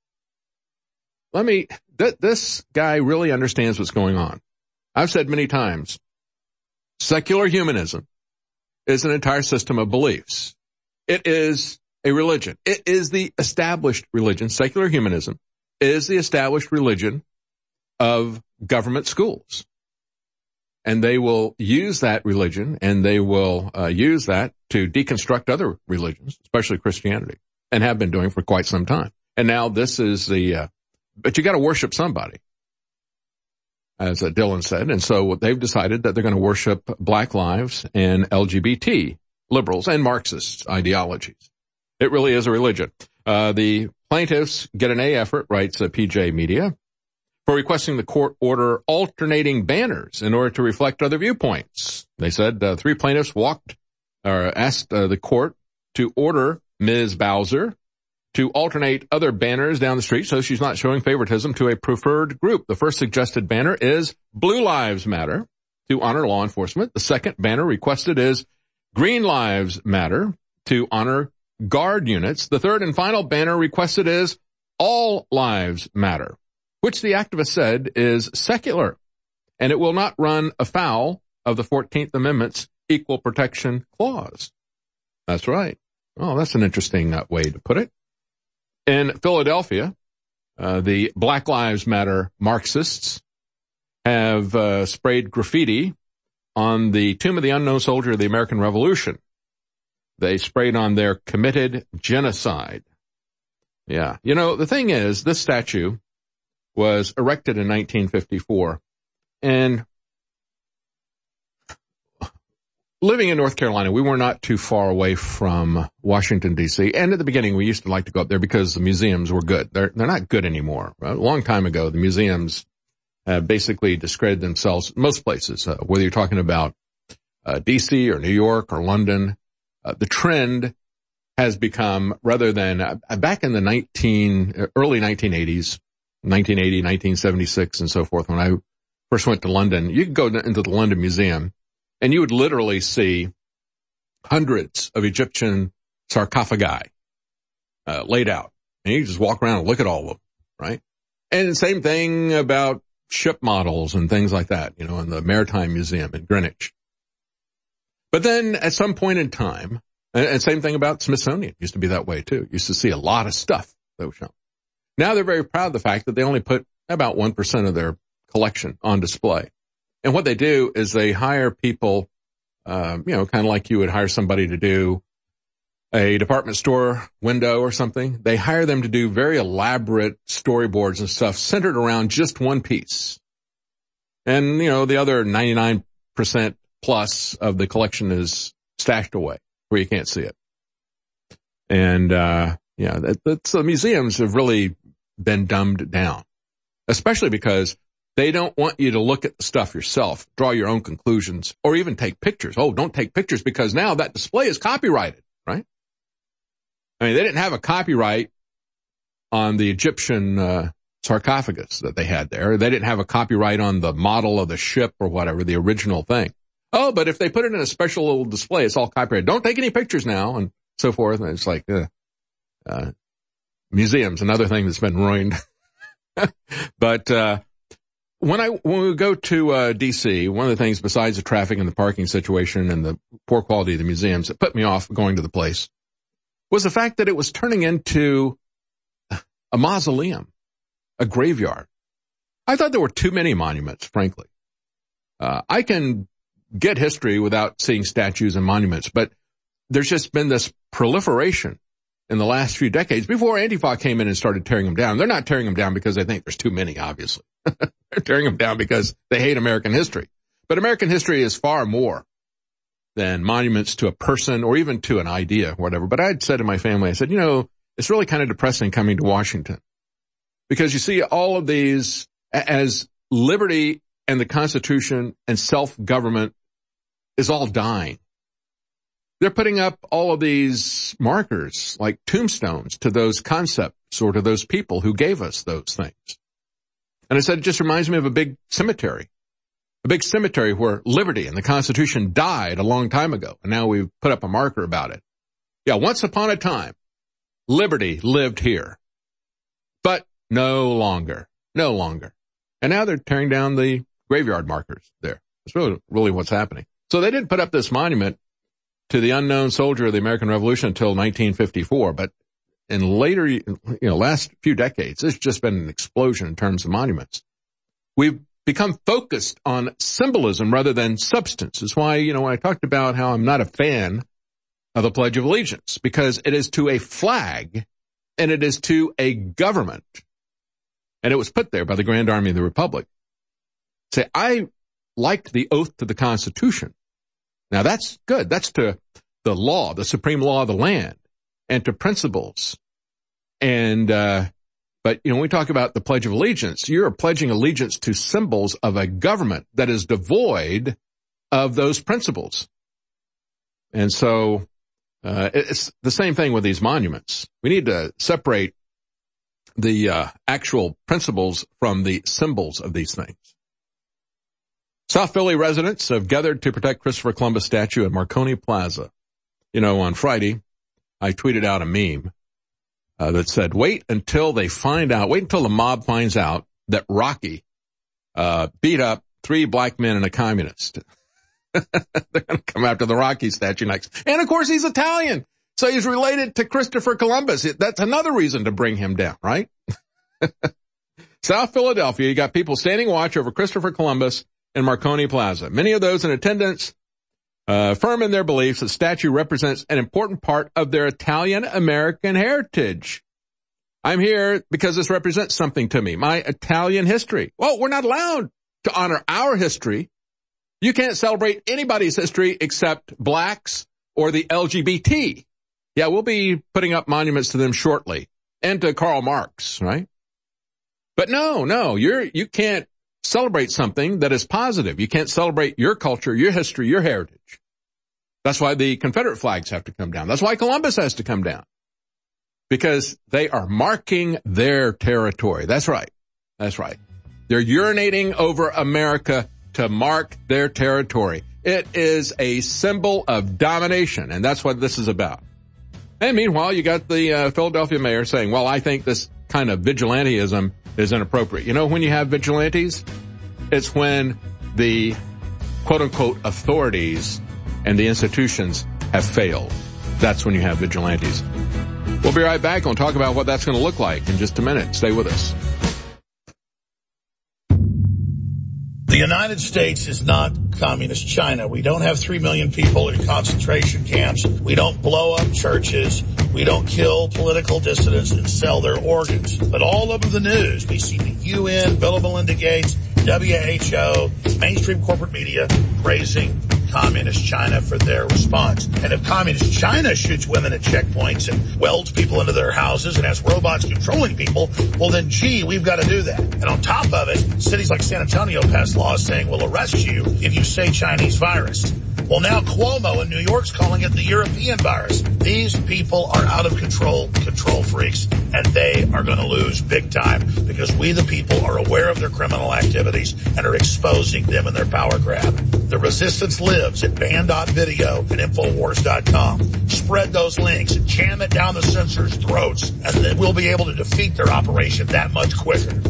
This guy really understands what's going on. I've said many times, secular humanism is an entire system of beliefs. It is a religion. It is the established religion. Secular humanism is the established religion of government schools. And they will use that religion and they will use that to deconstruct other religions, especially Christianity, and have been doing for quite some time. And now this is but you got to worship somebody, as Dylan said. And so they've decided that they're going to worship Black lives and LGBT liberals and Marxist ideologies. It really is a religion. The Plaintiffs get an A effort, writes PJ Media, for requesting the court order alternating banners in order to reflect other viewpoints. They said 3 plaintiffs asked the court to order Ms. Bowser to alternate other banners down the street so she's not showing favoritism to a preferred group. The first suggested banner is Blue Lives Matter, to honor law enforcement. The second banner requested is Green Lives Matter, to honor guard units. The third and final banner requested is All Lives Matter, which the activist said is secular, and it will not run afoul of the 14th Amendment's Equal Protection Clause. That's right. Oh, that's an interesting way to put it. In Philadelphia, the Black Lives Matter Marxists have sprayed graffiti on the tomb of the unknown soldier of the American Revolution. They sprayed on their committed genocide. Yeah. You know, the thing is, this statue was erected in 1954, and living in North Carolina, we were not too far away from Washington, D.C., and at the beginning we used to like to go up there because the museums were good. They're not good anymore. A long time ago, the museums basically discredited themselves most places, whether you're talking about D.C. or New York or London. The trend has become, rather than back in the early 1980s, 1980, 1976, and so forth, when I first went to London, you could go into the London Museum, and you would literally see hundreds of Egyptian sarcophagi laid out. And you just walk around and look at all of them, right? And the same thing about ship models and things like that, you know, in the Maritime Museum in Greenwich. But then at some point in time, and same thing about Smithsonian, used to be that way too. Used to see a lot of stuff that was shown. Now they're very proud of the fact that they only put about 1% of their collection on display. And what they do is they hire people, kind of like you would hire somebody to do a department store window or something. They hire them to do very elaborate storyboards and stuff centered around just one piece. And, the other 99% plus of the collection is stashed away where you can't see it. And, the museums have really been dumbed down, especially because they don't want you to look at the stuff yourself, draw your own conclusions, or even take pictures. Oh, don't take pictures because now that display is copyrighted, right? I mean, they didn't have a copyright on the Egyptian sarcophagus that they had there. They didn't have a copyright on the model of the ship or whatever, the original thing. Oh, but if they put it in a special little display, it's all copyrighted. Don't take any pictures now, and so forth. And it's like, museums, another thing that's been ruined. But, when we go to, D.C., one of the things besides the traffic and the parking situation and the poor quality of the museums that put me off going to the place was the fact that it was turning into a mausoleum, a graveyard. I thought there were too many monuments, frankly. I can get history without seeing statues and monuments, but there's just been this proliferation in the last few decades before Antifa came in and started tearing them down. They're not tearing them down because they think there's too many, obviously. They're tearing them down because they hate American history. But American history is far more than monuments to a person or even to an idea or whatever. But I'd said to my family, I said, it's really kind of depressing coming to Washington because you see all of these as liberty and the Constitution and self-government is all dying. They're putting up all of these markers like tombstones to those concepts or to those people who gave us those things. And I said, it just reminds me of a big cemetery where liberty and the Constitution died a long time ago. And now we've put up a marker about it. Yeah, once upon a time, liberty lived here, but no longer. And now they're tearing down the graveyard markers there. That's really what's happening. So they didn't put up this monument to the unknown soldier of the American Revolution until 1954, but in later, last few decades, there's just been an explosion in terms of monuments. We've become focused on symbolism rather than substance. That's why, when I talked about how I'm not a fan of the Pledge of Allegiance, because it is to a flag and it is to a government. And it was put there by the Grand Army of the Republic. Say, I like the oath to the Constitution. Now that's good. That's to the law, the supreme law of the land, and to principles And, but, you know, when we talk about the Pledge of Allegiance, you're pledging allegiance to symbols of a government that is devoid of those principles. And so, it's the same thing with these monuments. We need to separate the actual principles from the symbols of these things. South Philly residents have gathered to protect Christopher Columbus statue at Marconi Plaza. You know, on Friday, I tweeted out a meme that said, wait until the mob finds out that Rocky beat up 3 black men and a communist. They're going to come after the Rocky statue next. And, of course, he's Italian. So he's related to Christopher Columbus. That's another reason to bring him down, right? South Philadelphia, you got people standing watch over Christopher Columbus in Marconi Plaza. Many of those in attendance firm in their beliefs that the statue represents an important part of their Italian-American heritage. I'm here because this represents something to me, my Italian history. Well, we're not allowed to honor our history. You can't celebrate anybody's history except blacks or the LGBT. Yeah, we'll be putting up monuments to them shortly, and to Karl Marx, right? But no, you can't celebrate something that is positive. You can't celebrate your culture, your history, your heritage. That's why the Confederate flags have to come down. That's why Columbus has to come down. Because they are marking their territory. That's right. They're urinating over America to mark their territory. It is a symbol of domination, and that's what this is about. And meanwhile, you got the Philadelphia mayor saying, well, I think this kind of vigilantism is inappropriate. You know when you have vigilantes? It's when the quote-unquote authorities and the institutions have failed. That's when you have vigilantes. We'll be right back. We'll talk about what that's going to look like in just a minute. Stay with us. The United States is not communist China. We don't have 3 million people in concentration camps. We don't blow up churches. We don't kill political dissidents and sell their organs. But all over the news, we see the UN, Bill and Melinda Gates, WHO, mainstream corporate media praising communist China for their response. And if communist China shoots women at checkpoints and welds people into their houses and has robots controlling people, well then, gee, we've got to do that. And on top of it, cities like San Antonio passed laws saying we'll arrest you if you say Chinese virus. Well, now Cuomo in New York's calling it the European virus. These people are out of control freaks, and they are going to lose big time because we, the people, are aware of their criminal activities and are exposing them in their power grab. The resistance lives at ban.video and Infowars.com. Spread those links and jam it down the censors' throats, and then we'll be able to defeat their operation that much quicker.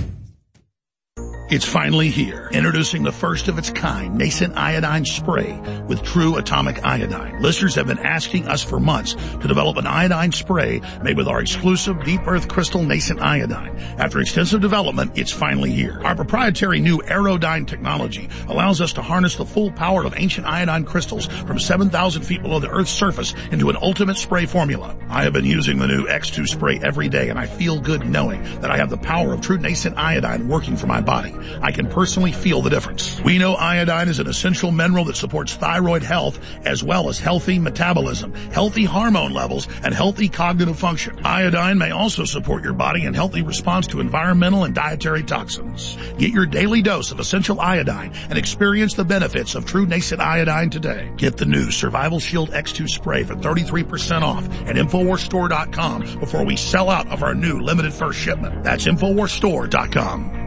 It's finally here. Introducing the first of its kind nascent iodine spray with true atomic iodine. Listeners have been asking us for months to develop an iodine spray made with our exclusive deep earth crystal nascent iodine. After extensive development, it's finally here. Our proprietary new Aerodyne technology allows us to harness the full power of ancient iodine crystals from 7,000 feet below the Earth's surface into an ultimate spray formula. I have been using the new X2 spray every day, and I feel good knowing that I have the power of true nascent iodine working for my body. I can personally feel the difference. We know iodine is an essential mineral that supports thyroid health as well as healthy metabolism, healthy hormone levels, and healthy cognitive function. Iodine may also support your body in healthy response to environmental and dietary toxins. Get your daily dose of essential iodine and experience the benefits of true nascent iodine today. Get the new Survival Shield X2 spray for 33% off at InfoWarsStore.com before we sell out of our new limited first shipment. That's InfoWarsStore.com.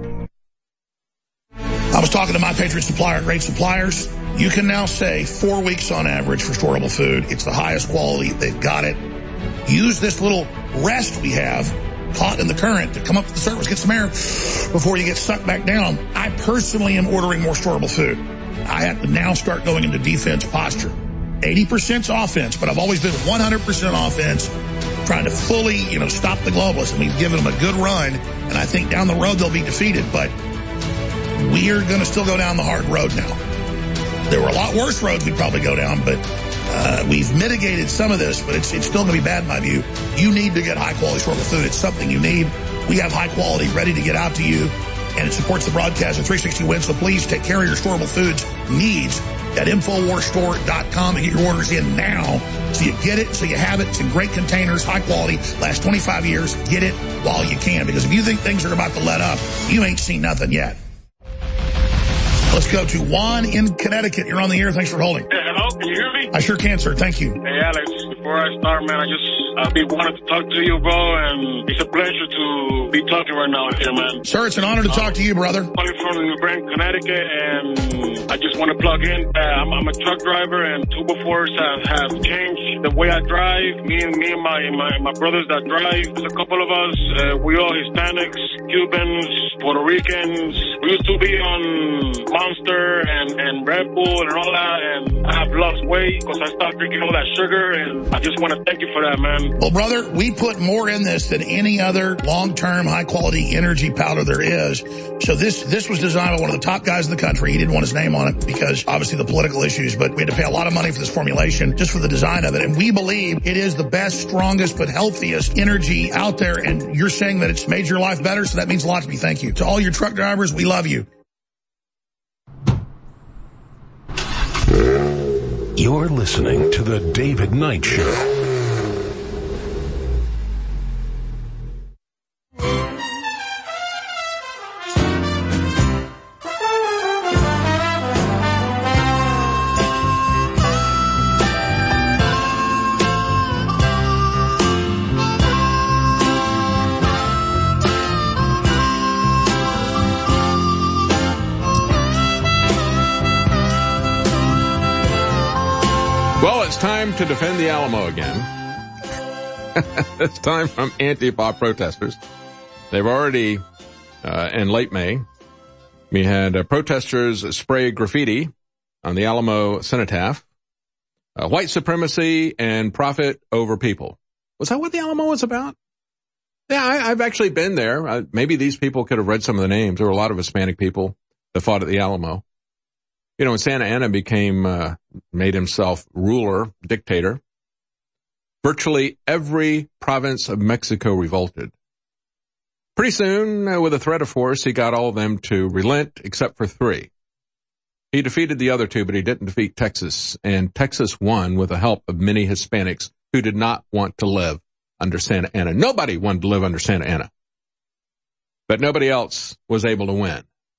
I was talking to My Patriot Supplier at Great Suppliers. You can now say 4 weeks on average for storable food. It's the highest quality. They've got it. Use this little rest we have caught in the current to come up to the surface, get some air before you get sucked back down. I personally am ordering more storable food. I have to now start going into defense posture. 80%'s offense, but I've always been 100% offense, trying to fully, stop the globalists. And we've given them a good run, and I think down the road they'll be defeated, but we are going to still go down the hard road now. There were a lot worse roads we'd probably go down, but we've mitigated some of this, but it's still going to be bad in my view. You need to get high-quality storable food. It's something you need. We have high quality ready to get out to you, and it supports the broadcast of 360 Wins, so please take care of your storable foods needs at InfoWarsStore.com and get your orders in now. So you get it, so you have it. It's in great containers, high quality, last 25 years. Get it while you can, because if you think things are about to let up, you ain't seen nothing yet. Let's go to Juan in Connecticut. You're on the air. Thanks for holding. Hey, hello, can you hear me? I sure can, sir. Thank you. Hey, Alex, before I start, man, I've been wanting to talk to you, bro, and it's a pleasure to be talking right now here, man. Sir, it's an honor to talk to you, brother. I'm calling from New Britain, Connecticut, and I just want to plug in. I'm a truck driver, and 2x4s have changed the way I drive. Me and my brothers that drive. There's a couple of us. We all Hispanics, Cubans, Puerto Ricans. We used to be on Monster and Red Bull and all that, and I have lost weight because I stopped drinking all that sugar, and I just want to thank you for that, man. Well, brother, we put more in this than any other long-term, high-quality energy powder there is. So this was designed by one of the top guys in the country. He didn't want his name on it because, obviously, the political issues, but we had to pay a lot of money for this formulation just for the design of it. And we believe it is the best, strongest, but healthiest energy out there. And you're saying that it's made your life better, so that means a lot to me. Thank you. To all your truck drivers, we love you. You're listening to The David Knight Show. Well, it's time to defend the Alamo again. It's time from Antifa protesters. They've already, in late May, we had protesters spray graffiti on the Alamo cenotaph. White supremacy and profit over people. Was that what the Alamo was about? Yeah, I've actually been there. Maybe these people could have read some of the names. There were a lot of Hispanic people that fought at the Alamo. You know, when Santa Anna made himself ruler, dictator, virtually every province of Mexico revolted. Pretty soon, with a threat of force, he got all of them to relent except for 3. He defeated the other 2, but he didn't defeat Texas, and Texas won with the help of many Hispanics who did not want to live under Santa Anna. Nobody wanted to live under Santa Anna, but nobody else was able to win.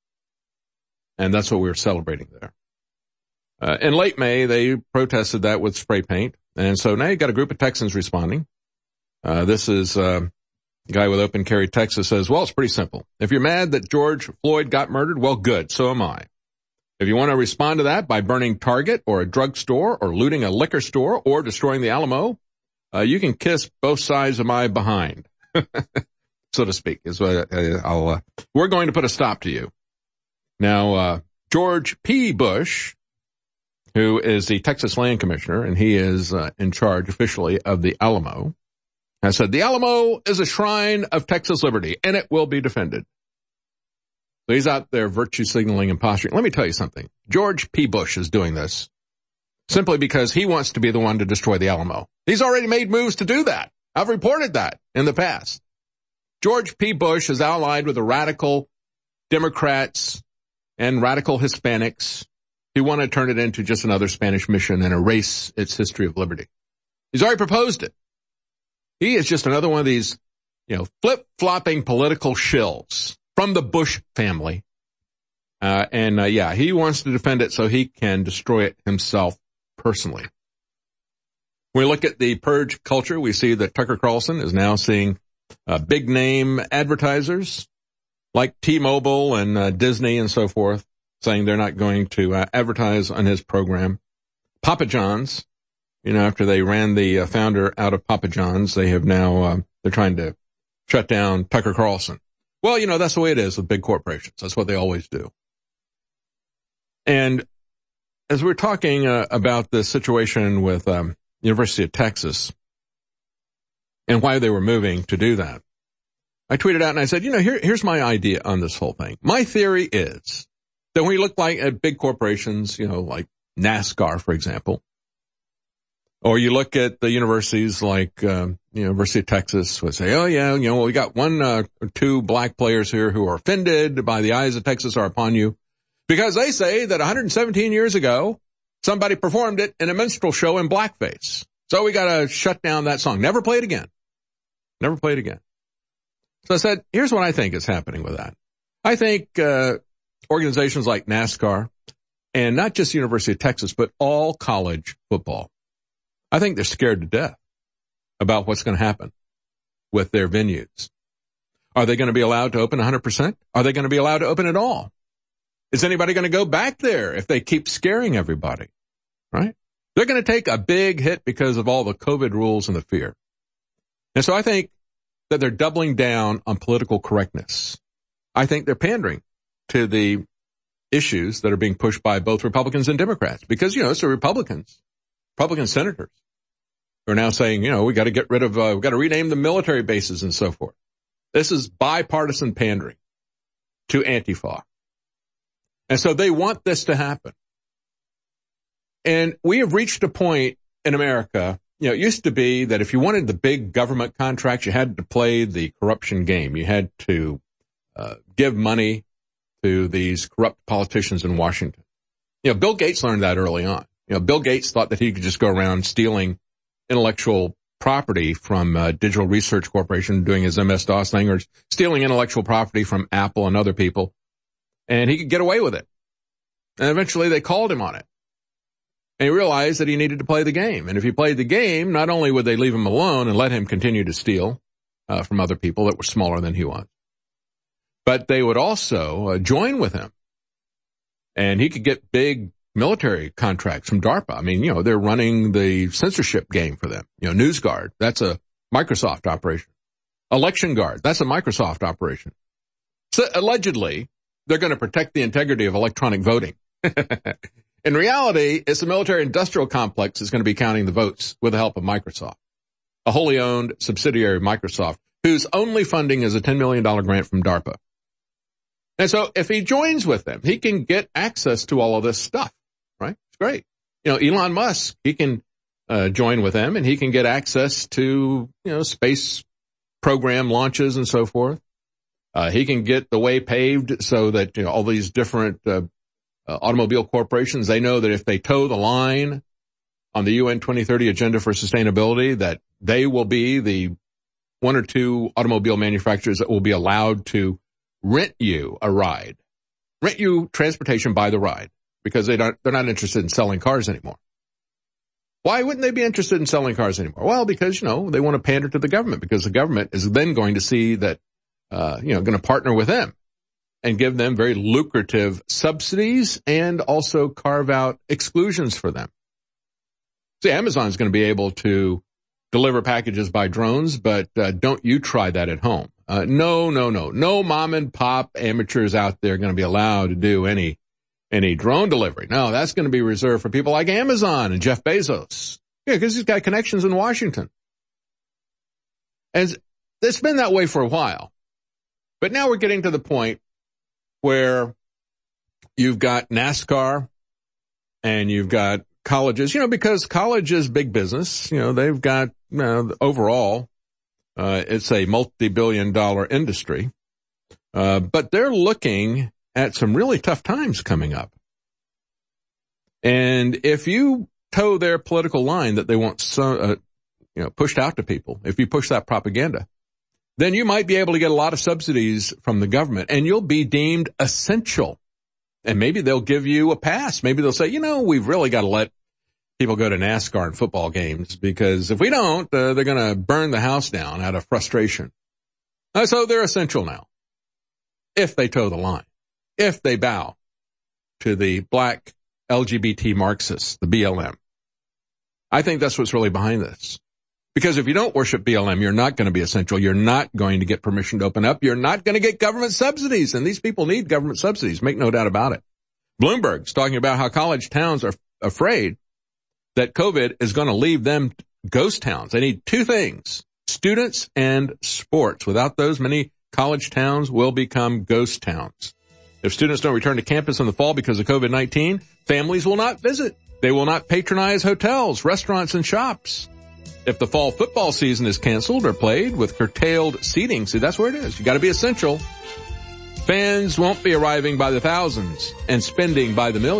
And that's what we were celebrating there. In late May, they protested that with spray paint. And so now you got a group of Texans responding. This is a guy with Open Carry Texas says, well, it's pretty simple. If you're mad that George Floyd got murdered, well, good. So am I. If you want to respond to that by burning Target or a drugstore or looting a liquor store or destroying the Alamo, you can kiss both sides of my behind, so to speak. Is what we're going to put a stop to you. Now, George P. Bush, who is the Texas Land Commissioner, and he is in charge officially of the Alamo, has said the Alamo is a shrine of Texas liberty, and it will be defended. So he's out there virtue signaling and posturing. Let me tell you something. George P. Bush is doing this simply because he wants to be the one to destroy the Alamo. He's already made moves to do that. I've reported that in the past. George P. Bush is allied with the radical Democrats and radical Hispanics who want to turn it into just another Spanish mission and erase its history of liberty. He's already proposed it. He is just another one of these, flip-flopping political shills from the Bush family. He wants to defend it so he can destroy it himself personally. When we look at the purge culture, we see that Tucker Carlson is now seeing big-name advertisers like T-Mobile and Disney and so forth, saying they're not going to advertise on his program. Papa John's, after they ran the founder out of Papa John's, they have now, they're trying to shut down Tucker Carlson. Well, that's the way it is with big corporations. That's what they always do. And as we're talking about the situation with University of Texas and why they were moving to do that, I tweeted out and I said, here's my idea on this whole thing. My theory is that when you look at big corporations, like NASCAR, for example, or you look at the universities like University of Texas, would say, we got 1 or 2 black players here who are offended by the eyes of Texas are upon you because they say that 117 years ago, Somebody performed it in a minstrel show in blackface. So we got to shut down that song. Never play it again. Never play it again. So I said, here's what I think is happening with that. I think organizations like NASCAR, and not just the University of Texas, but all college football, I think they're scared to death about what's going to happen with their venues. Are they going to be allowed to open 100%? Are they going to be allowed to open at all? Is anybody going to go back there if they keep scaring everybody? Right? They're going to take a big hit because of all the COVID rules and the fear. And so I think that they're doubling down on political correctness. I think they're pandering to the issues that are being pushed by both Republicans and Democrats because, it's the Republican senators who are now saying, we got to get rid of, we got to rename the military bases and so forth. This is bipartisan pandering to Antifa. And so they want this to happen. And we have reached a point in America, it used to be that if you wanted the big government contracts, you had to play the corruption game. You had to give money to these corrupt politicians in Washington. Bill Gates learned that early on. Bill Gates thought that he could just go around stealing intellectual property from Digital Research Corporation, doing his MS-DOS thing, or stealing intellectual property from Apple and other people, and he could get away with it. And eventually they called him on it. And he realized that he needed to play the game. And if he played the game, not only would they leave him alone and let him continue to steal from other people that were smaller than he was, but they would also join with him. And he could get big military contracts from DARPA. I mean, they're running the censorship game for them. NewsGuard, that's a Microsoft operation. Election Guard, that's a Microsoft operation. So allegedly, they're going to protect the integrity of electronic voting. In reality, it's the military-industrial complex that's going to be counting the votes with the help of Microsoft, a wholly owned subsidiary of Microsoft, whose only funding is a $10 million grant from DARPA. And so if he joins with them, he can get access to all of this stuff, right? It's great. Elon Musk, he can join with them, and he can get access to, space program launches and so forth. He can get the way paved so that, all these different automobile corporations, they know that if they toe the line on the UN 2030 agenda for sustainability, that they will be the one or two automobile manufacturers that will be allowed to rent you a ride, rent you transportation by the ride, because they're not interested in selling cars anymore. Why wouldn't they be interested in selling cars anymore? Well, because, they want to pander to the government, because the government is then going to see that, going to partner with them and give them very lucrative subsidies and also carve out exclusions for them. See, Amazon's going to be able to deliver packages by drones, but don't you try that at home. No mom and pop amateurs out there are going to be allowed to do any drone delivery. No, that's going to be reserved for people like Amazon and Jeff Bezos. Yeah, because he's got connections in Washington. And it's been that way for a while. But now we're getting to the point where you've got NASCAR and you've got colleges, because college is big business. They've got, overall, it's a multi-billion-dollar industry. But they're looking at some really tough times coming up. And if you toe their political line that they want pushed out to people, if you push that propaganda, then you might be able to get a lot of subsidies from the government and you'll be deemed essential. And maybe they'll give you a pass. Maybe they'll say, we've really got to let people go to NASCAR and football games, because if we don't, they're going to burn the house down out of frustration. So they're essential now. If they toe the line, if they bow to the black LGBT Marxists, the BLM. I think that's what's really behind this. Because if you don't worship BLM, you're not going to be essential. You're not going to get permission to open up. You're not going to get government subsidies. And these people need government subsidies. Make no doubt about it. Bloomberg's talking about how college towns are afraid that COVID is going to leave them ghost towns. They need two things, students and sports. Without those, many college towns will become ghost towns. If students don't return to campus in the fall because of COVID-19, families will not visit. They will not patronize hotels, restaurants, and shops. If the fall football season is canceled or played with curtailed seating, see, that's where it is. You got to be essential. Fans won't be arriving by the thousands and spending by the millions.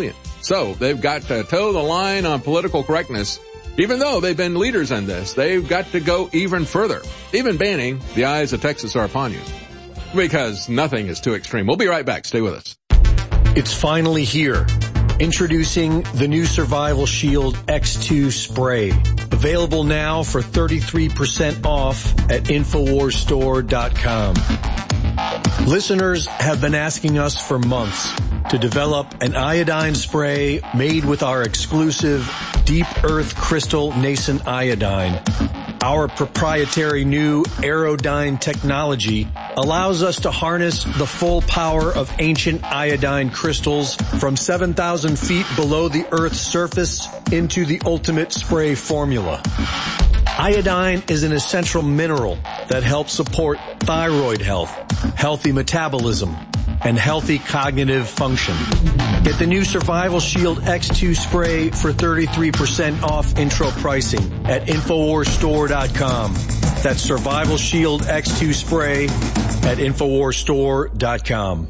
So they've got to toe the line on political correctness. Even though they've been leaders in this, they've got to go even further, even banning the eyes of Texas are upon you. Because nothing is too extreme. We'll be right back. Stay with us. It's finally here. Introducing the new Survival Shield X2 spray. Available now for 33% off at InfoWarsStore.com. Listeners have been asking us for months to develop an iodine spray made with our exclusive Deep Earth Crystal Nascent Iodine. Our proprietary new Aerodyne technology allows us to harness the full power of ancient iodine crystals from 7,000 feet below the Earth's surface into the ultimate spray formula. Iodine is an essential mineral that helps support thyroid health, healthy metabolism, and healthy cognitive function. Get the new Survival Shield X2 spray for 33% off intro pricing at InfoWarsStore.com. That's Survival Shield X2 spray at InfoWarsStore.com.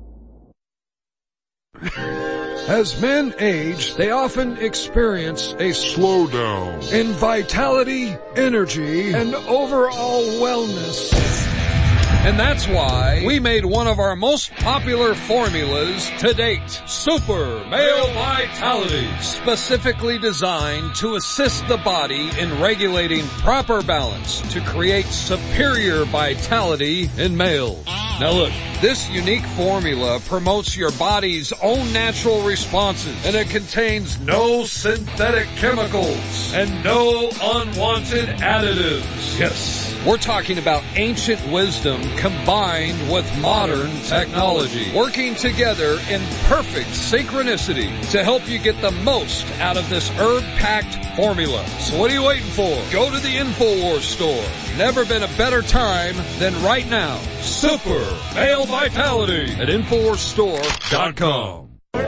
As men age, they often experience a slowdown in vitality, energy, and overall wellness. And that's why we made one of our most popular formulas to date, Super Male Vitality, specifically designed to assist the body in regulating proper balance to create superior vitality in males. Now look, this unique formula promotes your body's own natural responses, and it contains no synthetic chemicals and no unwanted additives. Yes, we're talking about ancient wisdom combined with modern technology, working together in perfect synchronicity to help you get the most out of this herb-packed formula. So what are you waiting for? Go to the InfoWars store. Never been a better time than right now. Super Male Vitality at InfoWarsStore.com.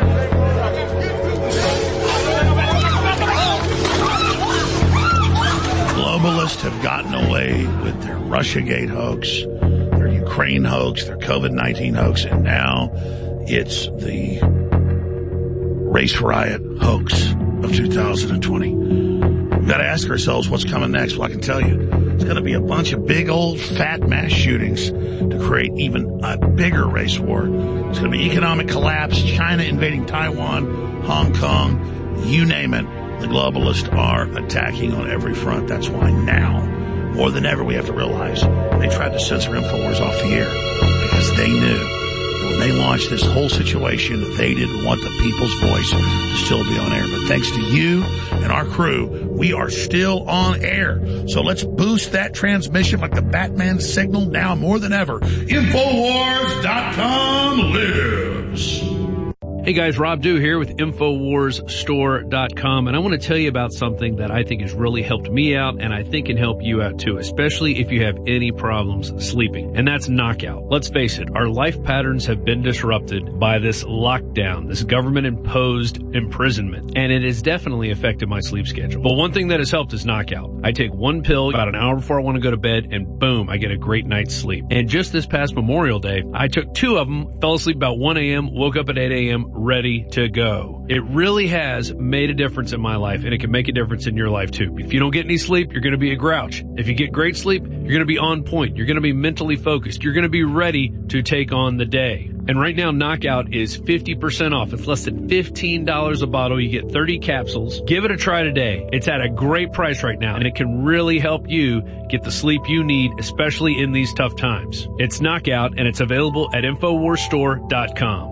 Globalists have gotten away with their Russiagate hoax, their Ukraine hoax, their COVID-19 hoax, and now it's the race riot hoax of 2020. We've got to ask ourselves what's coming next. Well, I can tell you, it's going to be a bunch of big old fat mass shootings to create even a bigger race war. It's going to be economic collapse, China invading Taiwan, Hong Kong, you name it. The globalists are attacking on every front. That's why now, more than ever, we have to realize they tried to censor InfoWars off the air because they knew that when they launched this whole situation, they didn't want the people's voice to still be on air. But thanks to you and our crew, we are still on air. So let's boost that transmission like the Batman signal now more than ever. InfoWars.com lives. Hey guys, Rob Dew here with InfoWarsStore.com, and I want to tell you about something that I think has really helped me out, and I think can help you out too, especially if you have any problems sleeping, and that's Knockout. Let's face it, our life patterns have been disrupted by this lockdown, this government-imposed imprisonment, and it has definitely affected my sleep schedule. But one thing that has helped is Knockout. I take one pill about an hour before I want to go to bed, and boom, I get a great night's sleep. And just this past Memorial Day, I took 2 of them, fell asleep about 1 a.m., woke up at 8 a.m., ready to go. It really has made a difference in my life, and it can make a difference in your life too. If you don't get any sleep, you're going to be a grouch. If you get great sleep, you're going to be on point. You're going to be mentally focused. You're going to be ready to take on the day. And right now, Knockout is 50% off. It's less than $15 a bottle. You get 30 capsules. Give it a try today. It's at a great price right now, and it can really help you get the sleep you need, especially in these tough times. It's Knockout, and it's available at InfoWarsStore.com.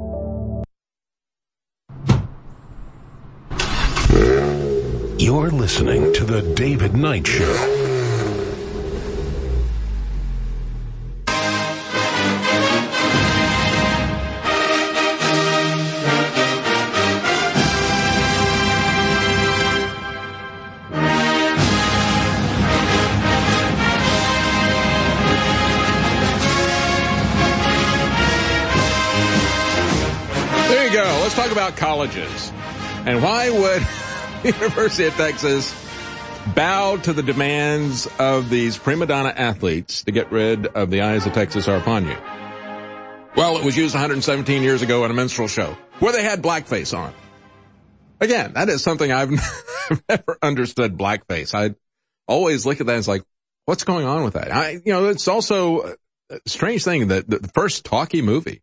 You're listening to The David Knight Show. There you go. Let's talk about colleges. And why would University of Texas bow to the demands of these prima donna athletes to get rid of the eyes of Texas are upon you? Well, it was used 117 years ago in a minstrel show where they had blackface on. Again, that is something I've never understood, blackface. I always look at that as like, what's going on with that? It's also a strange thing that the first talkie movie,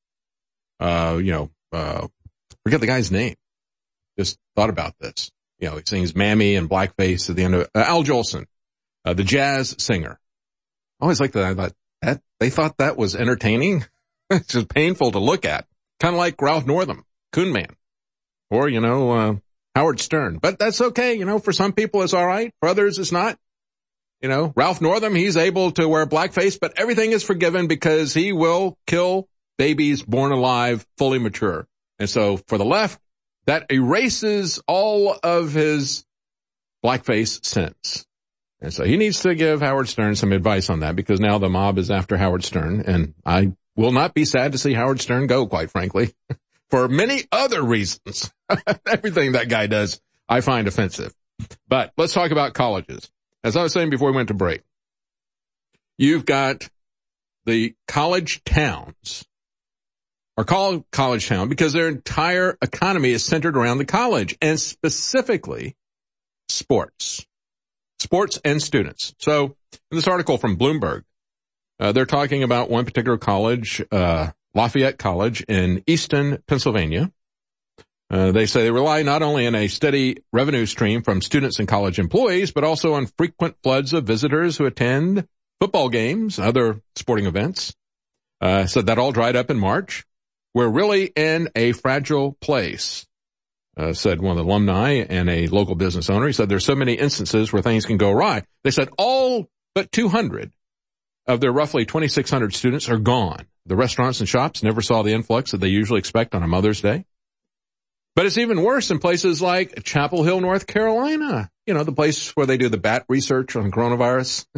forget the guy's name. Just thought about this. He sings Mammy and blackface at the end of it. Al Jolson, the jazz singer. I always liked that. I thought they thought that was entertaining. It's just painful to look at. Kind of like Ralph Northam, Coon Man. Or, Howard Stern. But that's okay. For some people it's all right. For others it's not. Ralph Northam, he's able to wear blackface, but everything is forgiven because he will kill babies born alive, fully mature. And so for the left, that erases all of his blackface sins. And so he needs to give Howard Stern some advice on that, because now the mob is after Howard Stern, and I will not be sad to see Howard Stern go, quite frankly, for many other reasons. Everything that guy does, I find offensive. But let's talk about colleges. As I was saying before we went to break, you've got the college towns, are called college town because their entire economy is centered around the college, and specifically sports and students. So in this article from Bloomberg, they're talking about one particular college, Lafayette College in Easton, Pennsylvania. They say they rely not only on a steady revenue stream from students and college employees, but also on frequent floods of visitors who attend football games, other sporting events. So that all dried up in March. We're really in a fragile place, said one of the alumni and a local business owner. He said there's so many instances where things can go awry. They said all but 200 of their roughly 2,600 students are gone. The restaurants and shops never saw the influx that they usually expect on a Mother's Day. But it's even worse in places like Chapel Hill, North Carolina, the place where they do the bat research on coronavirus.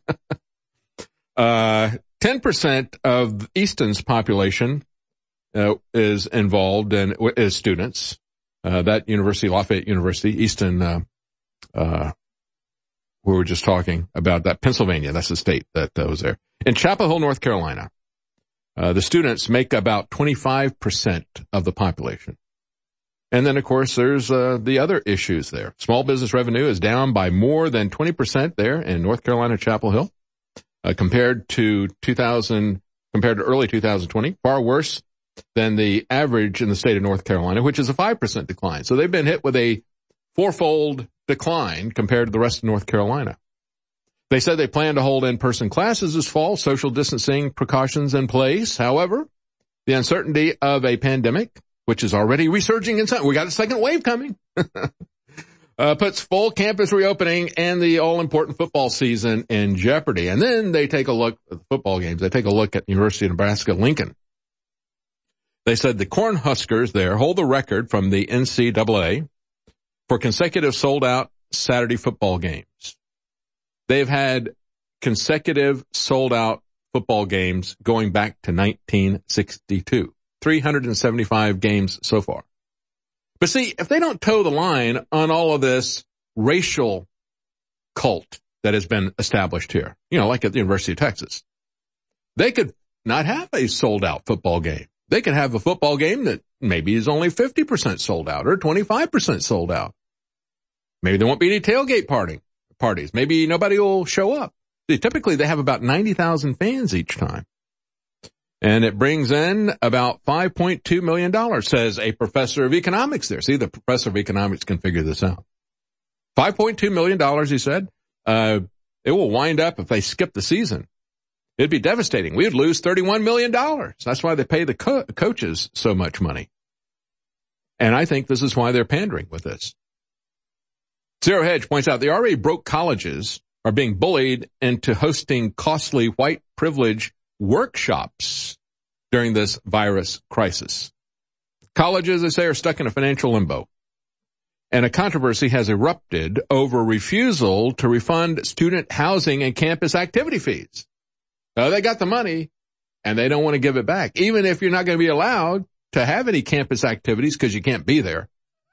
10% of Easton's population is involved in is students. That university, Lafayette University, Easton, we were just talking about that, Pennsylvania, that's the state that was there. In Chapel Hill, North Carolina, the students make about 25% of the population. And then, of course, there's the other issues there. Small business revenue is down by more than 20% there in North Carolina, Chapel Hill, compared to early 2020, far worse than the average in the state of North Carolina, which is a 5% decline. So they've been hit with a fourfold decline compared to the rest of North Carolina. They said they plan to hold in-person classes this fall, social distancing precautions in place. However, the uncertainty of a pandemic, which is already resurging in some, we got a second wave coming, puts full campus reopening and the all-important football season in jeopardy. And then they take a look at the football games. They take a look at the University of Nebraska-Lincoln. They said the Cornhuskers there hold the record from the NCAA for consecutive sold-out Saturday football games. They've had consecutive sold-out football games going back to 1962. 375 games so far. But see, if they don't toe the line on all of this racial cult that has been established here, like at the University of Texas, they could not have a sold-out football game. They could have a football game that maybe is only 50% sold out or 25% sold out. Maybe there won't be any tailgate parties. Maybe nobody will show up. See, typically they have about 90,000 fans each time. And it brings in about $5.2 million, says a professor of economics there. See, the professor of economics can figure this out. $5.2 million, he said. It will wind up if they skip the season. It'd be devastating. We would lose $31 million. That's why they pay the coaches so much money. And I think this is why they're pandering with this. Zero Hedge points out the already broke colleges are being bullied into hosting costly white privilege workshops during this virus crisis. Colleges, they say, are stuck in a financial limbo. And a controversy has erupted over refusal to refund student housing and campus activity fees. They got the money, and they don't want to give it back, even if you're not going to be allowed to have any campus activities because you can't be there.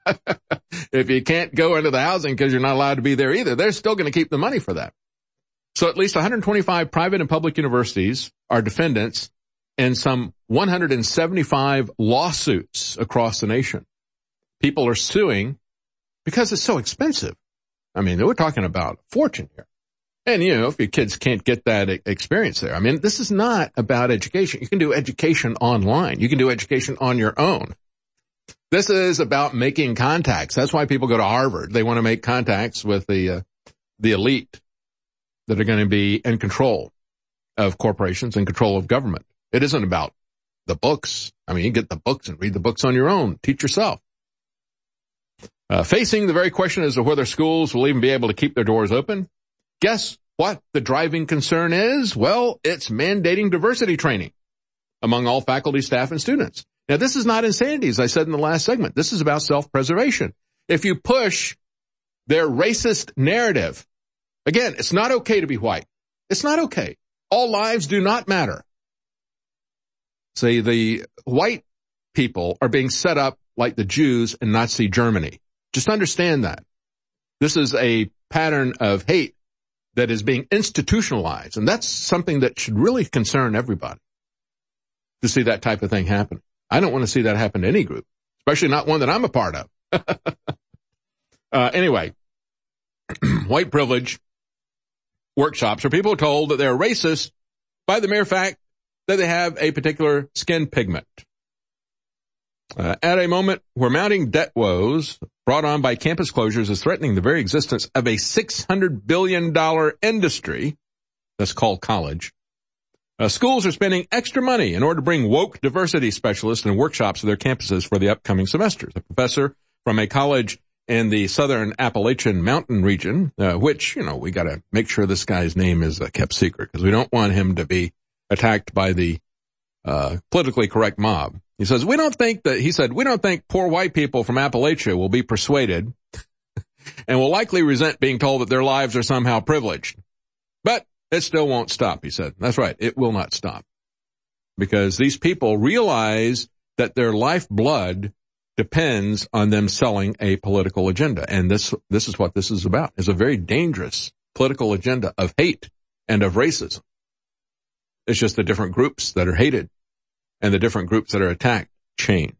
If you can't go into the housing because you're not allowed to be there either, they're still going to keep the money for that. So at least 125 private and public universities are defendants in some 175 lawsuits across the nation. people are suing because it's so expensive. I mean, we're talking about a fortune here. And, you know, if your kids can't get that experience there, I mean, this is not about education. You can do education online. You can do education on your own. This is about making contacts. That's why people go to Harvard. They want to make contacts with the elite that are going to be in control of corporations and control of government. It isn't about the books. I mean, you get the books and read the books on your own. Teach yourself. Facing the very question as to whether schools will even be able to keep their doors open, guess what the driving concern is? Well, it's mandating diversity training among all faculty, staff, and students. Now, this is not insanity, as I said in the last segment. This is about self-preservation. If you push their racist narrative, again, it's not okay to be white. It's not okay. All lives do not matter. Say the white people are being set up like the Jews in Nazi Germany. Just understand that. This is a pattern of hate that is being institutionalized, and that's something that should really concern everybody to see that type of thing happen. I don't want to see that happen to any group, especially not one that I'm a part of. Anyway, white privilege workshops are people told that they're racist by the mere fact that they have a particular skin pigment. At a moment where mounting debt woes brought on by campus closures is threatening the very existence of a $600 billion industry that's called college, schools are spending extra money in order to bring woke diversity specialists and workshops to their campuses for the upcoming semesters. A professor from a college in the southern Appalachian Mountain region, which, you know, we got to make sure this guy's name is kept secret because we don't want him to be attacked by the politically correct mob. He says, we don't think poor white people from Appalachia will be persuaded and will likely resent being told that their lives are somehow privileged. But it still won't stop, he said. That's right. It will not stop because these people realize that their lifeblood depends on them selling a political agenda. And this is what this is about. It's a very dangerous political agenda of hate and of racism. It's just the different groups that are hated and the different groups that are attacked change.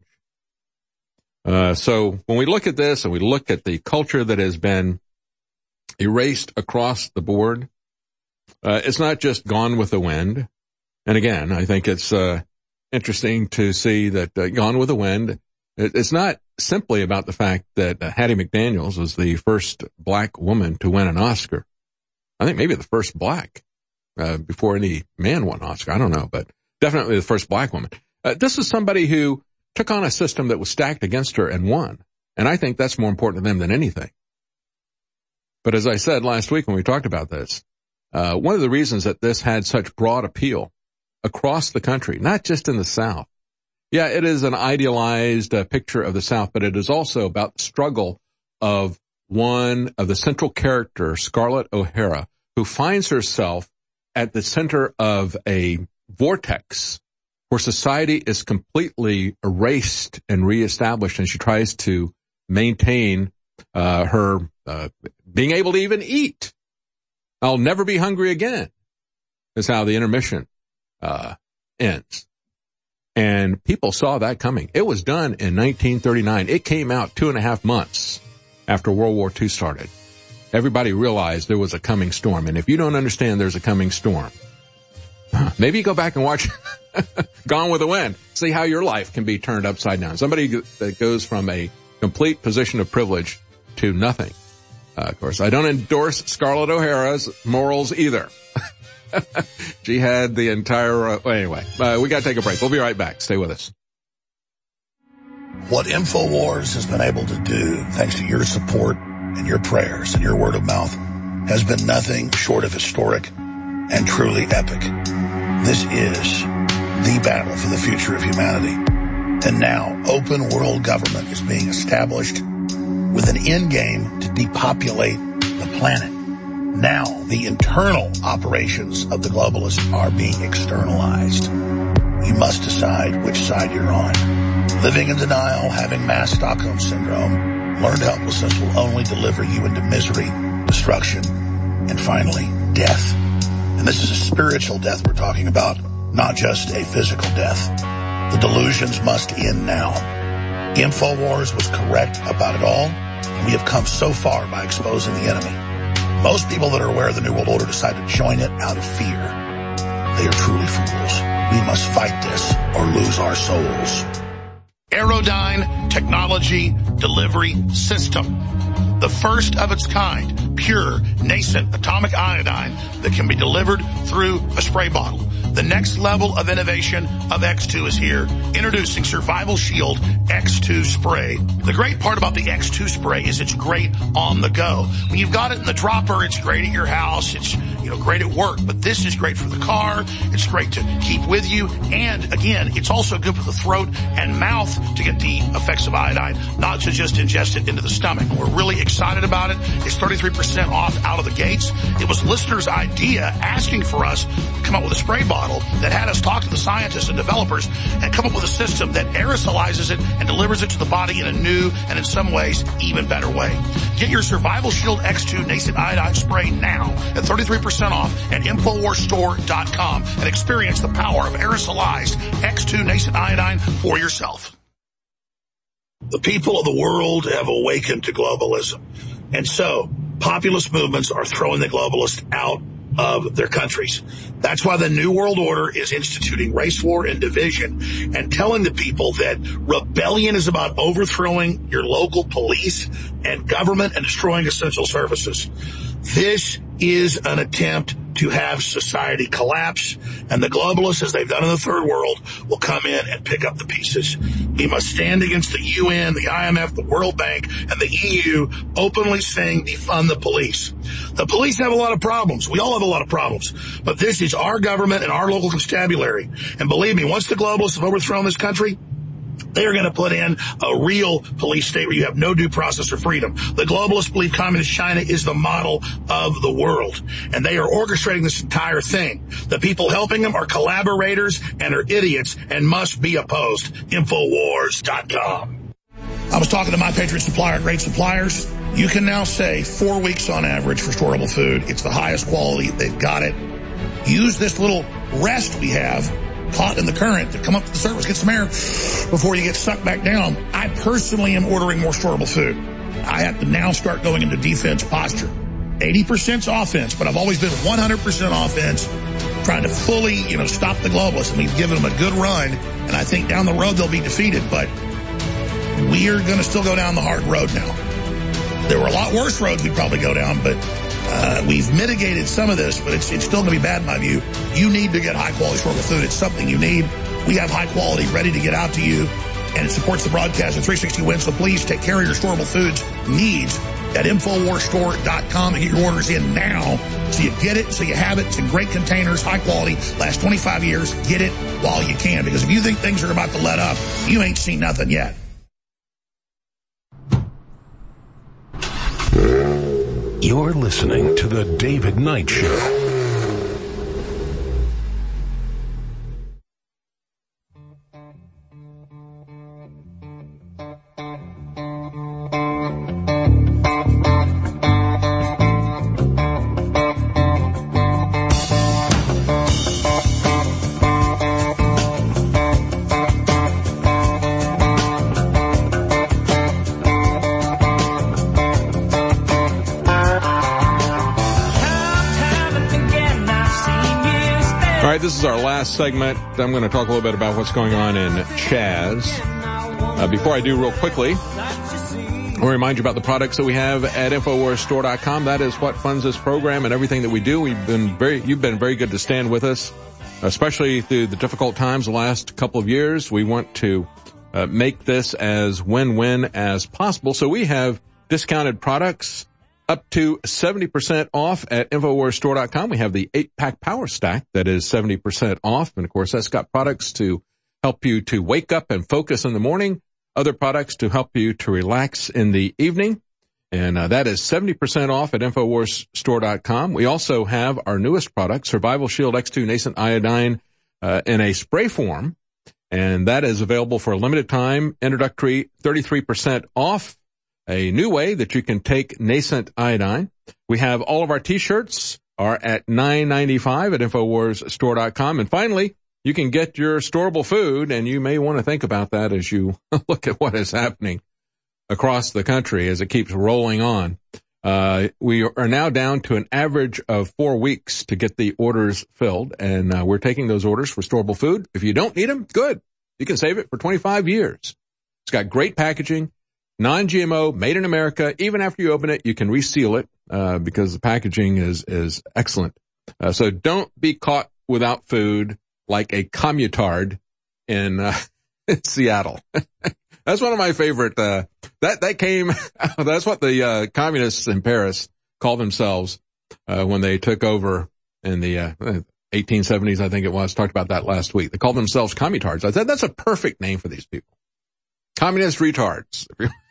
So when we look at this and we look at the culture that has been erased across the board, it's not just gone with the wind. And again, I think it's interesting to see that Gone with the Wind, it's not simply about the fact that Hattie McDaniels was the first black woman to win an Oscar. I think maybe the first black before any man won an Oscar. I don't know, but definitely the first black woman. This is somebody who took on a system that was stacked against her and won. And I think that's more important to them than anything. But as I said last week when we talked about this, one of the reasons that this had such broad appeal across the country, not just in the South. Yeah, it is an idealized picture of the South, but it is also about the struggle of one of the central characters, Scarlett O'Hara, who finds herself at the center of a vortex where society is completely erased and reestablished, and she tries to maintain her being able to even eat. I'll never be hungry again is how the intermission ends. And people saw that coming. It was done in 1939. It came out 2.5 months after World War II started. Everybody realized there was a coming storm. And if you don't understand there's a coming storm, maybe you go back and watch Gone with the Wind. See how your life can be turned upside down. Somebody that goes from a complete position of privilege to nothing. Of course, I don't endorse Scarlett O'Hara's morals either. She had the entire, anyway, we got to take a break. We'll be right back. Stay with us. What InfoWars has been able to do, thanks to your support and your prayers and your word of mouth, has been nothing short of historic and truly epic. This is the battle for the future of humanity. And now, open world government is being established with an end game to depopulate the planet. Now, the internal operations of the globalists are being externalized. You must decide which side you're on. Living in denial, having mass Stockholm syndrome, learned helplessness will only deliver you into misery, destruction, and finally, death. And this is a spiritual death we're talking about, not just a physical death. The delusions must end now. InfoWars was correct about it all, and we have come so far by exposing the enemy. Most people that are aware of the New World Order decide to join it out of fear. They are truly fools. We must fight this or lose our souls. Aerodyne Technology Delivery System. The first of its kind, pure, nascent atomic iodine that can be delivered through a spray bottle. The next level of innovation of X2 is here. Introducing Survival Shield X2 Spray. The great part about the X2 Spray is it's great on the go. When you've got it in the dropper, it's great at your house. It's, great at work. But this is great for the car. It's great to keep with you. And again, it's also good for the throat and mouth to get the effects of iodine, not to just ingest it into the stomach. We're really excited about it. It's 33% off out of the gates. It was listeners' idea asking for us to come up with a spray bottle that had us talk to the scientists and developers and come up with a system that aerosolizes it and delivers it to the body in a new and in some ways even better way. Get your Survival Shield X2 Nascent Iodine Spray now at 33% off at InfoWarsStore.com and experience the power of aerosolized X2 Nascent Iodine for yourself. The people of the world have awakened to globalism. And so populist movements are throwing the globalists out of their countries. That's why the New World Order is instituting race war and division and telling the people that rebellion is about overthrowing your local police and government and destroying essential services. This is an attempt to have society collapse, and the globalists, as they've done in the third world, will come in and pick up the pieces. We must stand against the UN, the IMF, the World Bank, and the EU openly saying defund the police. The police have a lot of problems. We all have a lot of problems. But this is our government and our local constabulary. And believe me, once the globalists have overthrown this country, they are going to put in a real police state where you have no due process or freedom. The globalists believe communist China is the model of the world, and they are orchestrating this entire thing. The people helping them are collaborators and are idiots and must be opposed. Infowars.com. I was talking to My Patriot Supplier at Great Suppliers. You can now save 4 weeks on average for storable food. It's the highest quality. They've got it. Use this little rest we have caught in the current to come up to the surface, get some air before you get sucked back down. I personally am ordering more storable food. I have to now start going into defense posture. 80%'s offense, but I've always been 100% offense, trying to fully, stop the globalists. And we've given them a good run, and I think down the road they'll be defeated, but we are going to still go down the hard road now. There were a lot worse roads we'd probably go down, but we've mitigated some of this, but it's still going to be bad in my view. You need to get high-quality storable food. It's something you need. We have high quality ready to get out to you, and it supports the broadcast of 360 Wins, so please take care of your storable foods needs at InfoWarsStore.com and get your orders in now so you get it, so you have it. It's in great containers, high quality, last 25 years. Get it while you can, because if you think things are about to let up, you ain't seen nothing yet. You're listening to The David Knight Show. This is our last segment. I'm going to talk a little bit about what's going on in Chaz. Before I do, real quickly, I'll remind you about the products that we have at InfoWarsStore.com. That is what funds this program and everything that we do. You've been very good to stand with us, especially through the difficult times the last couple of years. We want to make this as win-win as possible. So we have discounted products up to 70% off at InfoWarsStore.com. We have the 8-pack Power Stack that is 70% off. And, of course, that's got products to help you to wake up and focus in the morning, other products to help you to relax in the evening. And that is 70% off at InfoWarsStore.com. We also have our newest product, Survival Shield X2 Nascent Iodine in a spray form. And that is available for a limited time, introductory 33% off. A new way that you can take nascent iodine. We have all of our T-shirts are at $9.95 at InfoWarsStore.com. And finally, you can get your storable food, and you may want to think about that as you look at what is happening across the country as it keeps rolling on. We are now down to an average of 4 weeks to get the orders filled, and we're taking those orders for storable food. If you don't need them, good. You can save it for 25 years. It's got great packaging, non-GMO, made in America. Even after you open it, you can reseal it because the packaging is excellent. So don't be caught without food like a commutard in Seattle. That's one of my favorite, that came, that's what the communists in Paris called themselves, when they took over in the 1870s, I think it was. Talked about that last week. They called themselves commutards. I said, that's a perfect name for these people. Communist retards.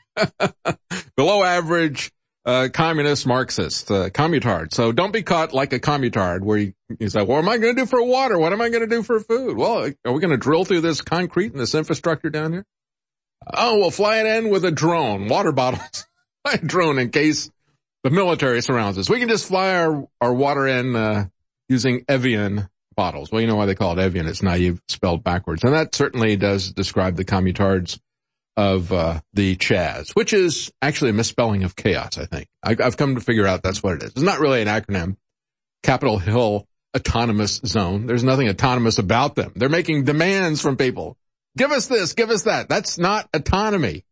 Below average, communist Marxist, commutard. So don't be caught like a commutard where you say, well, what am I going to do for water? What am I going to do for food? Well, are we going to drill through this concrete and this infrastructure down here? Oh, we'll fly it in with a drone, water bottles, a drone in case the military surrounds us. We can just fly our water in, using Evian bottles. Well, you know why they call it Evian. It's naive spelled backwards. And that certainly does describe the commutards of, the Chaz, which is actually a misspelling of chaos, I think. I've come to figure out that's what it is. It's not really an acronym. Capitol Hill Autonomous Zone. There's nothing autonomous about them. They're making demands from people. Give us this, give us that. That's not autonomy.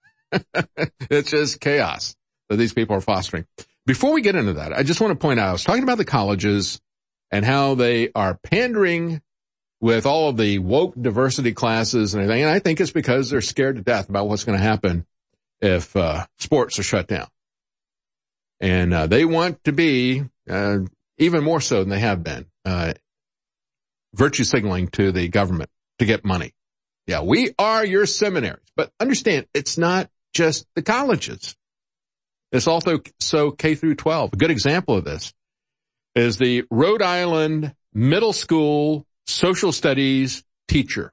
It's just chaos that these people are fostering. Before we get into that, I just want to point out, I was talking about the colleges and how they are pandering with all of the woke diversity classes and everything. And I think it's because they're scared to death about what's going to happen if sports are shut down. And they want to be, even more so than they have been, virtue signaling to the government to get money. Yeah, we are your seminaries. But understand, it's not just the colleges. It's also so K through 12. A good example of this is the Rhode Island middle school social studies teacher.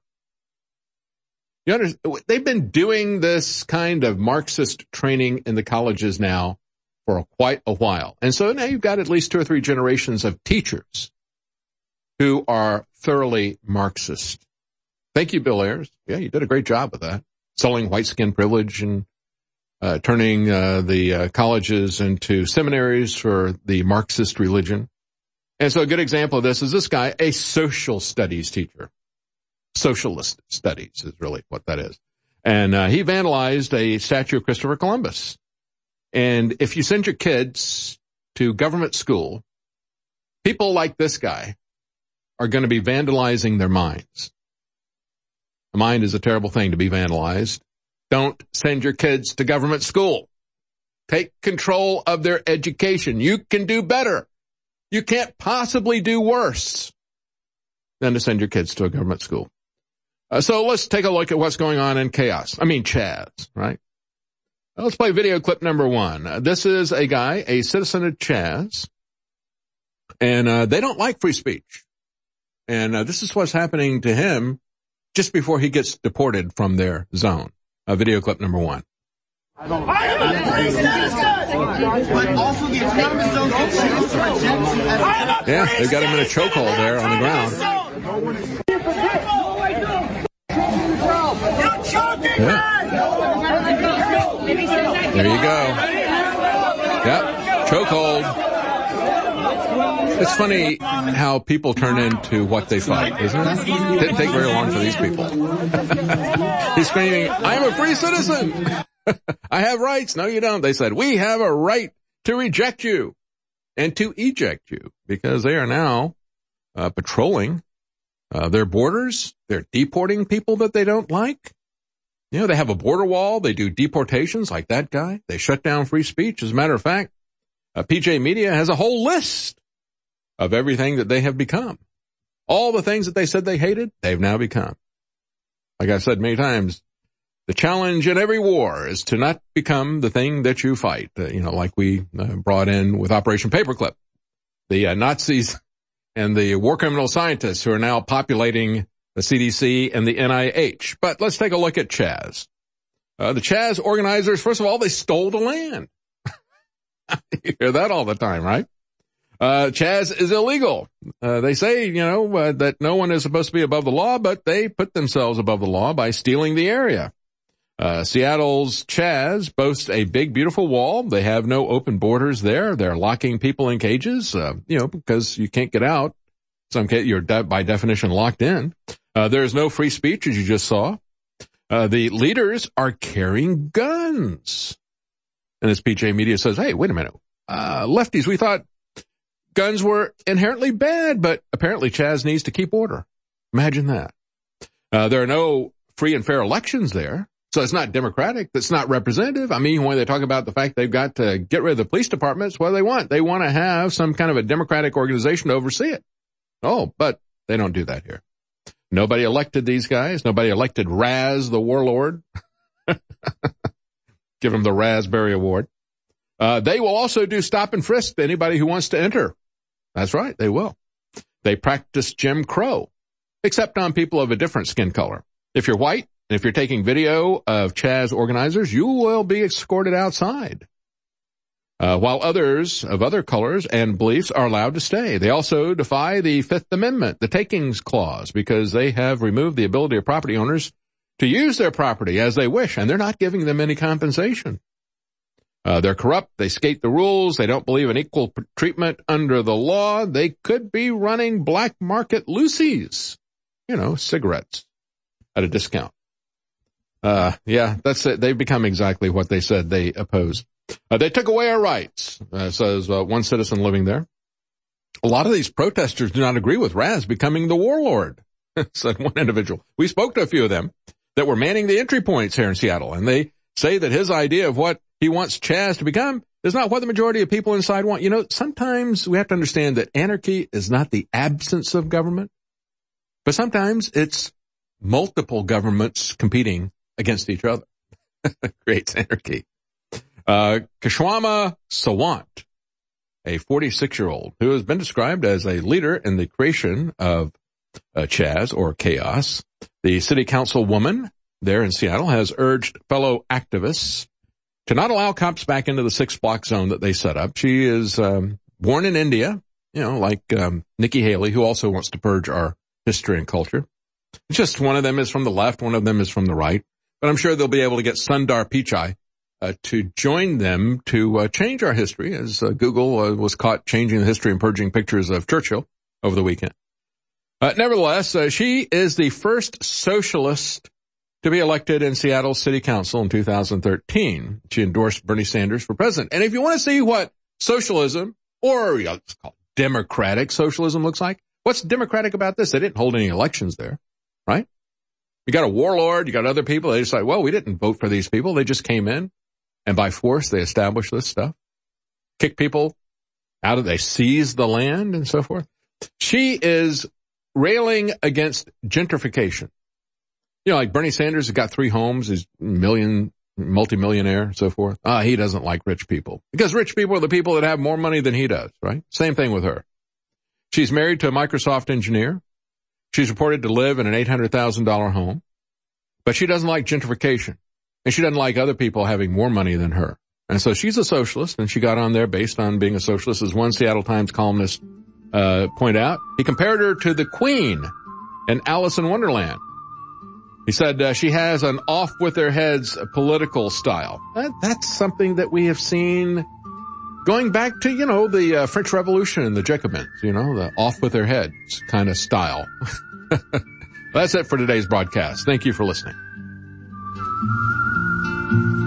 You understand, they've been doing this kind of Marxist training in the colleges now for quite a while. And so now you've got at least 2 or 3 generations of teachers who are thoroughly Marxist. Thank you, Bill Ayers. Yeah, you did a great job with that. Selling white skin privilege and turning the colleges into seminaries for the Marxist religion. And so a good example of this is this guy, a social studies teacher. Socialist studies is really what that is. And he vandalized a statue of Christopher Columbus. And if you send your kids to government school, people like this guy are going to be vandalizing their minds. The mind is a terrible thing to be vandalized. Don't send your kids to government school. Take control of their education. You can do better. You can't possibly do worse than to send your kids to a government school. So let's take a look at what's going on in Chaz, right? Let's play video clip number 1. This is a guy, a citizen of Chaz, and they don't like free speech. And this is what's happening to him just before he gets deported from their zone. Video clip number 1. I am a free citizen, but also the autonomous zone continues to reject you as Yeah, they've got him in a chokehold there on the ground. You're choking There you go. Yep, chokehold. It's funny how people turn into what they fight, isn't it? Didn't take very long for these people. He's screaming, I am a free citizen. I have rights. No, you don't. They said, we have a right to reject you and to eject you because they are now patrolling their borders. They're deporting people that they don't like. You know, they have a border wall. They do deportations like that guy. They shut down free speech. As a matter of fact, PJ Media has a whole list of everything that they have become. All the things that they said they hated, they've now become. Like I said many times, the challenge in every war is to not become the thing that you fight. Like we brought in with Operation Paperclip, the Nazis and the war criminal scientists who are now populating the CDC and the NIH. But let's take a look at Chaz. The Chaz organizers, first of all, they stole the land. You hear that all the time, right? Chaz is illegal. They say, that no one is supposed to be above the law, but they put themselves above the law by stealing the area. Seattle's Chaz boasts a big, beautiful wall. They have no open borders there. They're locking people in cages, because you can't get out. Some case, you're by definition locked in. There's no free speech, as you just saw. The leaders are carrying guns. And as PJ Media says, hey, wait a minute. Lefties, we thought guns were inherently bad, but apparently Chaz needs to keep order. Imagine that. There are no free and fair elections there, so it's not democratic. It's not representative. I mean, when they talk about the fact they've got to get rid of the police departments, what do they want? They want to have some kind of a democratic organization to oversee it. Oh, but they don't do that here. Nobody elected these guys. Nobody elected Raz, the warlord. Give him the Raspberry Award. They will also do stop and frisk to anybody who wants to enter. That's right, they will. They practice Jim Crow, except on people of a different skin color. If you're white, and if you're taking video of Chaz organizers, you will be escorted outside. While others of other colors and beliefs are allowed to stay. They also defy the Fifth Amendment, the takings clause, because they have removed the ability of property owners to use their property as they wish, and they're not giving them any compensation. They're corrupt. They skate the rules. They don't believe in equal treatment under the law. They could be running black market Lucy's, cigarettes at a discount. That's it. They've become exactly what they said they opposed. They took away our rights, says one citizen living there. A lot of these protesters do not agree with Raz becoming the warlord, said one individual. We spoke to a few of them that were manning the entry points here in Seattle, and they say that his idea of what he wants Chaz to become is not what the majority of people inside want. Sometimes we have to understand that anarchy is not the absence of government, but sometimes it's multiple governments competing against each other. Creates anarchy. Kashwama Sawant, a 46-year-old who has been described as a leader in the creation of Chaz, or chaos. The city council woman there in Seattle has urged fellow activists to not allow cops back into the 6-block zone that they set up. She is born in India, like Nikki Haley, who also wants to purge our history and culture. It's just one of them is from the left, one of them is from the right. But I'm sure they'll be able to get Sundar Pichai to join them to change our history, as Google was caught changing the history and purging pictures of Churchill over the weekend. Nevertheless, she is the first socialist to be elected in Seattle City Council in 2013. She endorsed Bernie Sanders for president. And if you want to see what socialism, or it's called democratic socialism, looks like, what's democratic about this? They didn't hold any elections there, right? You got a warlord, you got other people. They decide, well, we didn't vote for these people. They just came in, and by force they established this stuff, kick people out of, they seized the land and so forth. She is railing against gentrification. Like Bernie Sanders has got 3 homes, he's multimillionaire, and so forth. He doesn't like rich people, because rich people are the people that have more money than he does, right? Same thing with her. She's married to a Microsoft engineer. She's reported to live in an $800,000 home, but she doesn't like gentrification, and she doesn't like other people having more money than her. And so she's a socialist, and she got on there based on being a socialist, as one Seattle Times columnist pointed out. He compared her to the Queen in Alice in Wonderland. He said she has an off-with-their-heads political style. That's something that we have seen going back to, the French Revolution and the Jacobins, the off-with-their-heads kind of style. That's it for today's broadcast. Thank you for listening.